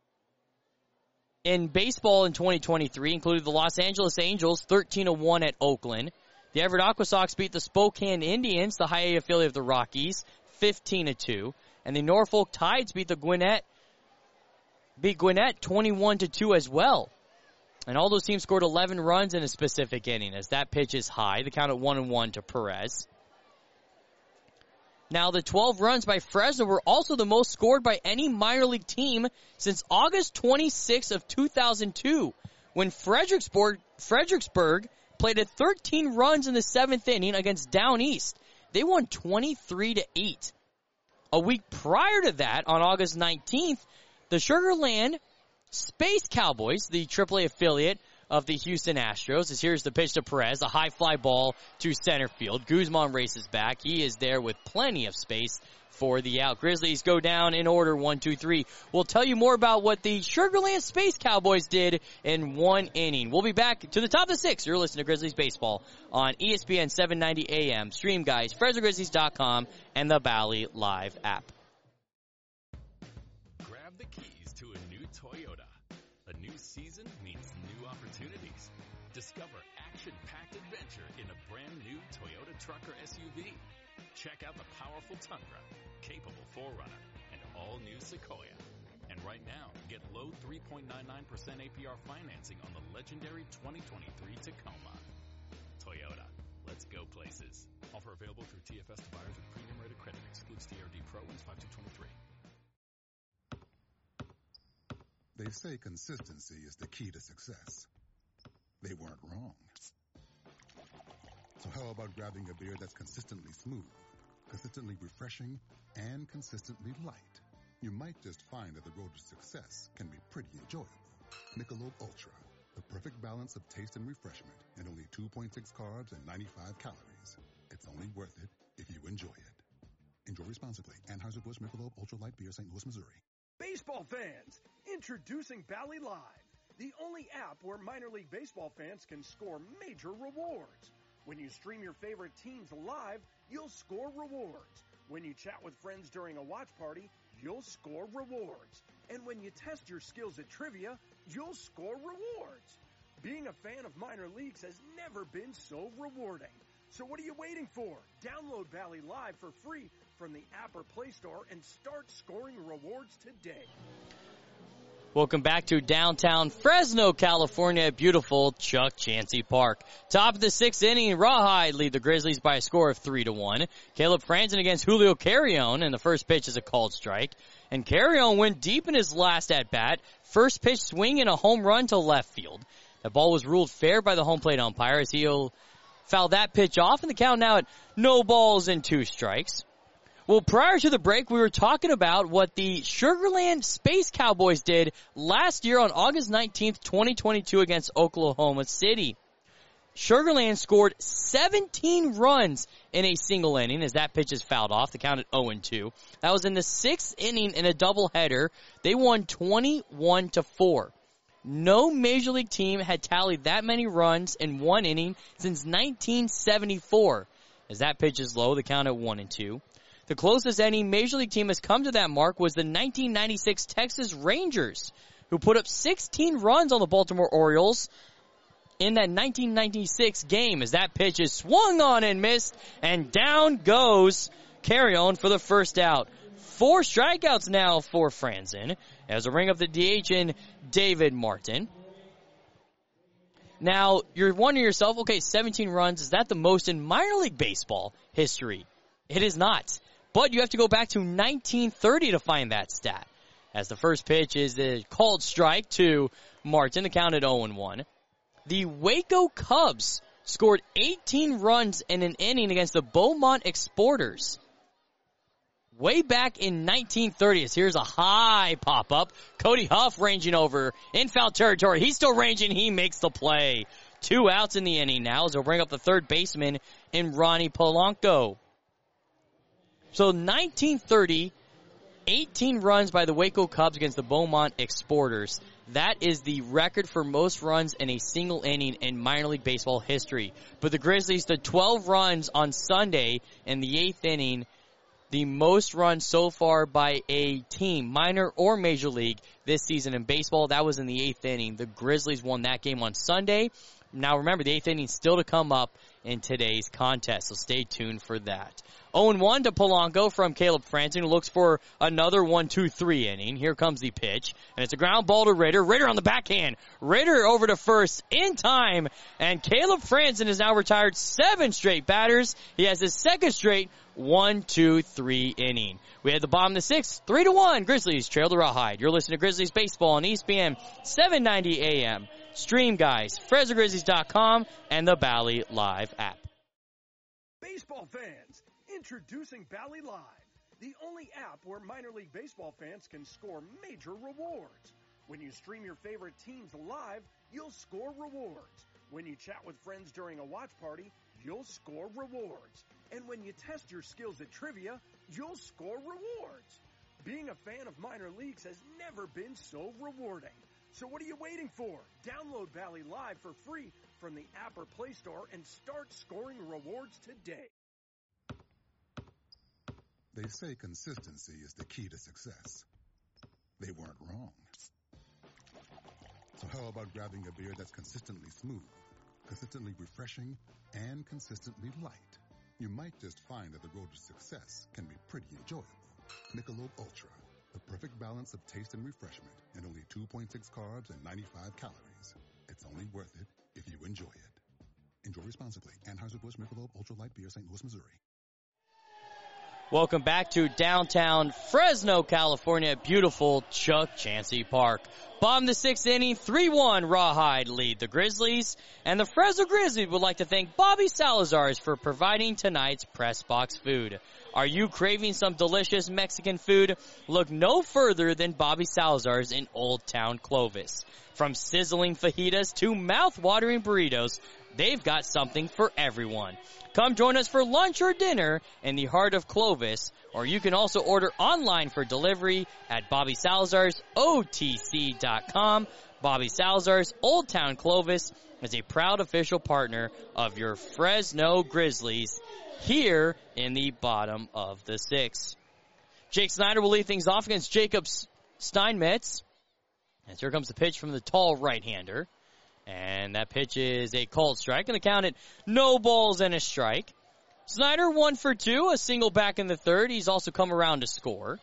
in baseball in 2023 included the Los Angeles Angels 13-1 at Oakland. The Everett Aqua Sox beat the Spokane Indians, the high A affiliate of the Rockies, 15-2. And the Norfolk Tides beat Gwinnett 21-2 as well. And all those teams scored 11 runs in a specific inning, as that pitch is high. The count at 1-1 to Perez. Now, the 12 runs by Fresno were also the most scored by any minor league team since August 26 of 2002, when Fredericksburg played at 13 runs in the 7th inning against Down East. They won 23-8. A week prior to that, on August 19th, the Sugar Land Space Cowboys, the AAA affiliate of the Houston Astros, as here's the pitch to Perez, a high fly ball to center field. Guzman races back. He is there with plenty of space for the out. Grizzlies go down in order, 1-2-3. We'll tell you more about what the Sugar Land Space Cowboys did in 1 inning. We'll be back to the top of the 6. You're listening to Grizzlies Baseball on ESPN 790 AM. Stream guys, FresnoGrizzlies.com, and the Bally Live app. Grab the keys to a new Toyota. A new season means new opportunities. Discover action-packed adventure in a brand new Toyota truck or SUV. Check out the powerful Tundra, capable 4Runner, and all-new Sequoia. And right now, get low 3.99% APR financing on the legendary 2023 Tacoma. Toyota, let's go places. Offer available through TFS to buyers with premium rated credit. Excludes TRD Pro and 5223. They say consistency is the key to success. They weren't wrong. So how about grabbing a beer that's consistently smooth, consistently refreshing, and consistently light? You might just find that the road to success can be pretty enjoyable. Michelob Ultra, the perfect balance of taste and refreshment, and only 2.6 carbs and 95 calories. It's only worth it if you enjoy it. Enjoy responsibly. Anheuser-Busch Michelob Ultra Light Beer, St. Louis, Missouri. Baseball fans, introducing Bally Live, the only app where minor league baseball fans can score major rewards. When you stream your favorite teams live, you'll score rewards. When you chat with friends during a watch party, you'll score rewards. And when you test your skills at trivia, you'll score rewards. Being a fan of minor leagues has never been so rewarding. So what are you waiting for? Download Bally Live for free from the app or Play Store and start scoring rewards today. Welcome back to downtown Fresno, California, at beautiful Chuck Chansey Park. Top of the 6th inning, Rawhide lead the Grizzlies by a score of 3-1. Caleb Franzen against Julio Carrion, and the first pitch is a called strike. And Carrion went deep in his last at-bat. First pitch swing and a home run to left field. The ball was ruled fair by the home plate umpire as he'll foul that pitch off, and the count now at no balls and 2 strikes. Well, prior to the break, we were talking about what the Sugar Land Space Cowboys did last year on August 19th, 2022 against Oklahoma City. Sugar Land scored 17 runs in a single inning as that pitch is fouled off. The count at 0-2. That was in the 6th inning in a doubleheader. They won 21-4. No Major League team had tallied that many runs in one inning since 1974. As that pitch is low, the count at 1-2. The closest any Major League team has come to that mark was the 1996 Texas Rangers, who put up 16 runs on the Baltimore Orioles in that 1996 game as that pitch is swung on and missed, and down goes Carrion for the first out. 4 strikeouts now for Franzen as a ring up the DH in David Martin. Now, you're wondering yourself, okay, 17 runs, is that the most in minor league baseball history? It is not. But you have to go back to 1930 to find that stat. As the first pitch is a called strike to Martin, the count at 0-1. The Waco Cubs scored 18 runs in an inning against the Beaumont Exporters. Way back in 1930s, here's a high pop-up. Cody Huff ranging over in foul territory. He's still ranging. He makes the play. 2 outs in the inning now as they'll bring up the third baseman in Ronnie Polanco. So 1930, 18 runs by the Waco Cubs against the Beaumont Exporters. That is the record for most runs in a single inning in minor league baseball history. But the Grizzlies did 12 runs on Sunday in the 8th inning, the most runs so far by a team, minor or major league, this season in baseball. That was in the 8th inning. The Grizzlies won that game on Sunday. Now remember, the 8th inning is still to come up in today's contest, so stay tuned for that. 0-1 to Polanco from Caleb Franzen, who looks for another 1-2-3 inning. Here comes the pitch, and it's a ground ball to Ritter. Ritter on the backhand. Ritter over to first in time, and Caleb Franzen has now retired 7 straight batters. He has his second straight 1-2-3 inning. We had the bottom of the 6th, 3-1. Grizzlies trail the Rawhide. You're listening to Grizzlies Baseball on ESPN 790 AM. Stream, guys, FresnoGrizzlies.com and the Bally Live app. Baseball fans, introducing Bally Live, the only app where minor league baseball fans can score major rewards. When you stream your favorite teams live, you'll score rewards. When you chat with friends during a watch party, you'll score rewards. And when you test your skills at trivia, you'll score rewards. Being a fan of minor leagues has never been so rewarding. So what are you waiting for? Download Bally Live for free from the app or Play Store and start scoring rewards today. They say consistency is the key to success. They weren't wrong. So how about grabbing a beer that's consistently smooth, consistently refreshing, and consistently light? You might just find that the road to success can be pretty enjoyable. Michelob Ultra, the perfect balance of taste and refreshment, and only 2.6 carbs and 95 calories. It's only worth it if you enjoy it. Enjoy responsibly. Anheuser-Busch Michelob Ultra Light Beer, St. Louis, Missouri. Welcome back to downtown Fresno, California, at beautiful Chuck Chansey Park. Bottom of the 6th inning, 3-1 Rawhide lead the Grizzlies. And the Fresno Grizzlies would like to thank Bobby Salazar's for providing tonight's press box food. Are you craving some delicious Mexican food? Look no further than Bobby Salazar's in Old Town Clovis. From sizzling fajitas to mouth-watering burritos, they've got something for everyone. Come join us for lunch or dinner in the heart of Clovis, or you can also order online for delivery at BobbySalazarsOTC.com. Bobby Salazar's Old Town Clovis is a proud official partner of your Fresno Grizzlies here in the bottom of the 6th. Jake Snyder will lead things off against Jacob Steinmetz. As here comes the pitch from the tall right-hander. And that pitch is a called strike. Going to count it no balls and a strike. Snyder 1 for 2, a single back in the 3rd. He's also come around to score.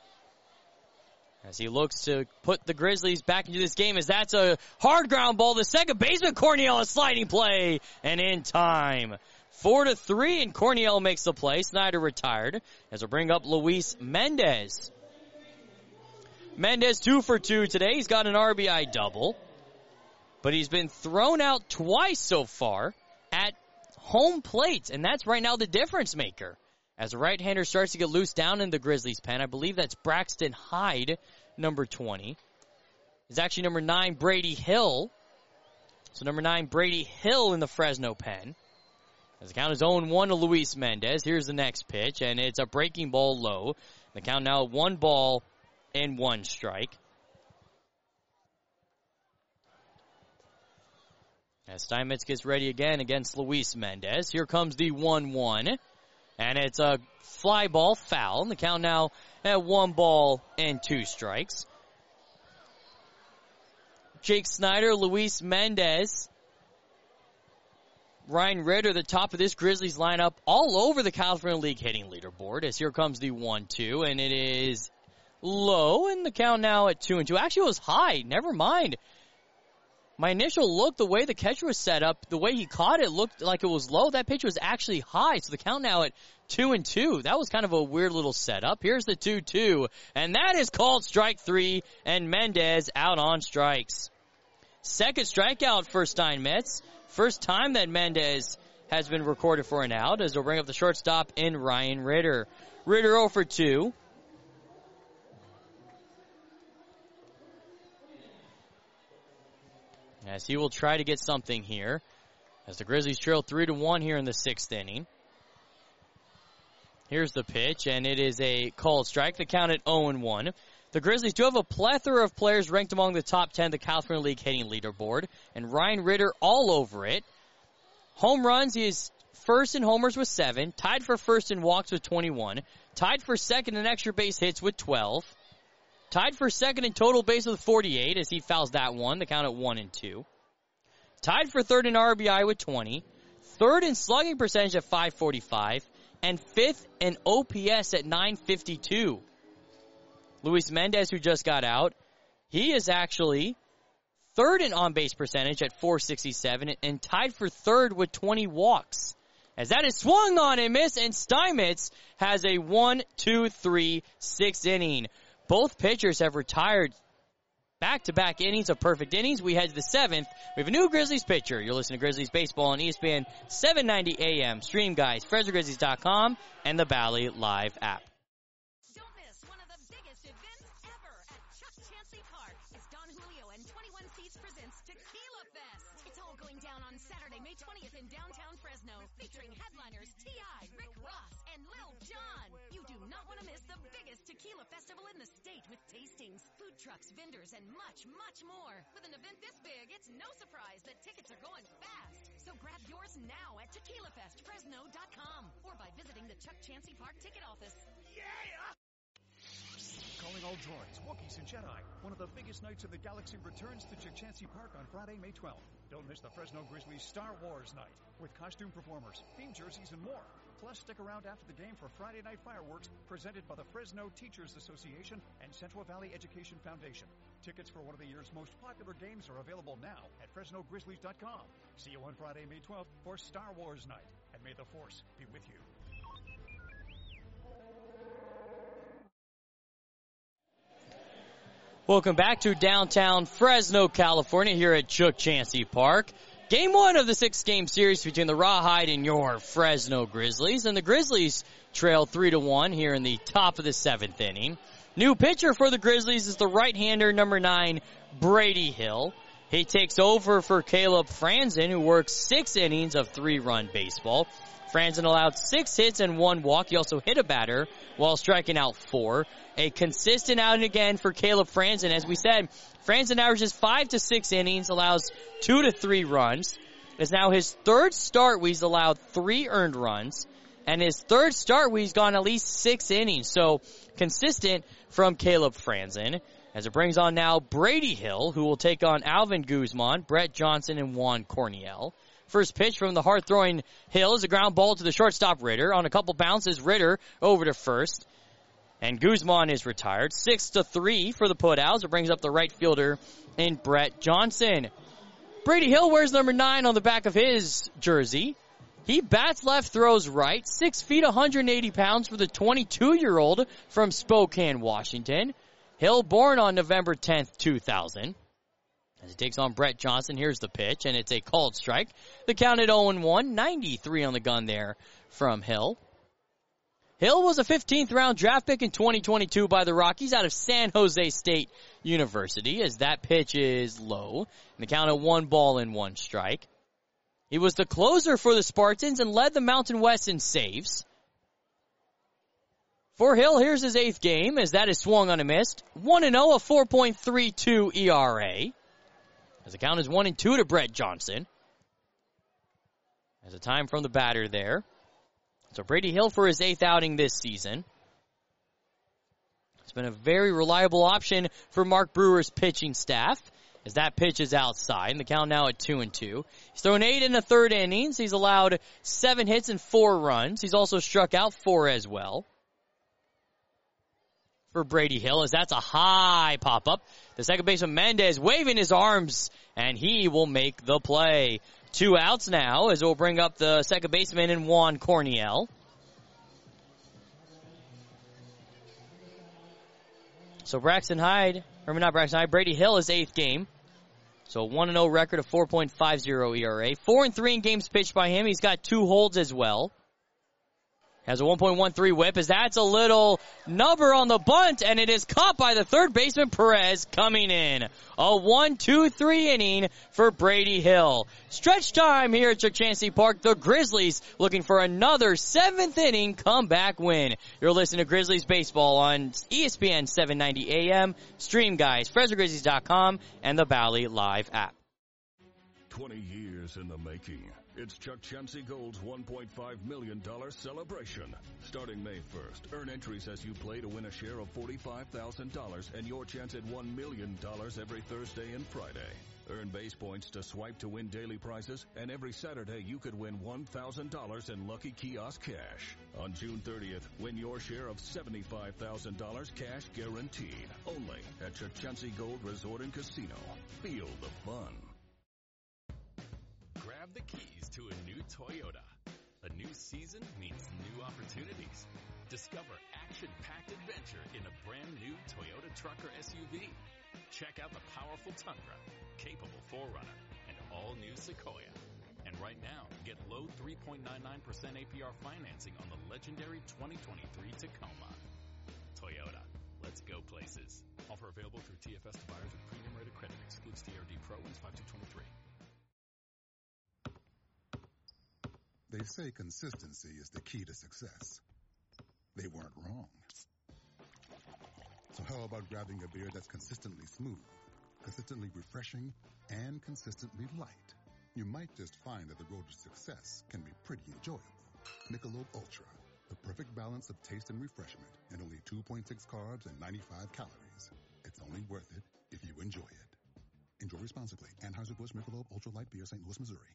As he looks to put the Grizzlies back into this game, as that's a hard ground ball. The second baseman, Corniel, a sliding play, and in time. 4-3, and Corniel makes the play. Snyder retired, as we'll bring up Luis Mendez. Mendez 2 for 2 today. He's got an RBI double. But he's been thrown out twice so far at home plate, and that's right now the difference maker. As a right-hander starts to get loose down in the Grizzlies' pen, I believe that's Braxton Hyde, number 20. It's actually number 9, Brady Hill. So number 9, Brady Hill in the Fresno pen. As the count is 0-1 to Luis Mendez. Here's the next pitch, and it's a breaking ball low. The count now 1 ball and 1 strike. As Steinmetz gets ready again against Luis Mendez. Here comes the 1-1. And it's a fly ball foul. And the count now at 1 ball and 2 strikes. Jake Snyder, Luis Mendez, Ryan Ritter, the top of this Grizzlies lineup, all over the California League hitting leaderboard. As here comes the 1-2, and it is low. And the count now at 2-2. Actually, it was high. Never mind. My initial look, the way the catcher was set up, the way he caught it looked like it was low. That pitch was actually high, so the count now at 2-2. That was kind of a weird little setup. Here's the 2-2, and that is called strike 3, and Mendez out on strikes. Second strikeout for Steinmetz. First time that Mendez has been recorded for an out, as they'll bring up the shortstop in Ryan Ritter. Ritter 0 for 2. As he will try to get something here, as the Grizzlies trail 3-1 here in the 6th inning. Here's the pitch, and it is a called strike. The count at 0-1. The Grizzlies do have a plethora of players ranked among the top 10 of the California League hitting leaderboard, and Ryan Ritter all over it. Home runs, he is first in homers with 7, tied for first in walks with 21, tied for second in extra base hits with 12. Tied for second in total base with 48 as he fouls that one. The count at 1-2. Tied for third in RBI with 20. Third in slugging percentage at 545. And fifth in OPS at 952. Luis Mendez, who just got out, he is actually third in on-base percentage at 467 and tied for third with 20 walks. As that is swung on and missed, and Steinmetz has a 1-2-3 6th inning. Both pitchers have retired back-to-back innings of perfect innings. We head to the 7th. We have a new Grizzlies pitcher. You're listening to Grizzlies Baseball on ESPN 790 AM. Stream, guys, FresnoGrizzlies.com and the Bally Live app. Don't miss one of the biggest events ever at Chuck Chansey Park as Don Julio and 21 Seats presents Tequila Fest. It's all going down on Saturday, May 20th in downtown Fresno, featuring headliners T.I., Rick Ross, and Lil Jon. You do not want to miss the biggest tequila festival in the state with tastings, food trucks, vendors, and much, much more. With an event this big, it's no surprise that tickets are going fast. So grab yours now at TequilaFestFresno.com or by visiting the Chuck Chansey Park ticket office. Calling all droids, Wookiees, and Jedi. One of the biggest nights in the galaxy returns to Chuck Chansey Park on Friday, May 12th. Don't miss the Fresno Grizzlies Star Wars night with costume performers, theme jerseys, and more. Plus, stick around after the game for Friday night fireworks presented by the Fresno Teachers Association and Central Valley Education Foundation. Tickets for one of the year's most popular games are available now at FresnoGrizzlies.com. See you on Friday, May 12th for Star Wars night, and may the Force be with you. Welcome back to downtown Fresno, California, here at Chuck Chansey Park. Game 1 of the 6-game series between the Rawhide and your Fresno Grizzlies. And the Grizzlies trail 3-1 here in the top of the 7th inning. New pitcher for the Grizzlies is the right-hander, number 9, Brady Hill. He takes over for Caleb Franzen, who works 6 innings of 3-run baseball. Franzen allowed 6 hits and 1 walk. He also hit a batter while striking out 4. A consistent outing again for Caleb Franzen. As we said, Franzen averages 5 to 6 innings, allows 2 to 3 runs. It's now his 3rd start where he's allowed 3 earned runs, and his 3rd start where he's gone at least 6 innings. So consistent from Caleb Franzen. As it brings on now Brady Hill, who will take on Alvin Guzman, Brett Johnson, and Juan Corniel. First pitch from the hard-throwing Hill is a ground ball to the shortstop Ritter. On a couple bounces, Ritter over to first. And Guzman is retired. 6-3 for the putouts. It brings up the right fielder in Brett Johnson. Brady Hill wears number 9 on the back of his jersey. He bats left, throws right. 6 feet, 180 pounds for the 22-year-old from Spokane, Washington. Hill born on November 10th, 2000. As he takes on Brett Johnson, here's the pitch, and it's a called strike. The count at 0-1, 93 on the gun there from Hill. Hill was a 15th round draft pick in 2022 by the Rockies out of San Jose State University, as that pitch is low. And the count of 1-1 He was the closer for the Spartans and led the Mountain West in saves. For Hill, here's his 8th game, as that is swung on a missed. 1-0, a 4.32 ERA. As the count is 1-2 to Brett Johnson. As a time from the batter there. So Brady Hill for his 8th outing this season. It's been a very reliable option for Mark Brewer's pitching staff, as that pitch is outside, and the count now at 2-2. He's thrown 8 in the 3rd innings. He's allowed 7 hits and 4 runs. He's also struck out 4 as well. For Brady Hill, as that's a high pop-up. The second baseman Mendez waving his arms, and he will make the play. 2 outs now, as we'll bring up the second baseman in Juan Corniel. So Brady Hill is 8th game. So 1-0 record of 4.50 ERA. 4-3 in games pitched by him. He's got 2 holds as well. Has a 1.13 whip, as that's a little nubber on the bunt, and it is caught by the third baseman Perez coming in. A 1-2-3 inning for Brady Hill. Stretch time here at Chansey Park. The Grizzlies looking for another 7th inning comeback win. You're listening to Grizzlies Baseball on ESPN 790 AM, Stream Guys, FresnoGrizzlies.com, and the Bally Live app. 20 years in the making. It's Chuck Chansey Gold's $1.5 million celebration. Starting May 1st, earn entries as you play to win a share of $45,000 and your chance at $1 million every Thursday and Friday. Earn base points to swipe to win daily prizes, and every Saturday you could win $1,000 in Lucky Kiosk cash. On June 30th, win your share of $75,000 cash guaranteed. Only at Chuck Chansey Gold Resort and Casino. Feel the fun. Grab the keys to a new Toyota. A new season means new opportunities. Discover action-packed adventure in a brand new Toyota truck or SUV. Check out the powerful Tundra, capable 4Runner, and all-new Sequoia. And right now, get low 3.99% APR financing on the legendary 2023 Tacoma. Toyota, let's go places. Offer available through TFS to buyers with premium-rated credit. Excludes TRD Pro. Wins 5223. They say consistency is the key to success. They weren't wrong. So how about grabbing a beer that's consistently smooth, consistently refreshing, and consistently light? You might just find that the road to success can be pretty enjoyable. Michelob Ultra, the perfect balance of taste and refreshment, and only 2.6 carbs and 95 calories. It's only worth it if you enjoy it. Enjoy responsibly. Anheuser-Busch Michelob Ultra Light Beer, St. Louis, Missouri.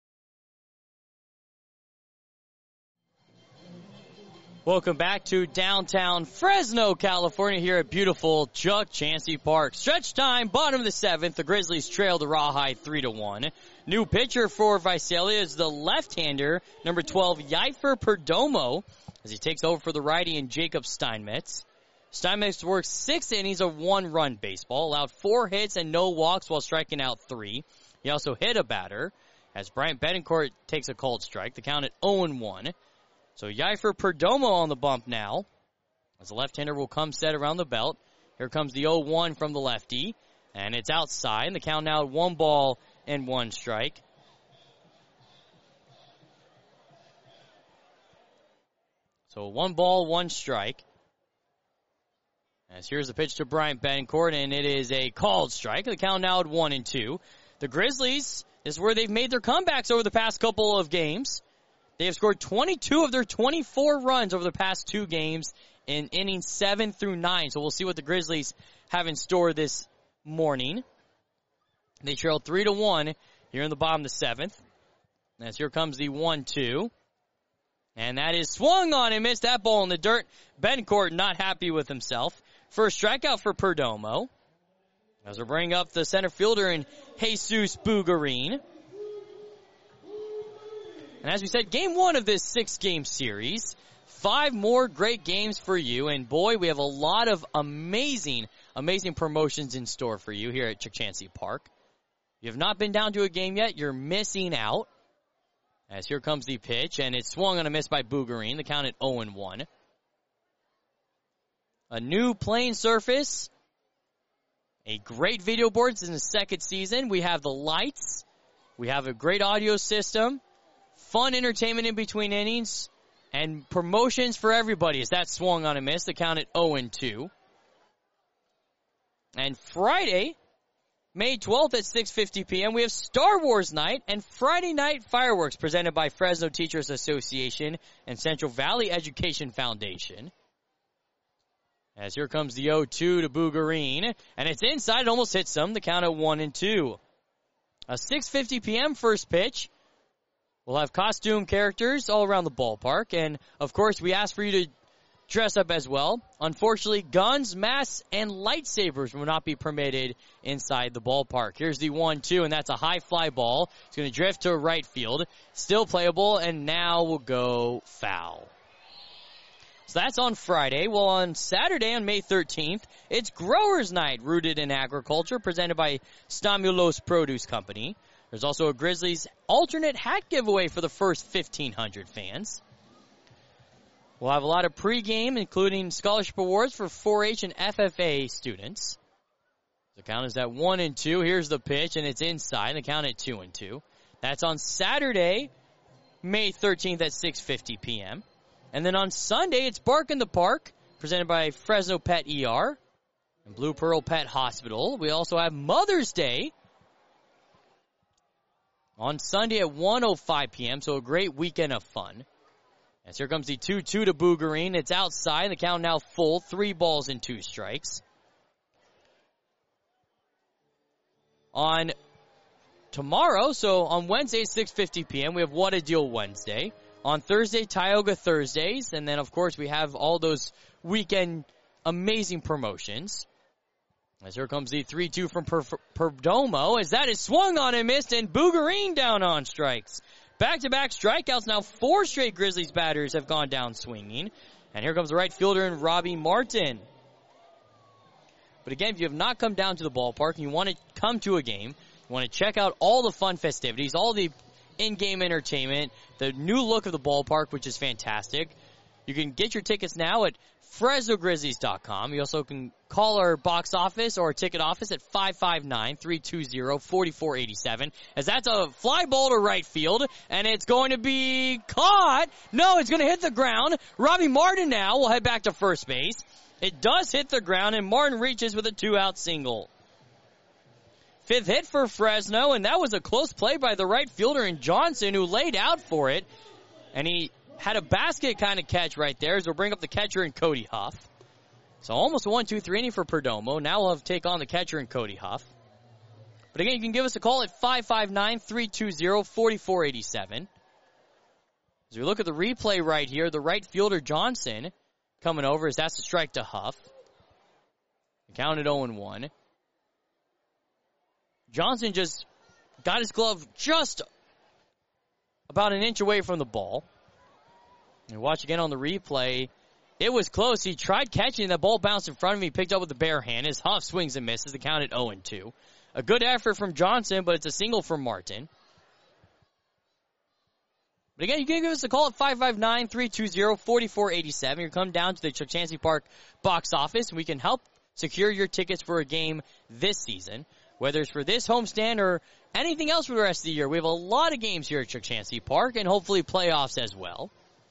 Welcome back to downtown Fresno, California, here at beautiful Chuck Chansey Park. Stretch time, bottom of the 7th. The Grizzlies trail the Rawhide 3-1. New pitcher for Visalia is the left-hander, number 12, Yeifer Perdomo, as he takes over for the righty in Jacob Steinmetz. Steinmetz worked 6 innings of 1-run baseball, allowed 4 hits and no walks while striking out 3. He also hit a batter, as Bryant Betancourt takes a cold strike. The count at 0-1. So Yeifer Perdomo on the bump now, as the left-hander will come set around the belt. Here comes the 0-1 from the lefty, and it's outside, and the count now at 1-1. So 1-1. As here's the pitch to Bryant Betancourt, and it is a called strike. The count now at 1-2. The Grizzlies is where they've made their comebacks over the past couple of games. They have scored 22 of their 24 runs over the past 2 games in innings 7 through 9. So we'll see what the Grizzlies have in store this morning. They trail 3-1 here in the bottom of the 7th. As here comes the 1-2. And that is swung on and missed that ball in the dirt. Betancourt not happy with himself. First strikeout for Perdomo. As we bring up the center fielder in Jesus Bugarin. And as we said, game 1 of this 6-game series. 5 more great games for you. And boy, we have a lot of amazing promotions in store for you here at Chansey Park. If you have not been down to a game yet, you're missing out. As here comes the pitch, and it's swung on a miss by Bugarin. The count at 0-1. a new playing surface, a great video board. It's in the second season. We have the lights. We have a great audio system, fun entertainment in between innings, and promotions for everybody as that swung on a miss. The count at 0-2. And Friday, May 12th at 6:50 p.m., we have Star Wars Night and Friday Night Fireworks presented by Fresno Teachers Association and Central Valley Education Foundation. As here comes the 0-2 to Bougarine, and it's inside. It almost hits them. The count at 1-2. A 6:50 p.m. first pitch. We'll have costume characters all around the ballpark, and of course we ask for you to dress up as well. Unfortunately, guns, masks, and lightsabers will not be permitted inside the ballpark. Here's the 1-2, and that's a high fly ball. It's going to drift to right field. Still playable, and now will go foul. So that's on Friday. Well, on Saturday, on May 13th, it's Growers Night, rooted in agriculture, presented by Stamulos Produce Company. There's also a Grizzlies alternate hat giveaway for the first 1,500 fans. We'll have a lot of pregame, including scholarship awards for 4-H and FFA students. The count is at 1-2. Here's the pitch, and it's inside. The count at 2-2. That's on Saturday, May 13th at 6:50 p.m. And then on Sunday, it's Bark in the Park, presented by Fresno Pet ER and Blue Pearl Pet Hospital. We also have Mother's Day on Sunday at 1:05 p.m., so a great weekend of fun. As here comes the 2-2 to Bougarine. It's outside. The count now full. 3 balls and 2 strikes. On tomorrow, so on Wednesday, 6:50 p.m., we have What a Deal Wednesday. On Thursday, Tioga Thursdays. And then, of course, we have all those weekend amazing promotions. As here comes the 3-2 from Perdomo, as that is swung on and missed, and Bougarine down on strikes. Back-to-back strikeouts. Now 4 straight Grizzlies batters have gone down swinging. And here comes the right fielder in Robbie Martin. But again, if you have not come down to the ballpark and you want to come to a game, you want to check out all the fun festivities, all the in-game entertainment, the new look of the ballpark, which is fantastic, you can get your tickets now at FresnoGrizzlies.com. You also can call our box office or ticket office at 559-320-4487. As that's a fly ball to right field, and it's going to be caught. No, it's going to hit the ground. Robbie Martin now will head back to first base. It does hit the ground, and Martin reaches with a 2-out single. 5th hit for Fresno, and that was a close play by the right fielder in Johnson, who laid out for it. And he had a basket kind of catch right there, as we'll bring up the catcher in Cody Huff. So almost a 1-2-3 inning for Perdomo. Now we'll have to take on the catcher in Cody Huff. But again, you can give us a call at 559-320-4487. As we look at the replay right here, the right fielder Johnson coming over, as that's a strike to Huff. Count at 0-1. Johnson just got his glove just about an inch away from the ball. And watch again on the replay. It was close. He tried catching. The ball bounced in front of him. He picked up with the bare hand. His Huff swings and misses. The count at 0-2. A good effort from Johnson, but it's a single from Martin. But again, you can give us a call at 559-320-4487. You come down to the Chukchansi Park box office, and we can help secure your tickets for a game this season. Whether it's for this homestand or anything else for the rest of the year, we have a lot of games here at Chukchansi Park, and hopefully playoffs as well.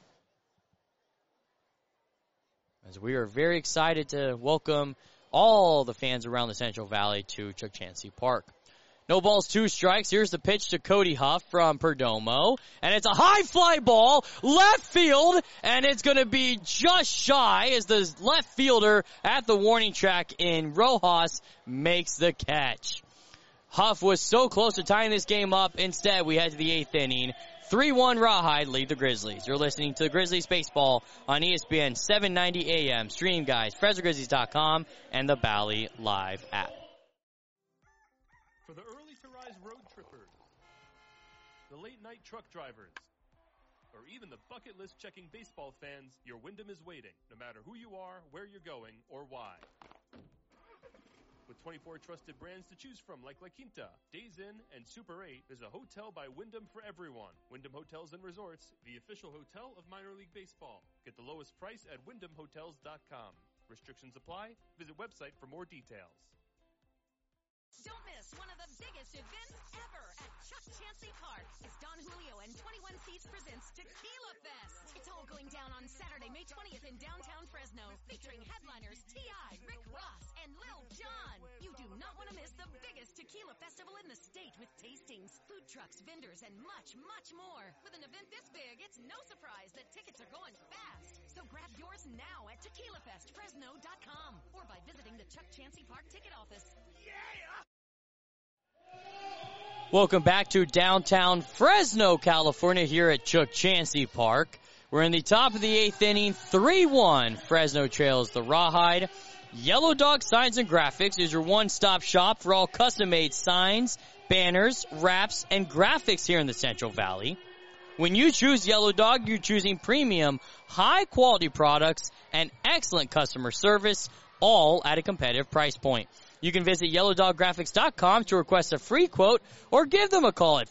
As we are very excited to welcome all the fans around the Central Valley to Chukchansi Park. No balls, 2 strikes. Here's the pitch to Cody Huff from Perdomo. And it's a high fly ball, left field, and it's going to be just shy as the left fielder at the warning track in Rojas makes the catch. Huff was so close to tying this game up. Instead, we head to the 8th inning. 3-1 Rawhide lead the Grizzlies. You're listening to Grizzlies Baseball on ESPN 790 AM. Stream guys, FresnoGrizzlies.com, and the Bally Live app. For the early to rise road trippers, the late night truck drivers, or even the bucket list checking baseball fans, your Wyndham is waiting, no matter who you are, where you're going, or why. With 24 trusted brands to choose from like La Quinta, Days Inn, and Super 8, there's a hotel by Wyndham for everyone. Wyndham Hotels and Resorts, the official hotel of minor league baseball. Get the lowest price at WyndhamHotels.com. Restrictions apply. Visit website for more details. Don't miss one of the biggest events ever at Chuck Chansey Park as Don Julio and 21 Seats presents Tequila Fest. It's all going down on Saturday, May 20th in downtown Fresno, featuring headliners T.I., Rick Ross, and Lil Jon. You do not want to miss the biggest tequila festival in the state with tastings, food trucks, vendors, and much, much more. With an event this big, it's no surprise that tickets are going fast. So grab yours now at TequilaFestFresno.com or by visiting the Chuck Chansey Park ticket office. Welcome back to downtown Fresno, California, here at Chuck Chansey Park. We're in the top of the 8th inning, 3-1. Fresno trails the Rawhide. Yellow Dog Signs and Graphics is your one-stop shop for all custom-made signs, banners, wraps, and graphics here in the Central Valley. When you choose Yellow Dog, you're choosing premium, high-quality products and excellent customer service, all at a competitive price point. You can visit YellowDogGraphics.com to request a free quote or give them a call at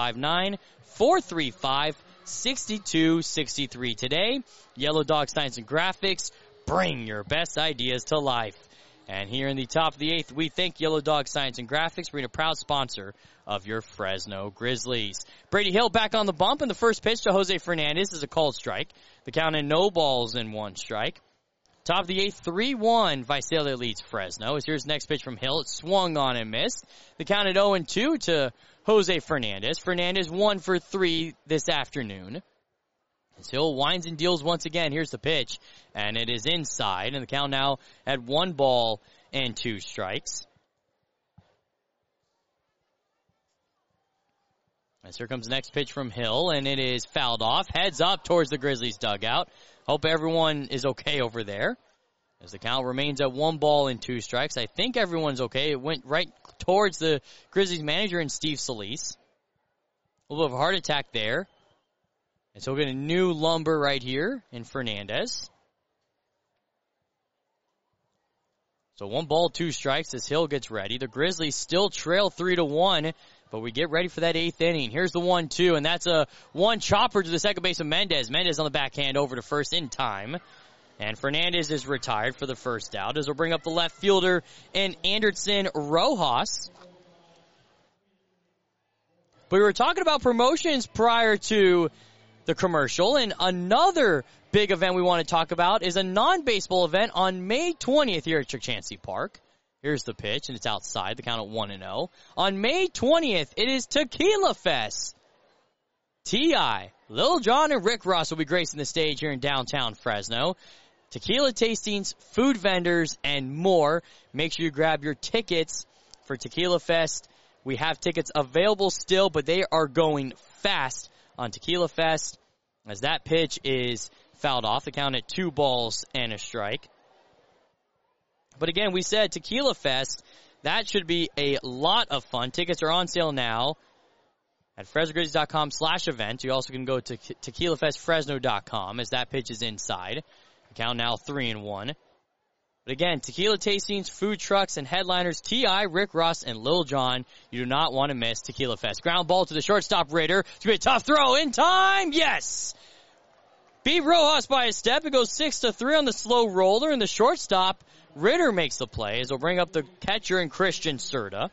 559-435-6263 today. Yellow Dog Signs and Graphics, bring your best ideas to life. And here in the top of the 8th, we thank Yellow Dog Signs and Graphics for being a proud sponsor of your Fresno Grizzlies. Brady Hill back on the bump, and the first pitch to Jose Fernandez is a called strike. The count in no balls and one strike. Top of the 8th, 3-1. Visalia leads Fresno. As here's the next pitch from Hill. It swung on and missed. The count at 0-2 to Jose Fernandez. Fernandez 1 for 3 this afternoon. As Hill winds and deals once again. Here's the pitch. And it is inside. And the count now at 1 ball and 2 strikes. As here comes the next pitch from Hill. And it is fouled off. Heads up towards the Grizzlies dugout. Hope everyone is okay over there. As the count remains at 1 ball and 2 strikes. I think everyone's okay. It went right towards the Grizzlies manager and Steve Solis. A little bit of a heart attack there. And so we'll get a new lumber right here in Fernandez. So 1 ball, 2 strikes as Hill gets ready. The Grizzlies still trail 3-1. But we get ready for that 8th inning. Here's the 1-2, and that's a 1 chopper to the second baseman Mendez. Mendez on the backhand over to first in time. And Fernandez is retired for the first out as we'll bring up the left fielder in Anderson Rojas. But we were talking about promotions prior to the commercial, and another big event we want to talk about is a non-baseball event on May 20th here at Chuck Chansey Park. Here's the pitch, and it's outside. The count at 1-0. On May 20th, it is Tequila Fest. T.I., Lil Jon, and Rick Ross will be gracing the stage here in downtown Fresno. Tequila tastings, food vendors, and more. Make sure you grab your tickets for Tequila Fest. We have tickets available still, but they are going fast on Tequila Fest as that pitch is fouled off. The count at 2 balls and a strike. But again, we said Tequila Fest, that should be a lot of fun. Tickets are on sale now at FresnoGrizzlies.com/event. You also can go to TequilaFestFresno.com as that pitch is inside. The count now 3-1. But again, tequila tastings, food trucks, and headliners T.I., Rick Ross, and Lil Jon. You do not want to miss Tequila Fest. Ground ball to the shortstop, Ritter. It's going to be a tough throw in time. Yes! Beat Rojas by a step. It goes 6-3 on the slow roller, and the shortstop, Ritter, makes the play as we'll bring up the catcher and Christian Serta.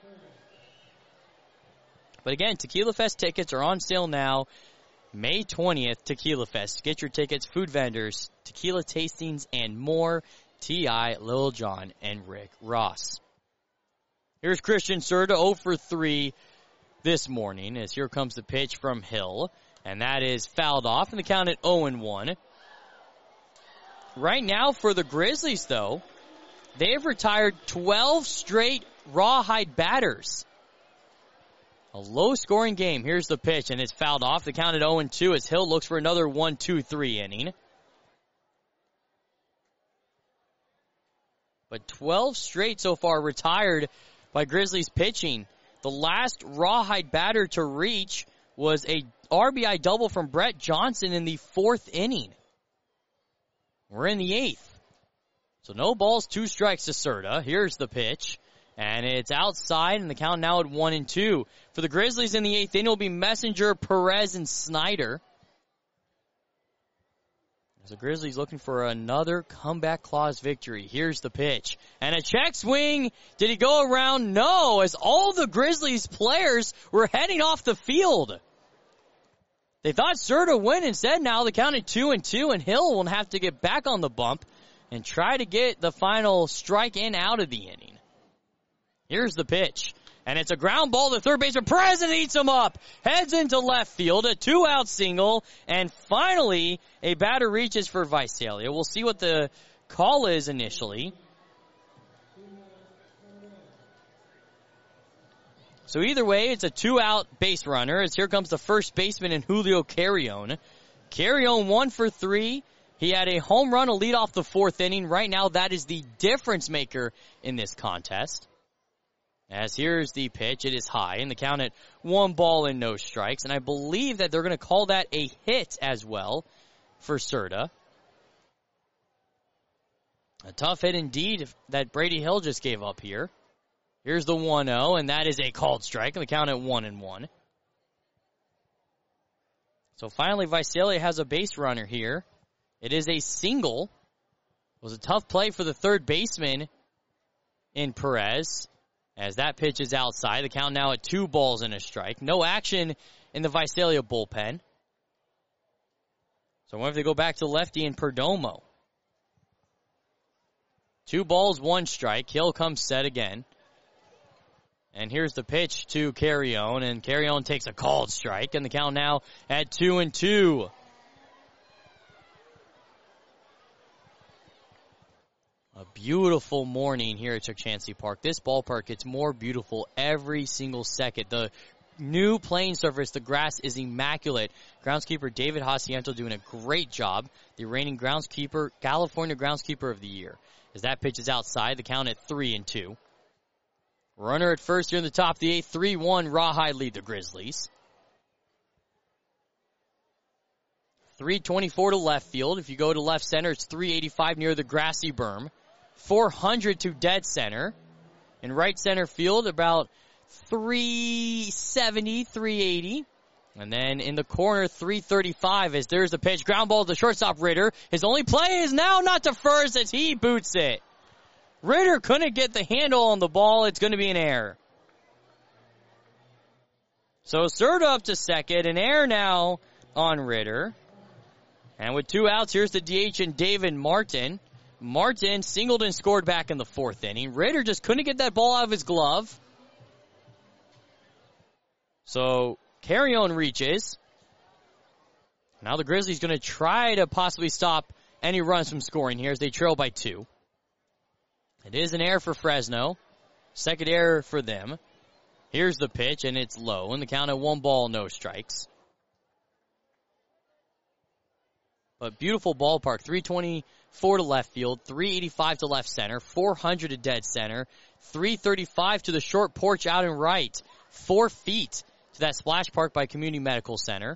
But again, Tequila Fest tickets are on sale now. May 20th, Tequila Fest. Get your tickets, food vendors, tequila tastings, and more. T.I., Lil Jon, and Rick Ross. Here's Christian Serta, 0 for 3 this morning, as here comes the pitch from Hill. And that is fouled off, and the count at 0-1. Right now for the Grizzlies, though, they have retired 12 straight Rawhide batters. A low-scoring game. Here's the pitch, and it's fouled off. The count at 0-2 as Hill looks for another 1-2-3 inning. But 12 straight so far retired by Grizzlies pitching. The last Rawhide batter to reach was a RBI double from Brett Johnson in the 4th inning. We're in the 8th. So no balls, 2 strikes to Serta. Here's the pitch. And it's outside, and the count now at 1-2. For the Grizzlies in the 8th inning will be Messenger, Perez, and Snyder. The Grizzlies looking for another comeback clause victory. Here's the pitch. And a check swing. Did he go around? No, as all the Grizzlies players were heading off the field. They thought Serta win. Instead, now they counted 2-2, and Hill will have to get back on the bump and try to get the final strike in out of the inning. Here's the pitch. And it's a ground ball to third baseman. Perez eats him up. Heads into left field. A 2-out single. And finally, a batter reaches for Visalia. We'll see what the call is initially. So either way, it's a 2-out base runner. As here comes the first baseman in Julio Carrion. Carrion 1 for 3. He had a home run to lead off the fourth inning. Right now, that is the difference maker in this contest. As here's the pitch, it is high, and the count at 1 ball and no strikes. And I believe that they're going to call that a hit as well for Serta. A tough hit indeed that Brady Hill just gave up here. Here's the 1-0, and that is a called strike, and the count at 1-1. So finally, Visalia has a base runner here. It is a single. It was a tough play for the third baseman in Perez. As that pitch is outside, the count now at 2 balls and a strike. No action in the Visalia bullpen. So I wonder if they go back to lefty in Perdomo. 2 balls, 1 strike. Hill comes set again. And here's the pitch to Carrion, and Carrion takes a called strike, and the count now at 2-2. A beautiful morning here at Chukchansi Park. This ballpark gets more beautiful every single second. The new playing surface, the grass is immaculate. Groundskeeper David Jacinto doing a great job. The reigning groundskeeper, California Groundskeeper of the Year. As that pitch is outside, the count at 3-2. Runner at first here in the top of the 8th, 3-1. Rawhide lead the Grizzlies. 324 to left field. If you go to left center, it's 385 near the grassy berm. 400 to dead center. In right center field, about 370, 380. And then in the corner, 335 as there's the pitch. Ground ball to shortstop Ritter. His only play is now not to first as he boots it. Ritter couldn't get the handle on the ball. It's going to be an error. So Serta up to second. An error now on Ritter. And with 2 outs, here's the DH and David Martin. Martin singled and scored back in the 4th inning. Ritter just couldn't get that ball out of his glove. So Carrion reaches. Now the Grizzlies going to try to possibly stop any runs from scoring here as they trail by 2. It is an error for Fresno. Second error for them. Here's the pitch, and it's low. And the count at 1 ball, no strikes. But beautiful ballpark. 324 to left field, 385 to left center, 400 to dead center, 335 to the short porch out in right, 4 feet to that splash park by Community Medical Center.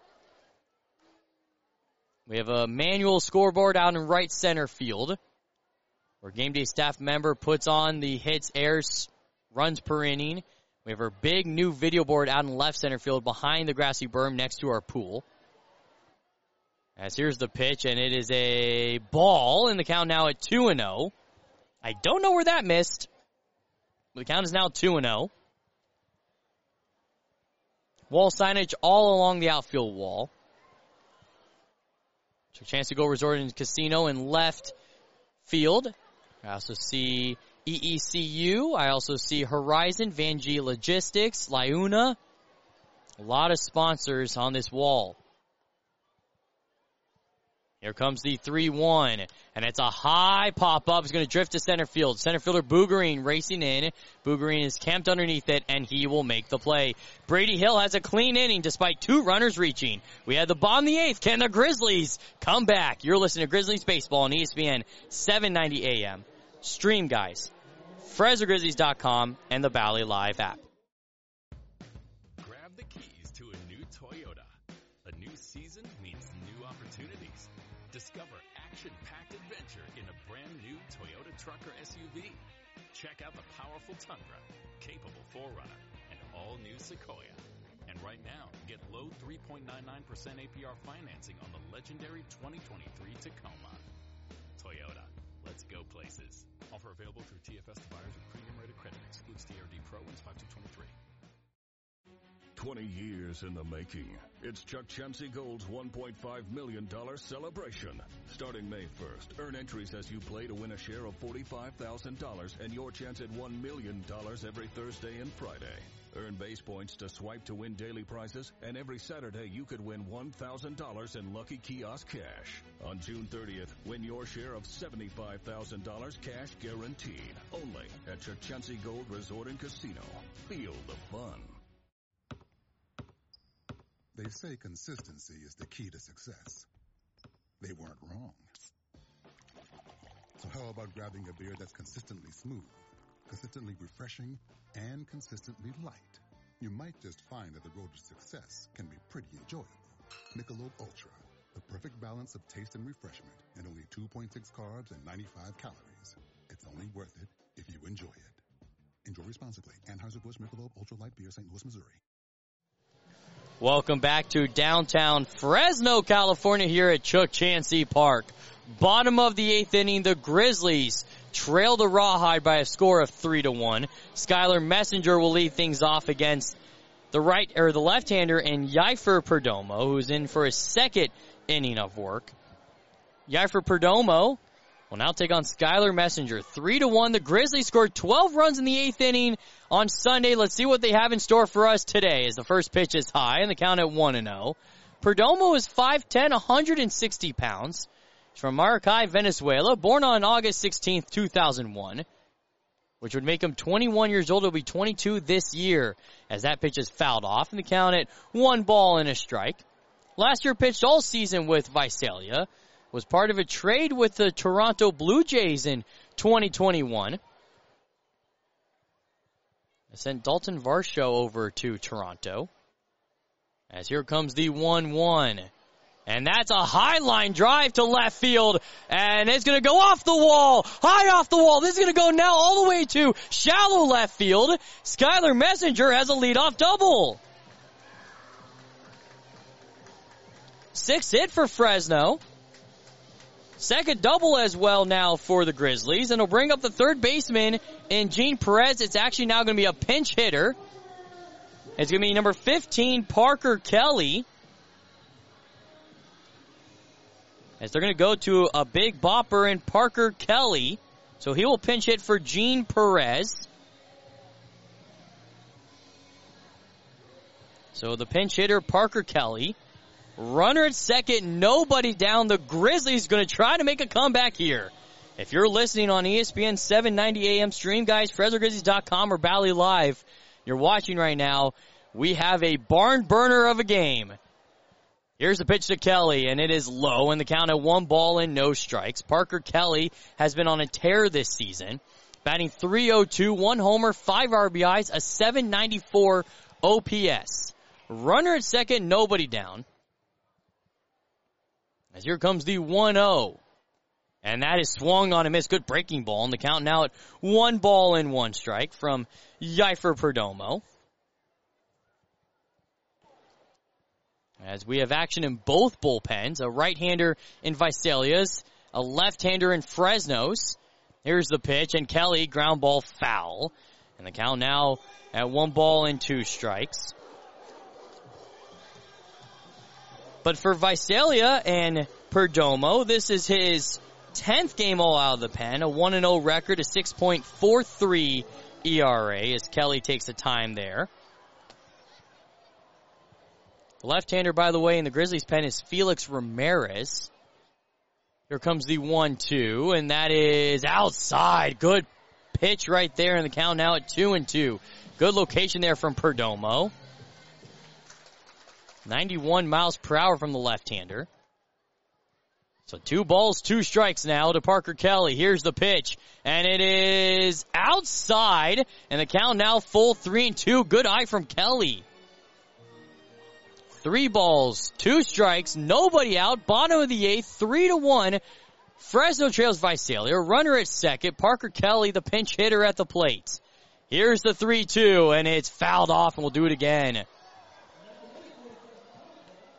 We have a manual scoreboard out in right center field, where game day staff member puts on the hits, errors, runs per inning. We have our big new video board out in left center field behind the grassy berm next to our pool. As here's the pitch, and it is a ball, and the count now at 2-0. I don't know where that missed. The count is now 2-0. Wall signage all along the outfield wall. So chance to go resort and casino in left field. I also see EECU. I also see Horizon, Vanjie Logistics, Liuna. A lot of sponsors on this wall. Here comes the 3-1, and it's a high pop-up. It's going to drift to center field. Center fielder Boogerine racing in. Boogerine is camped underneath it, and he will make the play. Brady Hill has a clean inning despite 2 runners reaching. We had the bottom of the 8th. Can the Grizzlies come back? You're listening to Grizzlies Baseball on ESPN 790 AM. Stream, guys. FresnoGrizzlies.com and the Bally Live app. Grab the keys to a new Toyota. A new season means new opportunities. Discover action-packed adventure in a brand new Toyota truck or SUV. Check out the powerful Tundra, capable 4Runner, and all-new Sequoia. And right now, get low 3.99% APR financing on the legendary 2023 Tacoma. Toyota, let's go places. Offer available through TFS to buyers with premium rated credit. Excludes TRD Pro wins 5223. 20 years in the making. It's Chuck Chansey Gold's $1.5 million celebration. Starting May 1st, earn entries as you play to win a share of $45,000 and your chance at $1 million every Thursday and Friday. Earn base points to swipe to win daily prizes, and every Saturday you could win $1,000 in Lucky Kiosk cash. On June 30th, win your share of $75,000 cash guaranteed. Only at Chuck Chansey Gold Resort and Casino. Feel the fun. They say consistency is the key to success. They weren't wrong. So how about grabbing a beer that's consistently smooth, consistently refreshing, and consistently light? You might just find that the road to success can be pretty enjoyable. Michelob Ultra, the perfect balance of taste and refreshment, and only 2.6 carbs and 95 calories. It's only worth it if you enjoy it. Enjoy responsibly. Anheuser-Busch Michelob Ultra Light Beer, St. Louis, Missouri. Welcome back to downtown Fresno, California, here at Chuck Chansey Park. Bottom of the 8th inning, the Grizzlies trail the Rawhide by a score of 3-1. Skylar Messenger will lead things off against the left-hander and Yeifer Perdomo, who's in for his second inning of work. Yeifer Perdomo will now take on Skylar Messenger. 3-1. The Grizzlies scored 12 runs in the 8th inning on Sunday. Let's see what they have in store for us today as the first pitch is high and the count at 1-0. Perdomo is 5'10", 160 pounds. He's from Maracay, Venezuela, born on August 16th, 2001, which would make him 21 years old. He'll be 22 this year as that pitch is fouled off and the count at 1-1. Last year pitched all season with Visalia. Was part of a trade with the Toronto Blue Jays in 2021. I sent Dalton Varsho over to Toronto. As here comes the 1-1. And that's a high line drive to left field. And it's going to go off the wall. High off the wall. This is going to go now all the way to shallow left field. Skylar Messenger has a leadoff double. 6th hit for Fresno. Second double as well now for the Grizzlies. And it'll bring up the third baseman in Gene Perez. It's actually now going to be a pinch hitter. It's going to be number 15, Parker Kelly. As they're going to go to a big bopper in Parker Kelly. So he will pinch hit for Gene Perez. So the pinch hitter, Parker Kelly. Runner at second, nobody down. The Grizzlies going to try to make a comeback here. If you're listening on ESPN 790 AM stream, guys, FresnoGrizzlies.com or Valley Live, you're watching right now, we have a barn burner of a game. Here's the pitch to Kelly, and it is low, and the count at 1-0. Parker Kelly has been on a tear this season, batting .302, 1 homer, 5 RBIs, a .794 OPS. Runner at second, nobody down. As here comes the 1-0. And that is swung on a miss. Good breaking ball. And the count now at 1-1 from Yeifer Perdomo. As we have action in both bullpens. A right-hander in Visalia's. A left-hander in Fresno's. Here's the pitch. And Kelly, ground ball foul. And the count now at 1-2. But for Visalia and Perdomo, this is his 10th game all out of the pen, a 1-0 record, a 6.43 ERA as Kelly takes the time there. The left-hander, by the way, in the Grizzlies' pen is Felix Ramirez. Here comes the 1-2, and that is outside. Good pitch right there, and the count now at 2-2. Good location there from Perdomo. 91 miles per hour from the left-hander. So 2-2 now to Parker Kelly. Here's the pitch, and it is outside, and the count now full 3-2. Good eye from Kelly. 3-2, nobody out. Bottom of the 8th, 3-1. Fresno trails Visalia. Runner at second. Parker Kelly, the pinch hitter at the plate. Here's the 3-2, and it's fouled off, and we'll do it again.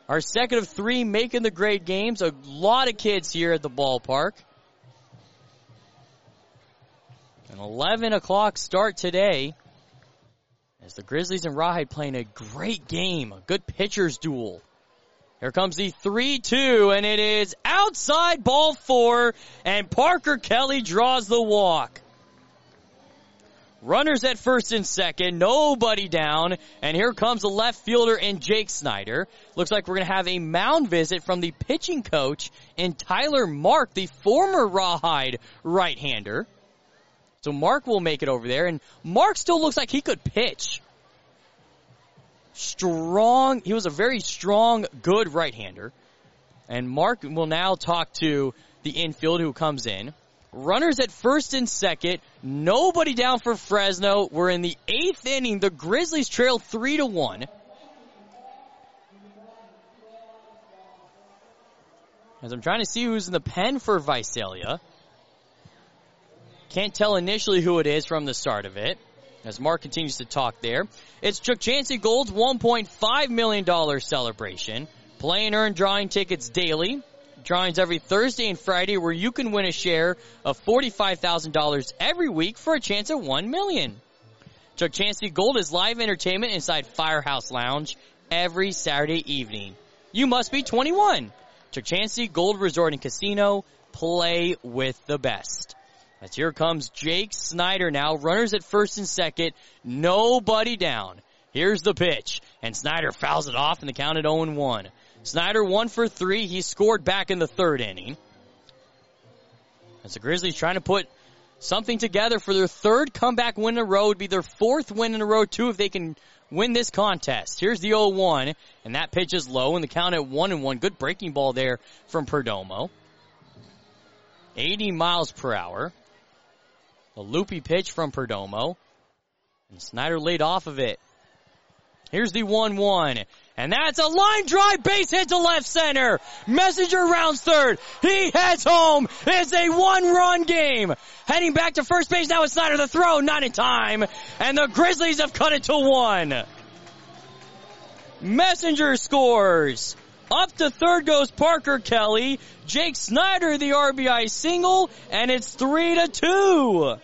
Our second of 3 making the grade games. A lot of kids here at the ballpark. An 11 o'clock start today as the Grizzlies and Rawhide playing a great game, a good pitcher's duel. Here comes the 3-2, and it is outside ball 4, and Parker Kelly draws the walk. Runners at first and second, nobody down, and here comes the left fielder and Jake Snyder. Looks like we're going to have a mound visit from the pitching coach and Tyler Mark, the former Rawhide right-hander. So Mark will make it over there, and Mark still looks like he could pitch. Strong, he was a very strong, good right-hander. And Mark will now talk to the infield who comes in. Runners at first and second, nobody down for Fresno. We're in the 8th inning. The Grizzlies trail 3-1. As I'm trying to see who's in the pen for Visalia. Can't tell initially who it is from the start of it, as Mark continues to talk there. It's Chuck Chansey Gold's $1.5 million celebration. Play and earn drawing tickets daily. Drawings every Thursday and Friday where you can win a share of $45,000 every week for a chance at $1 million. Chuck Chansey Gold is live entertainment inside Firehouse Lounge every Saturday evening. You must be 21. Chuck Chansey Gold Resort and Casino. Play with the best. As here comes Jake Snyder now. Runners at first and second. Nobody down. Here's the pitch. And Snyder fouls it off and the count at 0-1. Snyder 1 for 3. He scored back in the 3rd inning. As the Grizzlies trying to put something together for their 3rd comeback win in a row. Would be their 4th win in a row, too, if they can win this contest. Here's the 0-1. And that pitch is low and the count at 1-1. Good breaking ball there from Perdomo. 80 miles per hour. A loopy pitch from Perdomo. And Snyder laid off of it. Here's the 1-1. And that's a line drive base hit to left center. Messenger rounds third. He heads home. It's a 1-run game. Heading back to first base now with Snyder. The throw, not in time. And the Grizzlies have cut it to 1. Messenger scores. Up to third goes Parker Kelly. Jake Snyder the RBI single. And it's 3-2.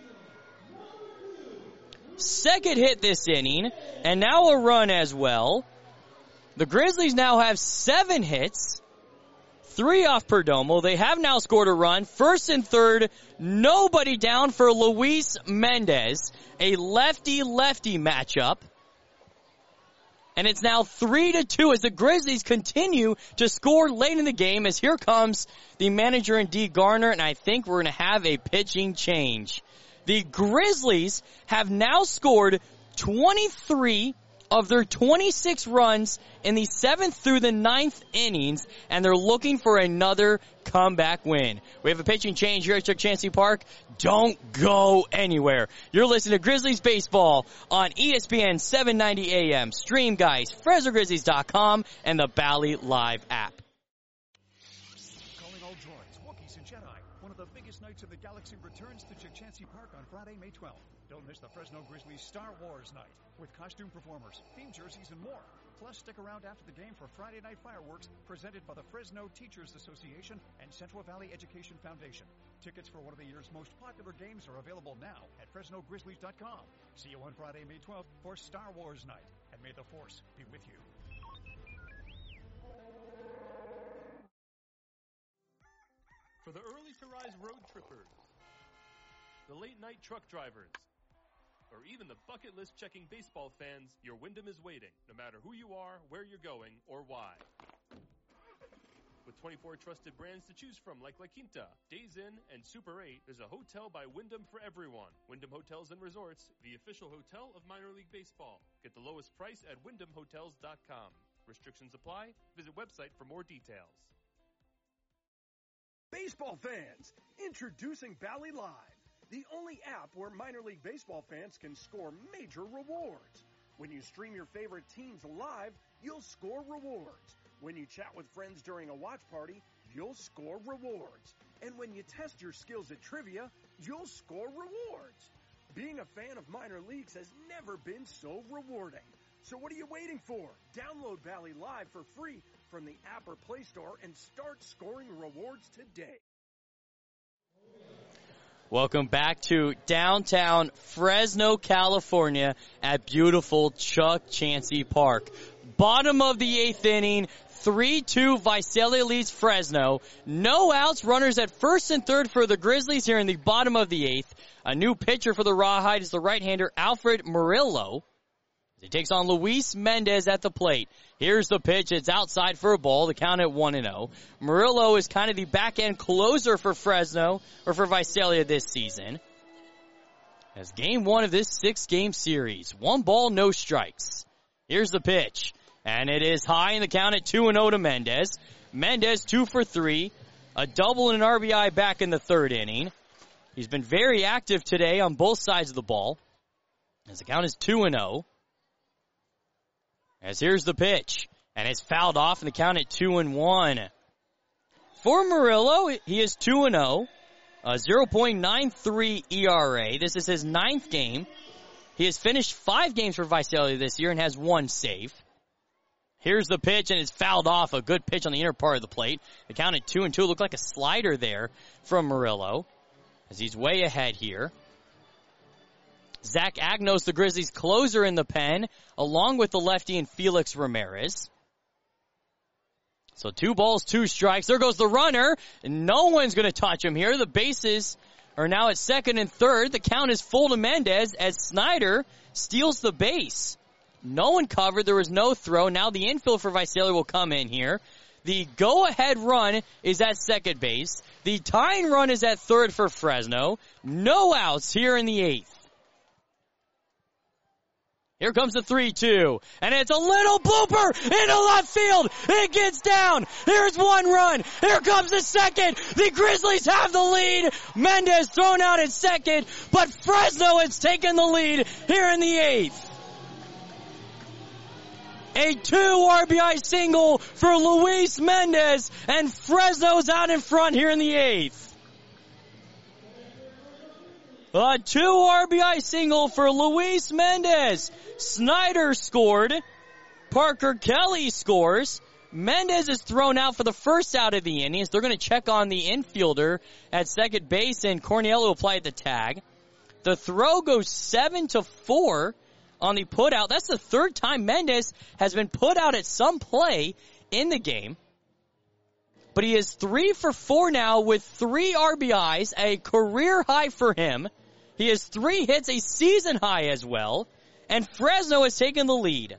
Second hit this inning, and now a run as well. The Grizzlies now have 7 hits, 3 off Perdomo. They have now scored a run. First and third, nobody down for Luis Mendez, a lefty-lefty matchup. And it's now 3-2 as the Grizzlies continue to score late in the game, as here comes the manager in D. Garner, and I think we're going to have a pitching change. The Grizzlies have now scored 23 of their 26 runs in the 7th through the 9th innings, and they're looking for another comeback win. We have a pitching change here at Chuck Chansey Park. Don't go anywhere. You're listening to Grizzlies Baseball on ESPN 790 AM, Stream Guys, FresnoGrizzlies.com, and the Bally Live app. Calling all droids, Wookiees, and Jedi. One of the biggest nights of the galaxy returns to Chuck Chansey Park on Friday, May 12th. Don't miss the Fresno Grizzlies Star Wars night with costume performers, theme jerseys, and more. Plus, stick around after the game for Friday night fireworks presented by the Fresno Teachers Association and Central Valley Education Foundation. Tickets for one of the year's most popular games are available now at FresnoGrizzlies.com. See you on Friday, May 12th for Star Wars night, and may the Force be with you. For the early-to-rise road trippers, the late-night truck drivers, or even the bucket list checking baseball fans, your Wyndham is waiting, no matter who you are, where you're going, or why. With 24 trusted brands to choose from like La Quinta, Days Inn, and Super 8, there's a hotel by Wyndham for everyone. Wyndham Hotels and Resorts, the official hotel of minor league baseball. Get the lowest price at WyndhamHotels.com. Restrictions apply. Visit website for more details. Baseball fans, introducing Bally Live, the only app where minor league baseball fans can score major rewards. When you stream your favorite teams live, you'll score rewards. When you chat with friends during a watch party, you'll score rewards. And when you test your skills at trivia, you'll score rewards. Being a fan of minor leagues has never been so rewarding. So what are you waiting for? Download Valley Live for free from the app or Play Store and start scoring rewards today. Welcome back to downtown Fresno, California at beautiful Chuck Chansey Park. Bottom of the 8th inning, 3-2 Visalia leads Fresno. No outs, runners at first and third for the Grizzlies here in the bottom of the 8th. A new pitcher for the Rawhide is the right-hander Alfred Murillo. He takes on Luis Mendez at the plate. Here's the pitch. It's outside for a ball. The count at 1-0. Murillo is kind of the back-end closer for Fresno, or for Visalia this season. As game 1 of this 6-game series. 1 ball, no strikes. Here's the pitch. And it is high in the count at 2-0 to Mendez. Mendez 2 for 3. A double and an RBI back in the 3rd inning. He's been very active today on both sides of the ball. As the count is 2-0. As here's the pitch, and it's fouled off, and the count at 2-1. For Murillo, he is 2-0, a 0.93 ERA. This is his 9th game. He has finished 5 games for Visalia this year and has 1 save. Here's the pitch, and it's fouled off. A good pitch on the inner part of the plate. The count at 2-2. It looked like a slider there from Murillo, as he's way ahead here. Zach Agnos, the Grizzlies' closer in the pen, along with the lefty and Felix Ramirez. So 2 balls, 2 strikes. There goes the runner. No one's going to touch him here. The bases are now at 2nd and 3rd. The count is full to Mendez as Snyder steals the base. No one covered. There was no throw. Now the infield for Visalia will come in here. The go-ahead run is at 2nd base. The tying run is at 3rd for Fresno. No outs here in the 8th. Here comes the 3-2, and it's a little blooper into left field. It gets down. Here's 1 run. Here comes the 2nd. The Grizzlies have the lead. Mendez thrown out at 2nd, but Fresno has taken the lead here in the 8th. A 2 RBI single for Luis Mendez, and Fresno's out in front here in the 8th. A 2 RBI single for Luis Mendez. Snyder scored. Parker Kelly scores. Mendez is thrown out for the first out of the innings. They're going to check on the infielder at 2nd base, and Corniello applied the tag. The throw goes 7-4 on the put out. That's the 3rd time Mendez has been put out at some play in the game. But he is 3 for 4 now with 3 RBIs, a career high for him. He has 3 hits, a season high as well. And Fresno has taken the lead.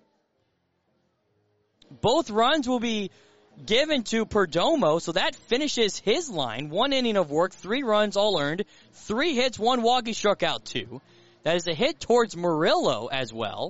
Both runs will be given to Perdomo, so that finishes his line. 1 inning of work, 3 runs all earned, 3 hits, 1 walk, he struck out 2. That is a hit towards Murillo as well.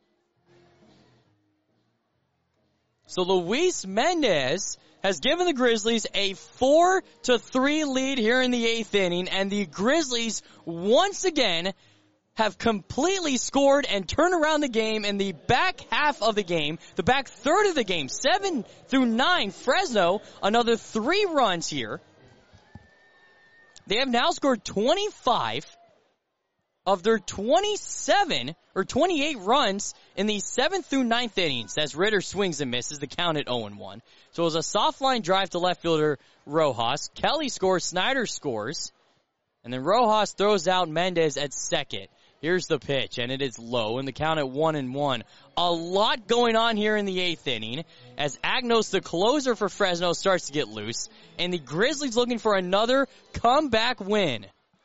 So Luis Mendez has given the Grizzlies a 4-3 lead here in the 8th inning, and the Grizzlies once again have completely scored and turned around the game in the back half of the game, the back third of the game, 7 through 9. Fresno, another 3 runs here. They have now scored 25 of their 27 or 28 runs in the 7th through 9th innings as Ritter swings and misses, the count at 0-1. So it was a soft line drive to left fielder Rojas. Kelly scores, Snyder scores, and then Rojas throws out Mendez at 2nd. Here's the pitch, and it is low, and the count at 1-1. A lot going on here in the 8th inning as Agnos, the closer for Fresno, starts to get loose, and the Grizzlies looking for another comeback win.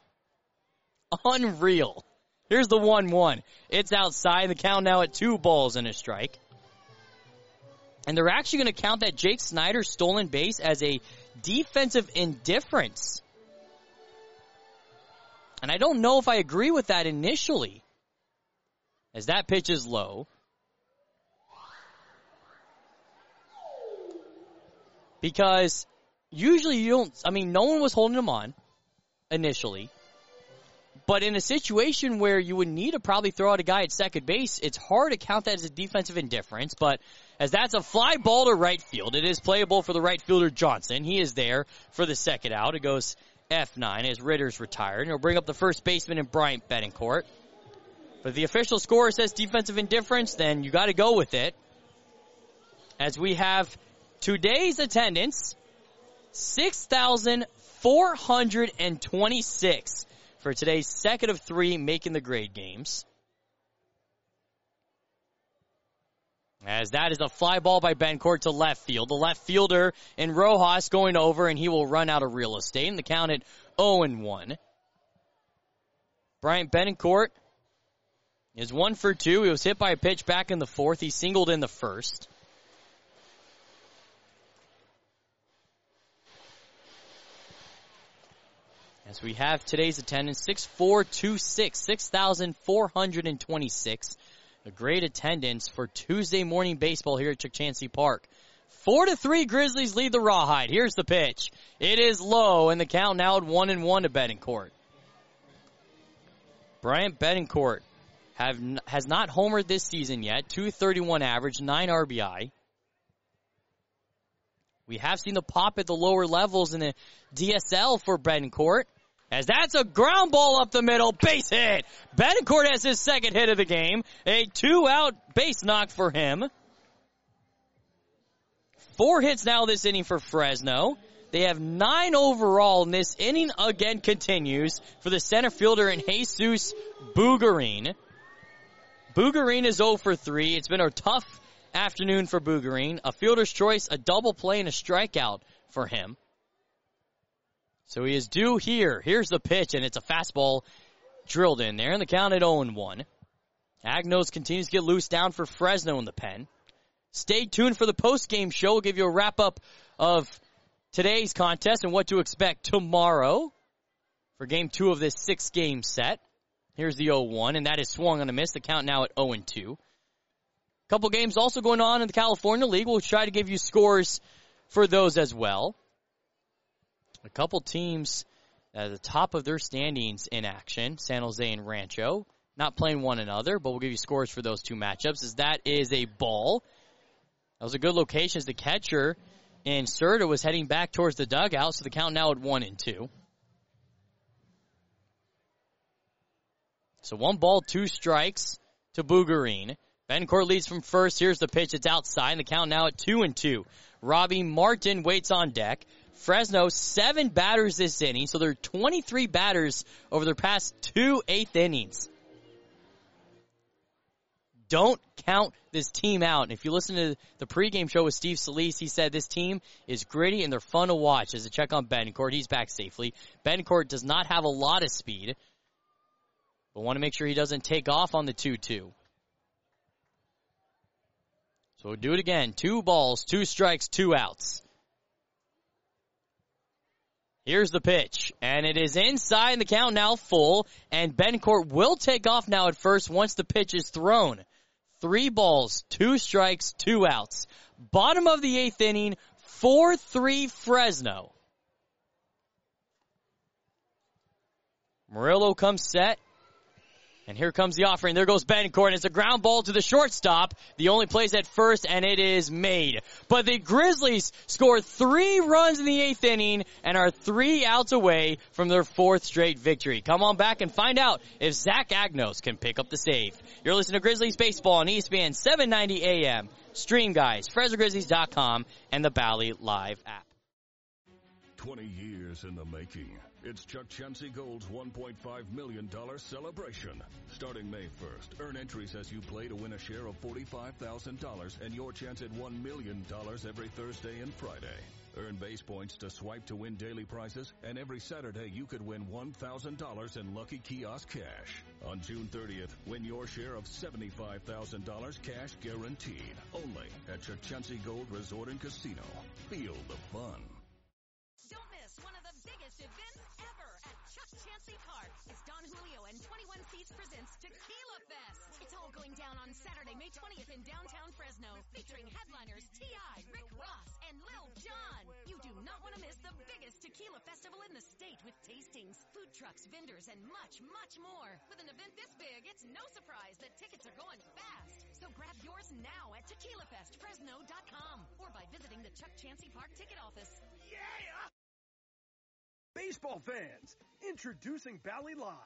Unreal. Here's the 1-1. It's outside, the count now at 2 balls and a strike. And they're actually going to count that Jake Snyder stolen base as a defensive indifference. And I don't know if I agree with that initially, as that pitch is low. Because usually no one was holding him on initially. But in a situation where you would need to probably throw out a guy at 2nd base, it's hard to count that as a defensive indifference. But as that's a fly ball to right field, it is playable for the right fielder Johnson. He is there for the 2nd out. It goes F9 as Ritter's retired. And he'll bring up the first baseman in Bryant Bettencourt. But the official score says defensive indifference, then you got to go with it. As we have today's attendance, 6,426 for today's second of three making the grade games. As that is a fly ball by Bencourt to left field. The left fielder in Rojas going over, and he will run out of real estate. And the count at 0-1. Bryant Bencourt is 1 for 2. He was hit by a pitch back in the fourth. He singled in the first. As we have today's attendance, 6,426, 6,426. A great attendance for Tuesday morning baseball here at Chukchansi Park. 4-3 Grizzlies lead the Rawhide. Here's the pitch. It is low, and the count now at 1-1 to Betancourt. Bryant Betancourt has not homered this season yet. 231 average, 9 RBI. We have seen the pop at the lower levels in the DSL for Betancourt. As that's a ground ball up the middle, base hit. Betancourt has his second hit of the game. A 2-out base knock for him. 4 hits now this inning for Fresno. They have 9 overall, and this inning again continues for the center fielder in Jesus Bugarin. Bugarin is 0 for 3. It's been a tough afternoon for Bugarin. A fielder's choice, a double play, and a strikeout for him. So he is due here. Here's the pitch, and it's a fastball drilled in there, and the count at 0-1. Agnos continues to get loose down for Fresno in the pen. Stay tuned for the post-game show. We'll give you a wrap-up of today's contest and what to expect tomorrow for Game 2 of this 6-game set. Here's the 0-1, and that is swung on a miss. The count now at 0-2. Couple games also going on in the California League. We'll try to give you scores for those as well. A couple teams at the top of their standings in action, San Jose and Rancho, not playing one another, but we'll give you scores for those two matchups, as that is a ball. That was a good location as the catcher in Serta was heading back towards the dugout, so the count now at 1-2. So 1 ball, 2 strikes to Bugarin. Bencourt leads from first. Here's the pitch. It's outside, and the count now at 2-2. Robbie Martin waits on deck. Fresno, 7 batters this inning, so there are 23 batters over their past 2 eighth innings. Don't count this team out. And if you listen to the pregame show with Steve Solis, he said this team is gritty and they're fun to watch. As a check on Betancourt, he's back safely. Betancourt does not have a lot of speed, but want to make sure he doesn't take off on the 2-2. So we'll do it again. 2 balls, 2 strikes, 2 outs. Here's the pitch, and it is inside, and the count now full, and Betancourt will take off now at first once the pitch is thrown. 3 balls, 2 strikes, 2 outs. Bottom of the 8th inning, 4-3 Fresno. Murillo comes set. And here comes the offering. There goes Betancourt, and it's a ground ball to the shortstop. The only place at first, and it is made. But the Grizzlies score 3 runs in the 8th inning and are 3 outs away from their 4th straight victory. Come on back and find out if Zach Agnos can pick up the save. You're listening to Grizzlies Baseball on ESPN 790 AM. Stream guys, FresnoGrizzlies.com, and the Bally Live app. 20 years in the making. It's Chukchansi Gold's $1.5 million celebration. Starting May 1st, earn entries as you play to win a share of $45,000 and your chance at $1 million every Thursday and Friday. Earn base points to swipe to win daily prizes, and every Saturday you could win $1,000 in Lucky Kiosk cash. On June 30th, win your share of $75,000 cash guaranteed. Only at Chukchansi Gold Resort and Casino. Feel the fun. Don't miss one of the biggest events ever at Chukchansi Park. It's Don Julio and 21 Seats presents Tequila Fest. It's all going down on Saturday, May 20th in downtown Fresno, featuring headliners T.I., Rick Ross, and Lil Jon. You do not want to miss the biggest tequila festival in the state with tastings, food trucks, vendors, and much, much more. With an event this big, it's no surprise that tickets are going fast. So grab yours now at TequilaFestFresno.com or by visiting the Chukchansi Park ticket office. Baseball fans, introducing Bally Live,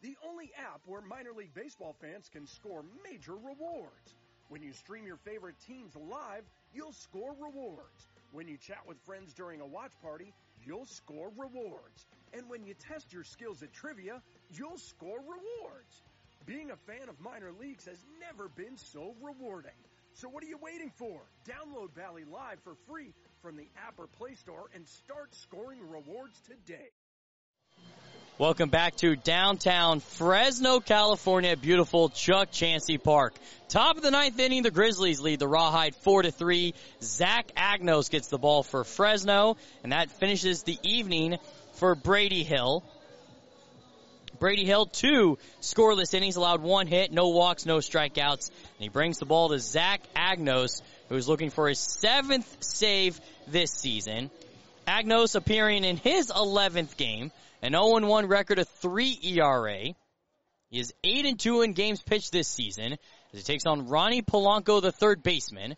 the only app where minor league baseball fans can score major rewards. When you stream your favorite teams live, you'll score rewards. When you chat with friends during a watch party, you'll score rewards. And when you test your skills at trivia, you'll score rewards. Being a fan of minor leagues has never been so rewarding. So what are you waiting for? Download Valley Live for free from the app or Play Store and start scoring rewards today. Welcome back to downtown Fresno, California, beautiful Chuck Chansey Park. Top of the ninth inning, the Grizzlies lead the Rawhide 4-3. Zach Agnos gets the ball for Fresno, and that finishes the evening for Brady Hill. Brady Hill, 2 scoreless innings, allowed 1 hit, no walks, no strikeouts, and he brings the ball to Zach Agnos, who is looking for his 7th save this season. Agnos appearing in his 11th game, an 0-1 record, a 3 ERA. He is 8-2 in games pitched this season as he takes on Ronnie Polanco, the third baseman.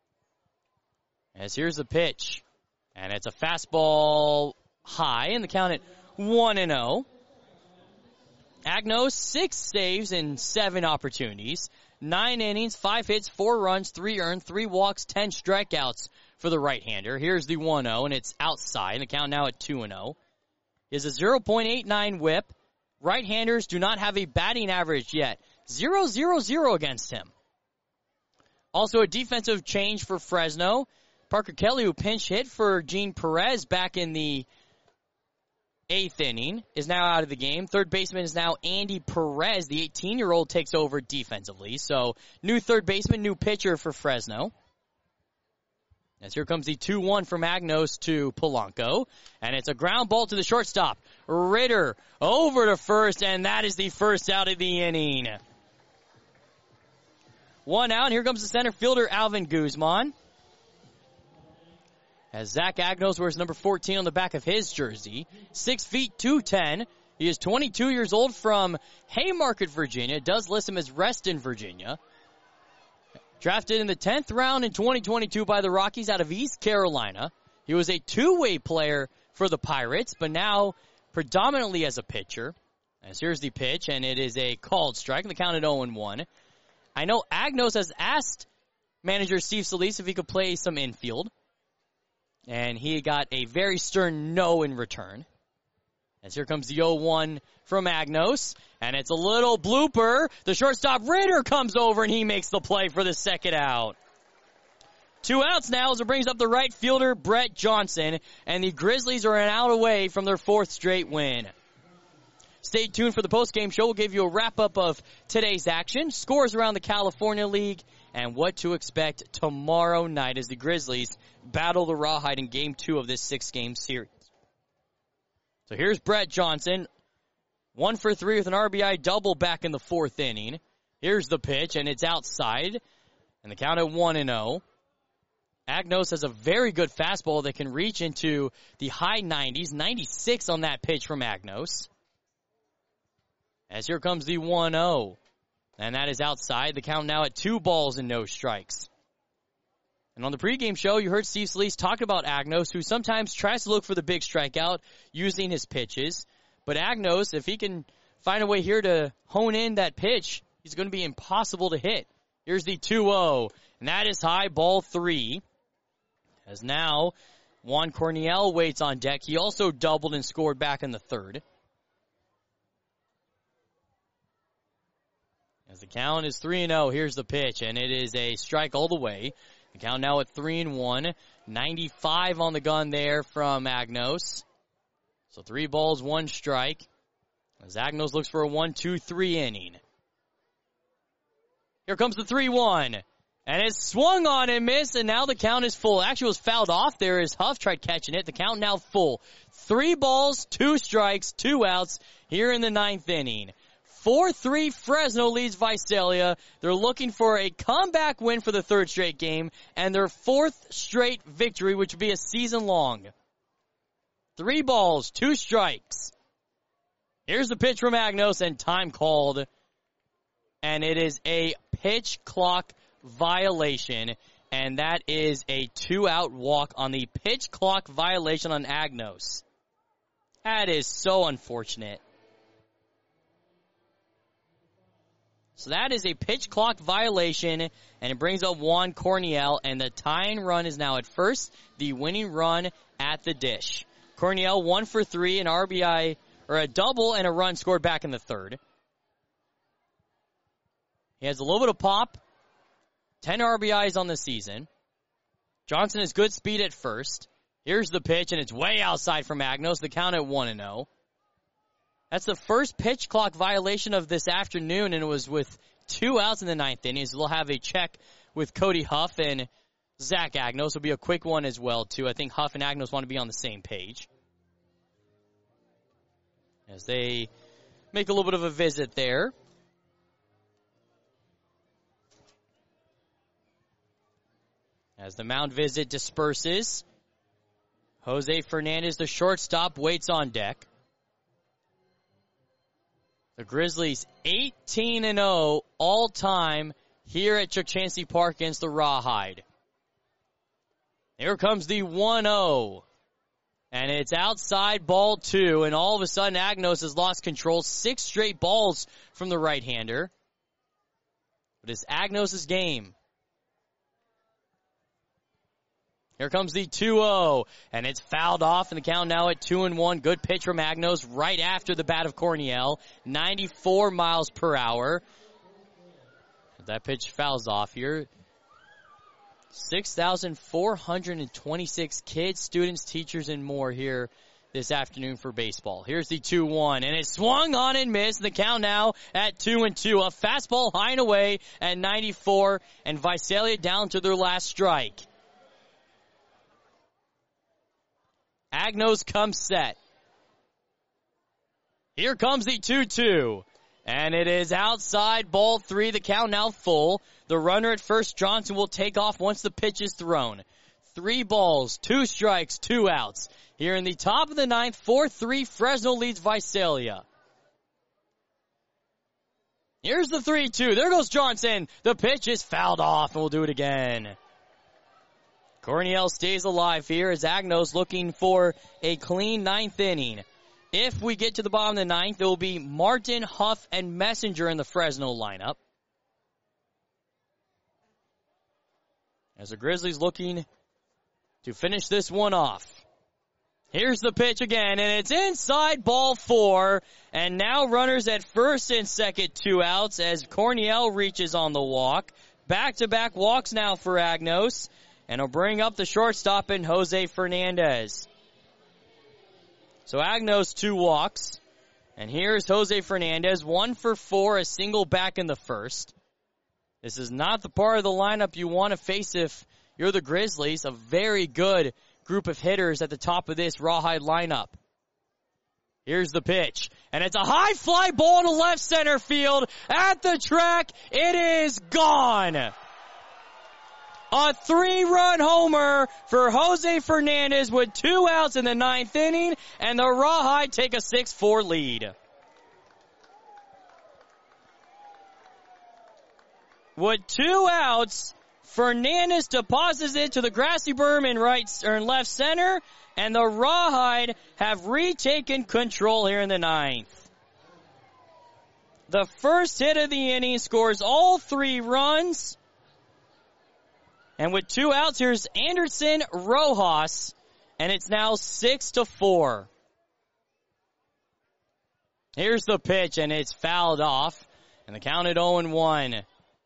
As here's the pitch, and it's a fastball high, and the count at 1-0. Agnos, 6 saves in 7 opportunities, 9 innings, 5 hits, 4 runs, 3 earned, 3 walks, 10 strikeouts for the right-hander. Here's the 1-0, and it's outside, and the count now at 2-0. Is a 0.89 whip. Right-handers do not have a batting average yet. 0-0-0 against him. Also a defensive change for Fresno. Parker Kelly, who pinch hit for Gene Perez back in the 8th inning, is now out of the game. Third baseman is now Andy Perez. The 18-year-old takes over defensively. So new third baseman, new pitcher for Fresno. As here comes the 2-1 from Agnos to Polanco. And it's a ground ball to the shortstop. Ritter over to first, and that is the first out of the inning. 1 out, and here comes the center fielder, Alvin Guzman. As Zach Agnos wears number 14 on the back of his jersey. 6 feet 2'10". He is 22 years old from Haymarket, Virginia. Does list him as Reston, Virginia. Drafted in the 10th round in 2022 by the Rockies out of East Carolina. He was a two-way player for the Pirates, but now predominantly as a pitcher. As here's the pitch, and it is a called strike, and the count at 0-1. I know Agnos has asked manager Steve Solis if he could play some infield, and he got a very stern no in return. As here comes the 0-1 from Agnos, and it's a little blooper. The shortstop Ritter comes over, and he makes the play for the second out. 2 outs now as it brings up the right fielder, Brett Johnson, and the Grizzlies are an out away from their 4th straight win. Stay tuned for the postgame show. We'll give you a wrap-up of today's action, scores around the California League, and what to expect tomorrow night as the Grizzlies battle the Rawhide in Game 2 of this 6-game series. So here's Brett Johnson, 1 for 3 with an RBI double back in the 4th inning. Here's the pitch, and it's outside, and the count at 1-0. Agnos has a very good fastball that can reach into the high 90s, 96 on that pitch from Agnos. As here comes the 1-0, and that is outside. The count now at 2 balls and no strikes. And on the pregame show, you heard Steve Solis talk about Agnos, who sometimes tries to look for the big strikeout using his pitches. But Agnos, if he can find a way here to hone in that pitch, he's going to be impossible to hit. Here's the 2-0, and that is high, ball 3. As now, Juan Corniel waits on deck. He also doubled and scored back in the 3rd. As the count is 3-0, here's the pitch, and it is a strike all the way. The count now at 3-1. 95 on the gun there from Agnos. So 3 balls, 1 strike. As Agnos looks for a 1-2-3 inning. Here comes the 3-1. And it's swung on and missed, and now the count is full. Actually, it was fouled off there as Huff tried catching it. The count now full. 3 balls, 2 strikes, 2 outs here in the 9th inning. 4-3 Fresno leads Visalia. They're looking for a comeback win for the 3rd straight game and their 4th straight victory, which would be a season long. 3 balls, 2 strikes. Here's the pitch from Agnos, and time called. And it is a pitch clock violation, and that is a 2-out walk on the pitch clock violation on Agnos. That is so unfortunate. So that is a pitch clock violation, and it brings up Juan Corniel, and the tying run is now at first, the winning run at the dish. Corniel 1 for 3, an RBI, or a double and a run scored back in the third. He has a little bit of pop, 10 RBIs on the season. Johnson has good speed at first. Here's the pitch, and it's way outside from Agnos. The count at 1-0. That's the first pitch clock violation of this afternoon, and it was with 2 outs in the ninth inning. So we'll have a check with Cody Huff and Zach Agnos. Will be a quick one as well, too. I think Huff and Agnos want to be on the same page as they make a little bit of a visit there. As the mound visit disperses, Jose Fernandez, the shortstop, waits on deck. The Grizzlies 18-0 all-time here at Chukchansi Park against the Rawhide. Here comes the 1-0. And it's outside ball 2, and all of a sudden Agnos has lost control. 6 straight balls from the right-hander. But it's Agnos' game. Here comes the 2-0, and it's fouled off, and the count now at 2-1. Good pitch from Agnos right after the bat of Corniel, 94 miles per hour. That pitch fouls off here. 6,426 kids, students, teachers, and more here this afternoon for baseball. Here's the 2-1, and it swung on and missed. The count now at 2-2. A fastball high and away at 94, and Visalia down to their last strike. Agnos comes set. Here comes the 2-2. And it is outside ball 3. The count now full. The runner at first, Johnson, will take off once the pitch is thrown. 3 balls, 2 strikes, 2 outs. Here in the top of the ninth, 4-3, Fresno leads Visalia. Here's the 3-2. There goes Johnson. The pitch is fouled off, and we'll do it again. Corniel stays alive here as Agnos looking for a clean ninth inning. If we get to the bottom of the ninth, it will be Martin, Huff, and Messenger in the Fresno lineup. As the Grizzlies looking to finish this one off. Here's the pitch again, and it's inside ball 4. And now runners at first and second, 2 outs as Corniel reaches on the walk. Back-to-back walks now for Agnos. And he'll bring up the shortstop in Jose Fernandez. So Agnos 2 walks. And here's Jose Fernandez, 1 for 4, a single back in the first. This is not the part of the lineup you want to face if you're the Grizzlies. A very good group of hitters at the top of this Rawhide lineup. Here's the pitch. And it's a high fly ball to left center field. At the track, it is gone. A 3-run homer for Jose Fernandez with 2 outs in the ninth inning, and the Rawhide take a 6-4 lead. With 2 outs, Fernandez deposits it to the grassy berm in left center, and the Rawhide have retaken control here in the ninth. The first hit of the inning scores all 3 runs. And with 2 outs, here's Anderson Rojas, and it's now 6-4. Here's the pitch, and it's fouled off, and the count at 0-1.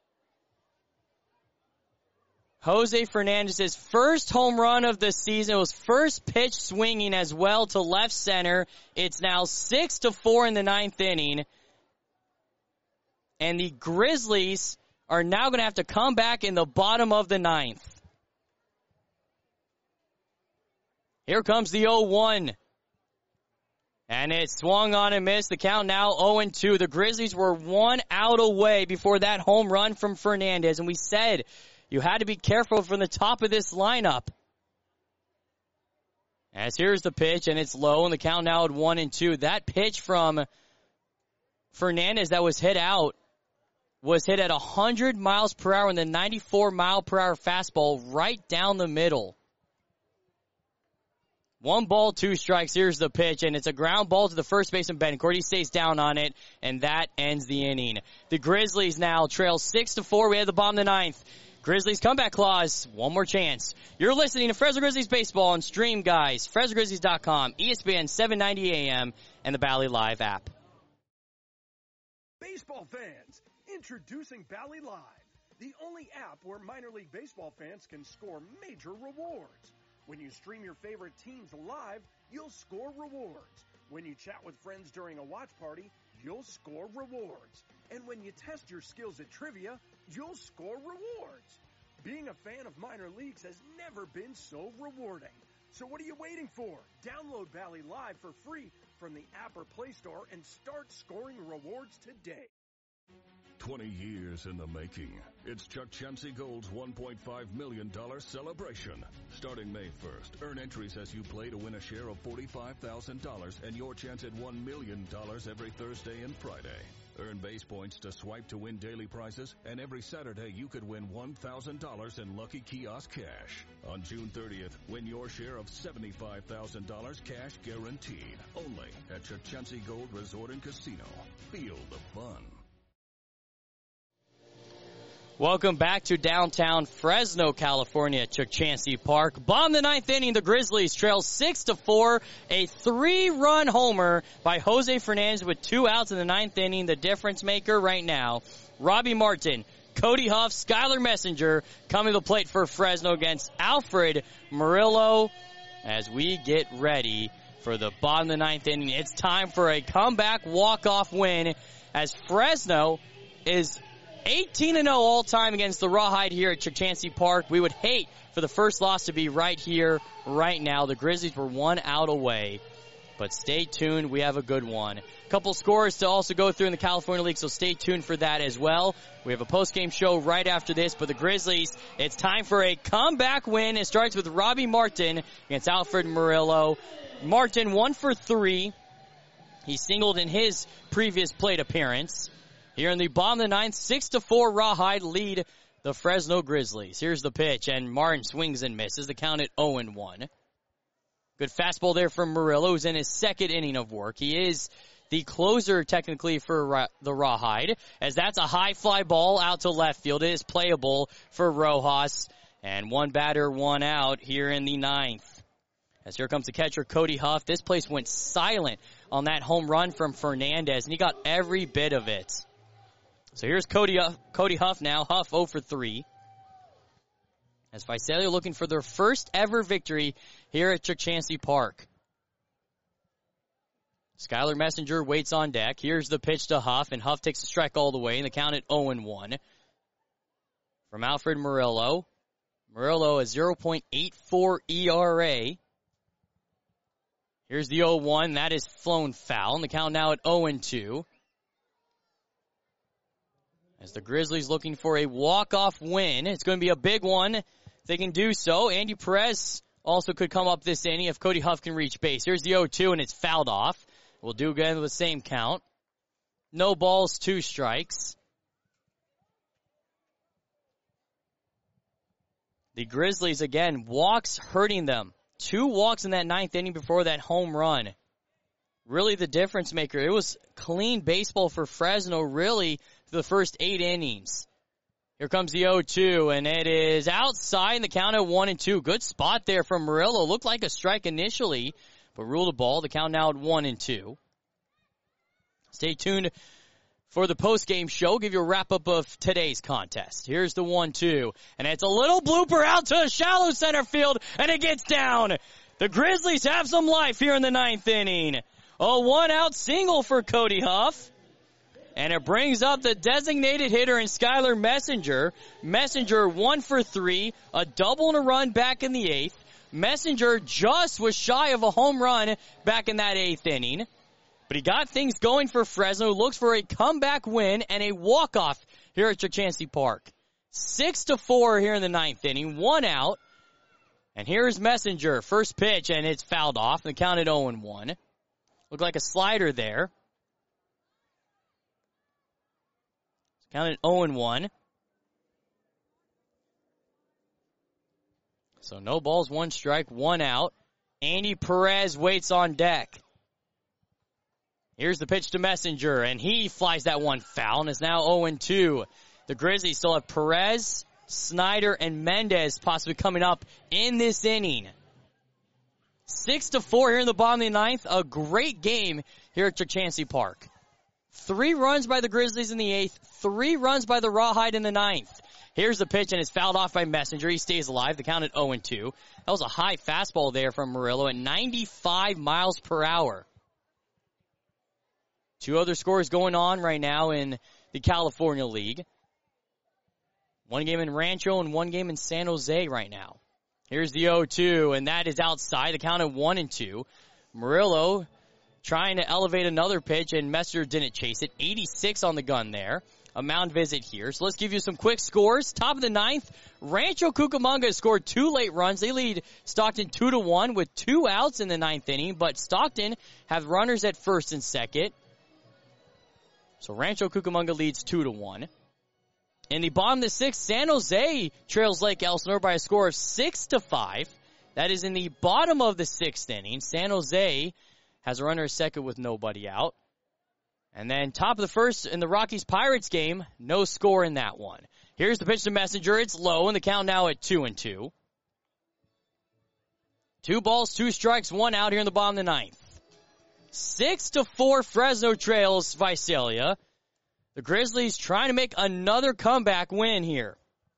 Jose Fernandez's first home run of the season was first pitch swinging as well to left center. It's now 6-4 in the ninth inning, and the Grizzlies are now going to have to come back in the bottom of the ninth. Here comes the 0-1. And it swung on and missed. The count now 0-2. The Grizzlies were 1 out away before that home run from Fernandez. And we said you had to be careful from the top of this lineup. As here's the pitch, and it's low, and the count now at 1-2. That pitch from Fernandez that was hit out was hit at 100 miles per hour in the 94 mile per hour fastball right down the middle. 1 ball, 2 strikes. Here's the pitch, and it's a ground ball to the first baseman, Betancourt. He stays down on it, and that ends the inning. The Grizzlies now trail 6-4. We have the bottom of the 9th. Grizzlies comeback clause. One more chance. You're listening to Fresno Grizzlies Baseball on Stream, guys. FresnoGrizzlies.com, ESPN 790 AM, and the Bally Live app. Baseball fans, introducing Bally Live, the only app where minor league baseball fans can score major rewards. When you stream your favorite teams live, you'll score rewards. When you chat with friends during a watch party, you'll score rewards. And when you test your skills at trivia, you'll score rewards. Being a fan of minor leagues has never been so rewarding. So what are you waiting for? Download Bally Live for free from the app or Play Store and start scoring rewards today. 20 years in the making. It's Chuck Chansey Gold's $1.5 million celebration. Starting May 1st, earn entries as you play to win a share of $45,000 and your chance at $1 million every Thursday and Friday. Earn base points to swipe to win daily prizes, and every Saturday you could win $1,000 in Lucky Kiosk cash. On June 30th, win your share of $75,000 cash guaranteed. Only at Chuck Chansey Gold Resort and Casino. Feel the fun. Welcome back to downtown Fresno, California at Chuck Chansey Park. Bottom of the 9th inning, the Grizzlies trail 6-4. A 3-run homer by Jose Fernandez with 2 outs in the 9th inning. The difference maker right now, Robbie Martin, Cody Huff, Skylar Messenger coming to the plate for Fresno against Alfred Murillo as we get ready for the bottom of the 9th inning. It's time for a comeback walk-off win as Fresno is 18-0 all-time against the Rawhide here at Chuck Chansey Park. We would hate for the first loss to be right here, right now. The Grizzlies were 1 out away. But stay tuned. We have a good one. A couple scores to also go through in the California League, so stay tuned for that as well. We have a post-game show right after this. But the Grizzlies, it's time for a comeback win. It starts with Robbie Martin against Alfred Murillo. Martin 1 for 3. He singled in his previous plate appearance. Here in the bottom of the 9th, 6-4 Rawhide lead the Fresno Grizzlies. Here's the pitch, and Martin swings and misses. The count at 0-1. Good fastball there from Murillo, who's in his second inning of work. He is the closer, technically, for the Rawhide, as that's a high fly ball out to left field. It is playable for Rojas, and 1 batter, 1 out here in the 9th. As here comes the catcher, Cody Huff. This place went silent on that home run from Fernandez, and he got every bit of it. So here's Cody Huff now. Huff 0 for 3. As Visalia looking for their first ever victory here at Chuck Chansey Park. Skylar Messenger waits on deck. Here's the pitch to Huff, and Huff takes a strike all the way, and the count at 0-1. From Alfred Murillo. Murillo a 0.84 ERA. Here's the 0-1. That is flown foul, and the count now at 0-2. As the Grizzlies looking for a walk-off win. It's going to be a big one if they can do so. Andy Perez also could come up this inning if Cody Huff can reach base. Here's the 0-2, and it's fouled off. We'll do again with the same count. No balls, 2 strikes. The Grizzlies, again, walks hurting them. 2 walks in that 9th inning before that home run. Really the difference maker. It was clean baseball for Fresno, really, the first 8 innings. Here comes the 0-2, and it is outside, and the count at 1-2. Good spot there from Murillo. Looked like a strike initially, but ruled a ball. The count now at 1-2. Stay tuned for the post-game show. Give you a wrap-up of today's contest. Here's the 1-2, and it's a little blooper out to a shallow center field, and it gets down. The Grizzlies have some life here in the 9th inning. A 1-out single for Cody Huff. And it brings up the designated hitter in Skylar Messenger. Messenger 1 for 3, a double and a run back in the 8th. Messenger just was shy of a home run back in that 8th inning. But he got things going for Fresno. Looks for a comeback win and a walk-off here at Chuck Chansey Park. 6-4 here in the 9th inning, 1 out. And here's Messenger, first pitch, and it's fouled off. The count at 0-1. Looked like a slider there. Counted 0-1. So no balls, 1 strike, 1 out. Andy Perez waits on deck. Here's the pitch to Messenger, and he flies that one foul, and is now 0-2. The Grizzlies still have Perez, Snyder, and Mendez possibly coming up in this inning. 6-4 here in the bottom of the ninth. A great game here at Chukchansi Park. 3 runs by the Grizzlies in the 8th, 3 runs by the Rawhide in the 9th. Here's the pitch, and it's fouled off by Messenger. He stays alive. The count at 0-2. That was a high fastball there from Murillo at 95 miles per hour. 2 other scores going on right now in the California League. 1 game in Rancho and 1 game in San Jose right now. Here's the 0-2, and that is outside. The count at 1-2. Murillo trying to elevate another pitch, and Messenger didn't chase it. 86 on the gun there. A mound visit here. So let's give you some quick scores. Top of the 9th, Rancho Cucamonga has scored 2 late runs. They lead Stockton 2-1 with 2 outs in the 9th inning, but Stockton have runners at first and second. So Rancho Cucamonga leads 2-1. In the bottom of the 6th, San Jose trails Lake Elsinore by a score of 6-5. That is in the bottom of the 6th inning. San Jose has a runner at second with nobody out. And then top of the 1st in the Rockies-Pirates game, no score in that one. Here's the pitch to Messenger. It's low, and the count now at 2-2. 2 balls, 2 strikes, 1 out here in the bottom of the 9th. 6-4 Fresno trails Visalia. The Grizzlies trying to make another comeback win here.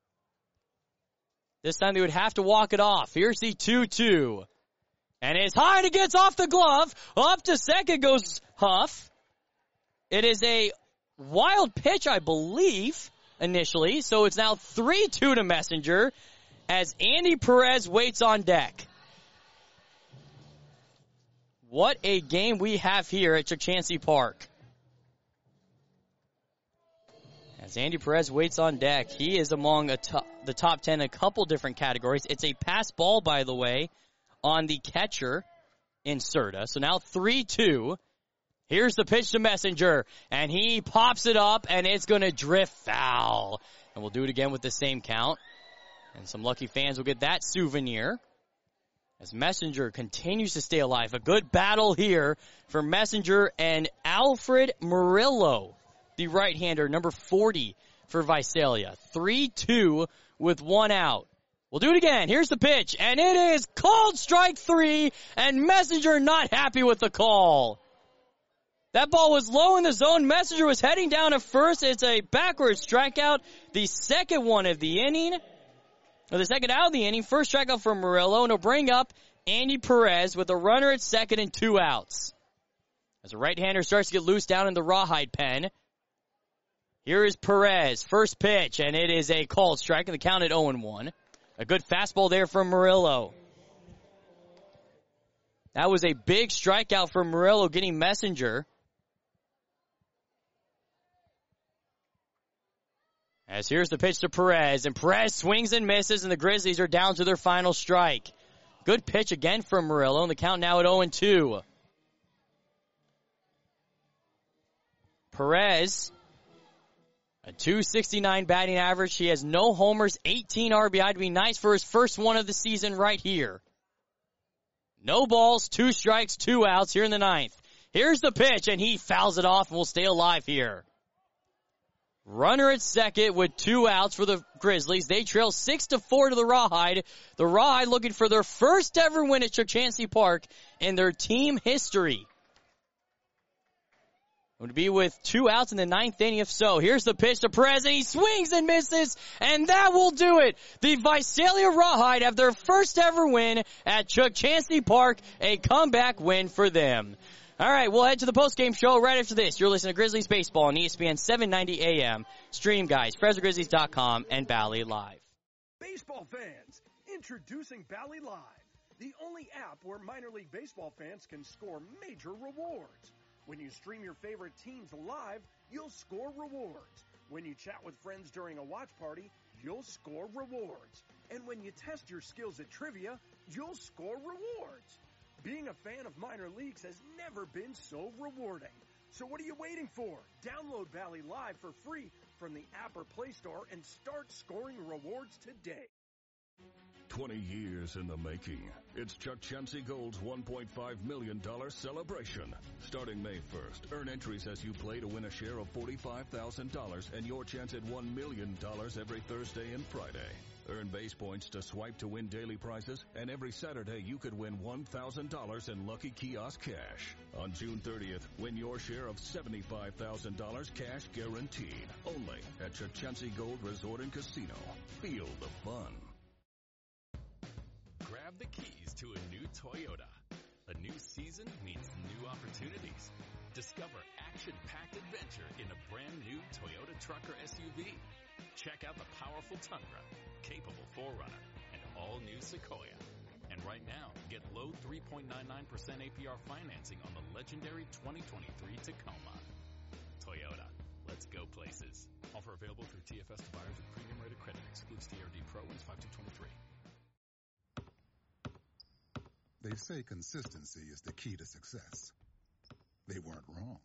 This time they would have to walk it off. Here's the 2-2. And it's high, and it gets off the glove. Up to second goes Huff. It is a wild pitch, I believe, initially. So it's now 3-2 to Messenger as Andy Perez waits on deck. What a game we have here at Chukchansi Park. As Andy Perez waits on deck, he is among the top 10 in a couple different categories. It's a pass ball, by the way, on the catcher in Serta. So now 3-2. Here's the pitch to Messenger, and he pops it up, and it's going to drift foul. And we'll do it again with the same count. And some lucky fans will get that souvenir. As Messenger continues to stay alive. A good battle here for Messenger and Alfred Murillo, the right-hander, number 40 for Visalia. 3-2 with 1 out. We'll do it again. Here's the pitch, and it is called strike 3, and Messenger not happy with the call. That ball was low in the zone. Messenger was heading down at first. It's a backwards strikeout. The second one of the inning, or the second out of the inning. First strikeout for Murillo, and he'll bring up Andy Perez with a runner at second and 2 outs. As a right-hander starts to get loose down in the Rawhide pen. Here is Perez, first pitch, and it is a called strike, and the count at 0-1. A good fastball there from Murillo. That was a big strikeout for Murillo, getting Messenger. As here's the pitch to Perez, and Perez swings and misses, and the Grizzlies are down to their final strike. Good pitch again from Murillo, and the count now at 0-2. Perez, a .269 batting average. He has no homers, 18 RBI to be nice for his first one of the season right here. No balls, 2 strikes, 2 outs here in the 9th. Here's the pitch, and he fouls it off and will stay alive here. Runner at second with 2 outs for the Grizzlies. They trail 6-4 to the Rawhide. The Rawhide looking for their first ever win at Chukchansi Park in their team history. It would be with 2 outs in the 9th inning if so. Here's the pitch to Perez, and he swings and misses, and that will do it. The Visalia Rawhide have their first ever win at Chukchansi Park, a comeback win for them. All right, we'll head to the postgame show right after this. You're listening to Grizzlies Baseball on ESPN 790 AM. Stream, guys, FresnoGrizzlies.com and Bally Live. Baseball fans, introducing Bally Live, the only app where minor league baseball fans can score major rewards. When you stream your favorite teams live, you'll score rewards. When you chat with friends during a watch party, you'll score rewards. And when you test your skills at trivia, you'll score rewards. Being a fan of minor leagues has never been so rewarding. So what are you waiting for? Download Bally Live for free from the app or Play Store and start scoring rewards today. 20 years in the making. It's Chuck Chansey Gold's $1.5 million celebration. Starting May 1st, earn entries as you play to win a share of $45,000 and your chance at $1 million every Thursday and Friday. Earn base points to swipe to win daily prizes, and every Saturday you could win $1,000 in Lucky Kiosk cash. On June 30th, win your share of $75,000 cash guaranteed. Only at Chuck Chansey Gold Resort and Casino. Feel the fun. Grab the keys to a new Toyota. A new season means new opportunities. Discover action-packed adventure in a brand new Toyota truck or SUV. Check out the powerful Tundra, capable 4Runner, and all-new Sequoia. And right now, get low 3.99% APR financing on the legendary 2023 Tacoma. Toyota, let's go places. Offer available through TFS to buyers with premium rated credit. Excludes TRD Pro. Wins 5223. They say consistency is the key to success. They weren't wrong.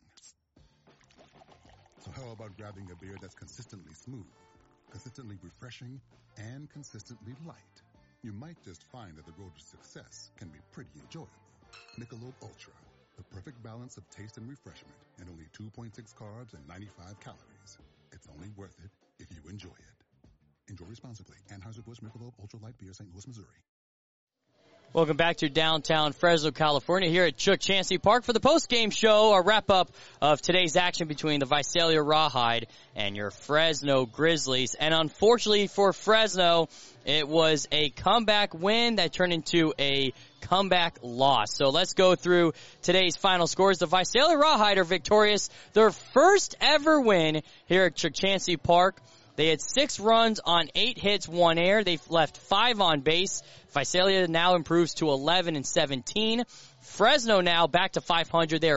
So how about grabbing a beer that's consistently smooth, consistently refreshing, and consistently light? You might just find that the road to success can be pretty enjoyable. Michelob Ultra, the perfect balance of taste and refreshment, and only 2.6 carbs and 95 calories. It's only worth it if you enjoy it. Enjoy responsibly. Anheuser-Busch Michelob Ultra Light Beer, St. Louis, Missouri. Welcome back to downtown Fresno, California, here at Chuck Chansey Park for the post-game show, a wrap-up of today's action between the Visalia Rawhide and your Fresno Grizzlies. And unfortunately for Fresno, it was a comeback win that turned into a comeback loss. So let's go through today's final scores. The Visalia Rawhide are victorious, their first ever win here at Chuck Chansey Park. They had 6 runs on 8 hits, 1 error. They left 5 on base. Visalia now improves to 11-17. Fresno now back to 500. They are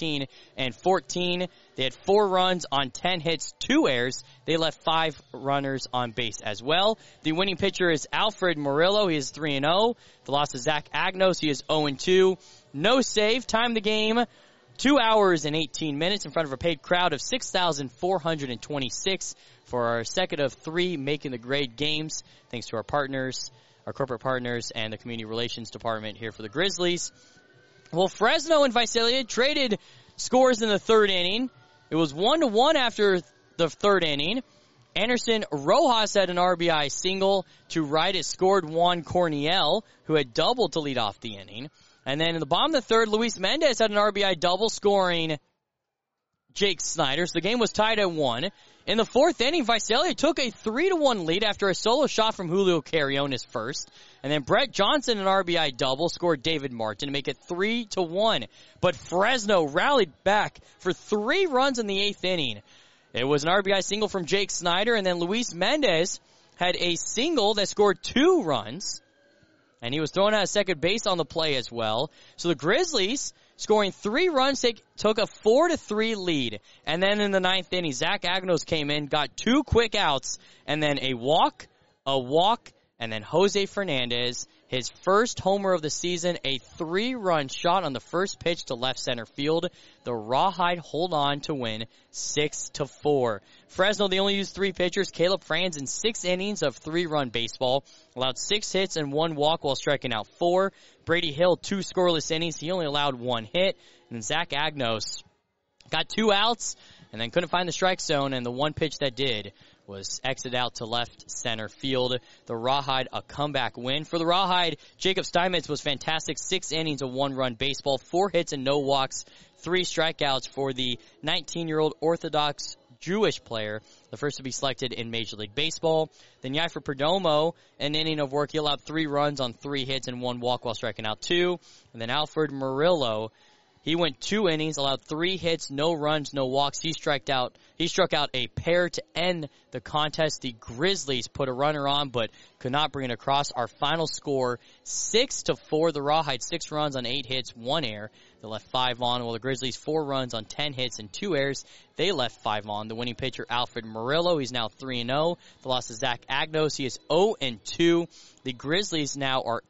14-14. They had 4 runs on 10 hits, 2 errors. They left 5 runners on base as well. The winning pitcher is Alfred Murillo. He is 3-0. The loss of Zach Agnos. He is 0-2. No save. Time the game. 2 hours and 18 minutes in front of a paid crowd of 6,426 for our second of 3 Making the Grade games. Thanks to our partners, our corporate partners, and the community relations department here for the Grizzlies. Well, Fresno and Visalia traded scores in the third inning. It was 1-1 after the third inning. Anderson Rojas had an RBI single to right. It scored Juan Corniel, who had doubled to lead off the inning. And then in the bottom of the third, Luis Mendez had an RBI double scoring Jake Snyder. So the game was tied at 1. In the fourth inning, Visalia took a 3-1 lead after a solo shot from Julio Carrion his first. And then Brett Johnson, an RBI double, scored David Martin to make it 3-1. But Fresno rallied back for 3 runs in the 8th inning. It was an RBI single from Jake Snyder, and then Luis Mendez had a single that scored 2 runs. And he was thrown out of second base on the play as well. So the Grizzlies, scoring 3 runs, took a 4-3 lead. And then in the 9th inning, Zach Agnos came in, got 2 quick outs, and then a walk, and then Jose Fernandez, his first homer of the season, a 3-run shot on the first pitch to left center field. The Rawhide hold on to win 6-4. Fresno, they only used 3 pitchers. Caleb Franz in 6 innings of 3-run baseball, allowed 6 hits and 1 walk while striking out 4. Brady Hill, 2 scoreless innings. He only allowed 1 hit. And Zach Agnos got 2 outs and then couldn't find the strike zone, and the 1 pitch that did was exited out to left center field. The Rawhide, a comeback win. For the Rawhide, Jacob Steinmetz was fantastic. 6 innings of 1-run baseball, 4 hits and no walks, 3 strikeouts for the 19-year-old Orthodox Jewish player, the first to be selected in Major League Baseball. Then Yaifer Perdomo, an inning of work. He allowed 3 runs on 3 hits and 1 walk while striking out 2. And then Alfred Murillo, he went 2 innings, allowed 3 hits, no runs, no walks. He struck out a pair to end the contest. The Grizzlies put a runner on, but could not bring it across. Our final score, 6-4. The Rawhide, 6 runs on 8 hits, 1 error. They left 5 on, while the Grizzlies, 4 runs on 10 hits and 2 errors. They left 5 on. The winning pitcher, Alfred Murillo, he's now 3-0. The loss of Zach Agnos, he is 0-2. The Grizzlies now are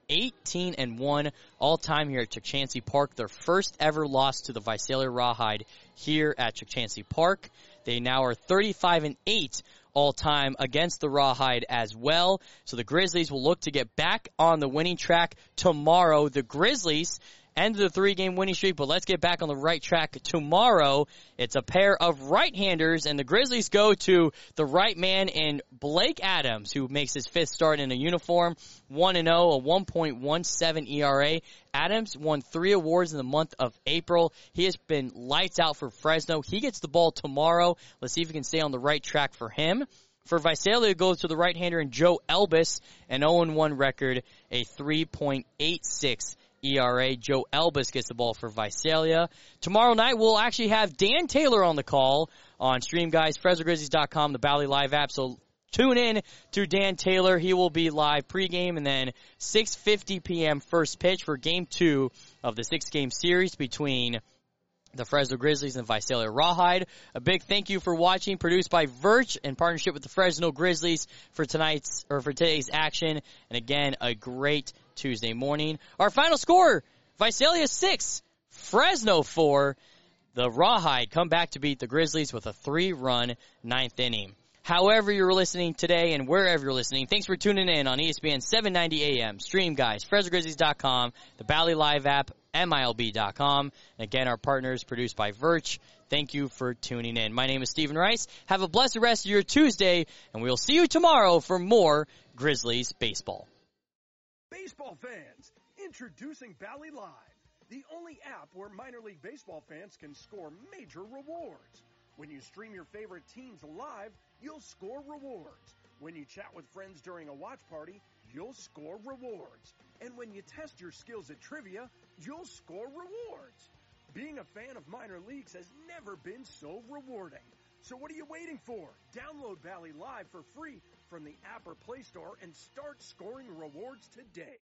18-1 all-time here at Chuck Chansey Park. Their first ever loss to the Visalia Rawhide here at Chuck Chansey Park. They now are 35-8 all-time against the Rawhide as well. So the Grizzlies will look to get back on the winning track tomorrow. The Grizzlies ended the 3-game winning streak, but let's get back on the right track tomorrow. It's a pair of right-handers, and the Grizzlies go to the right man in Blake Adams, who makes his 5th start in a uniform, 1-0, a 1.17 ERA. Adams won 3 awards in the month of April. He has been lights out for Fresno. He gets the ball tomorrow. Let's see if we can stay on the right track for him. For Visalia, goes to the right-hander in Joe Elbis, an 0-1 record, a 3.86 ERA. Joe Elbis gets the ball for Visalia. Tomorrow night, we'll actually have Dan Taylor on the call on Stream Guys, FresnoGrizzlies.com, the Bally Live app. So tune in to Dan Taylor. He will be live pregame, and then 6:50 p.m. first pitch for Game 2 of the 6-game series between the Fresno Grizzlies and Visalia Rawhide. A big thank you for watching, produced by Verch in partnership with the Fresno Grizzlies for today's action. And again, a great Tuesday morning. Our final score, Visalia 6, Fresno 4. The Rawhide come back to beat the Grizzlies with a 3-run 9th inning. However you're listening today and wherever you're listening, thanks for tuning in on ESPN 790 AM, Stream Guys, FresnoGrizzlies.com, the Bally Live app, MILB.com. And again, our partners produced by Verch. Thank you for tuning in. My name is Stephen Rice. Have a blessed rest of your Tuesday, and we'll see you tomorrow for more Grizzlies baseball. Baseball fans, introducing Bally Live, the only app where minor league baseball fans can score major rewards. When you stream your favorite teams live, you'll score rewards. When you chat with friends during a watch party, you'll score rewards. And when you test your skills at trivia, you'll score rewards. Being a fan of minor leagues has never been so rewarding. So what are you waiting for? Download Bally Live for free from the app or Play Store and start scoring rewards today.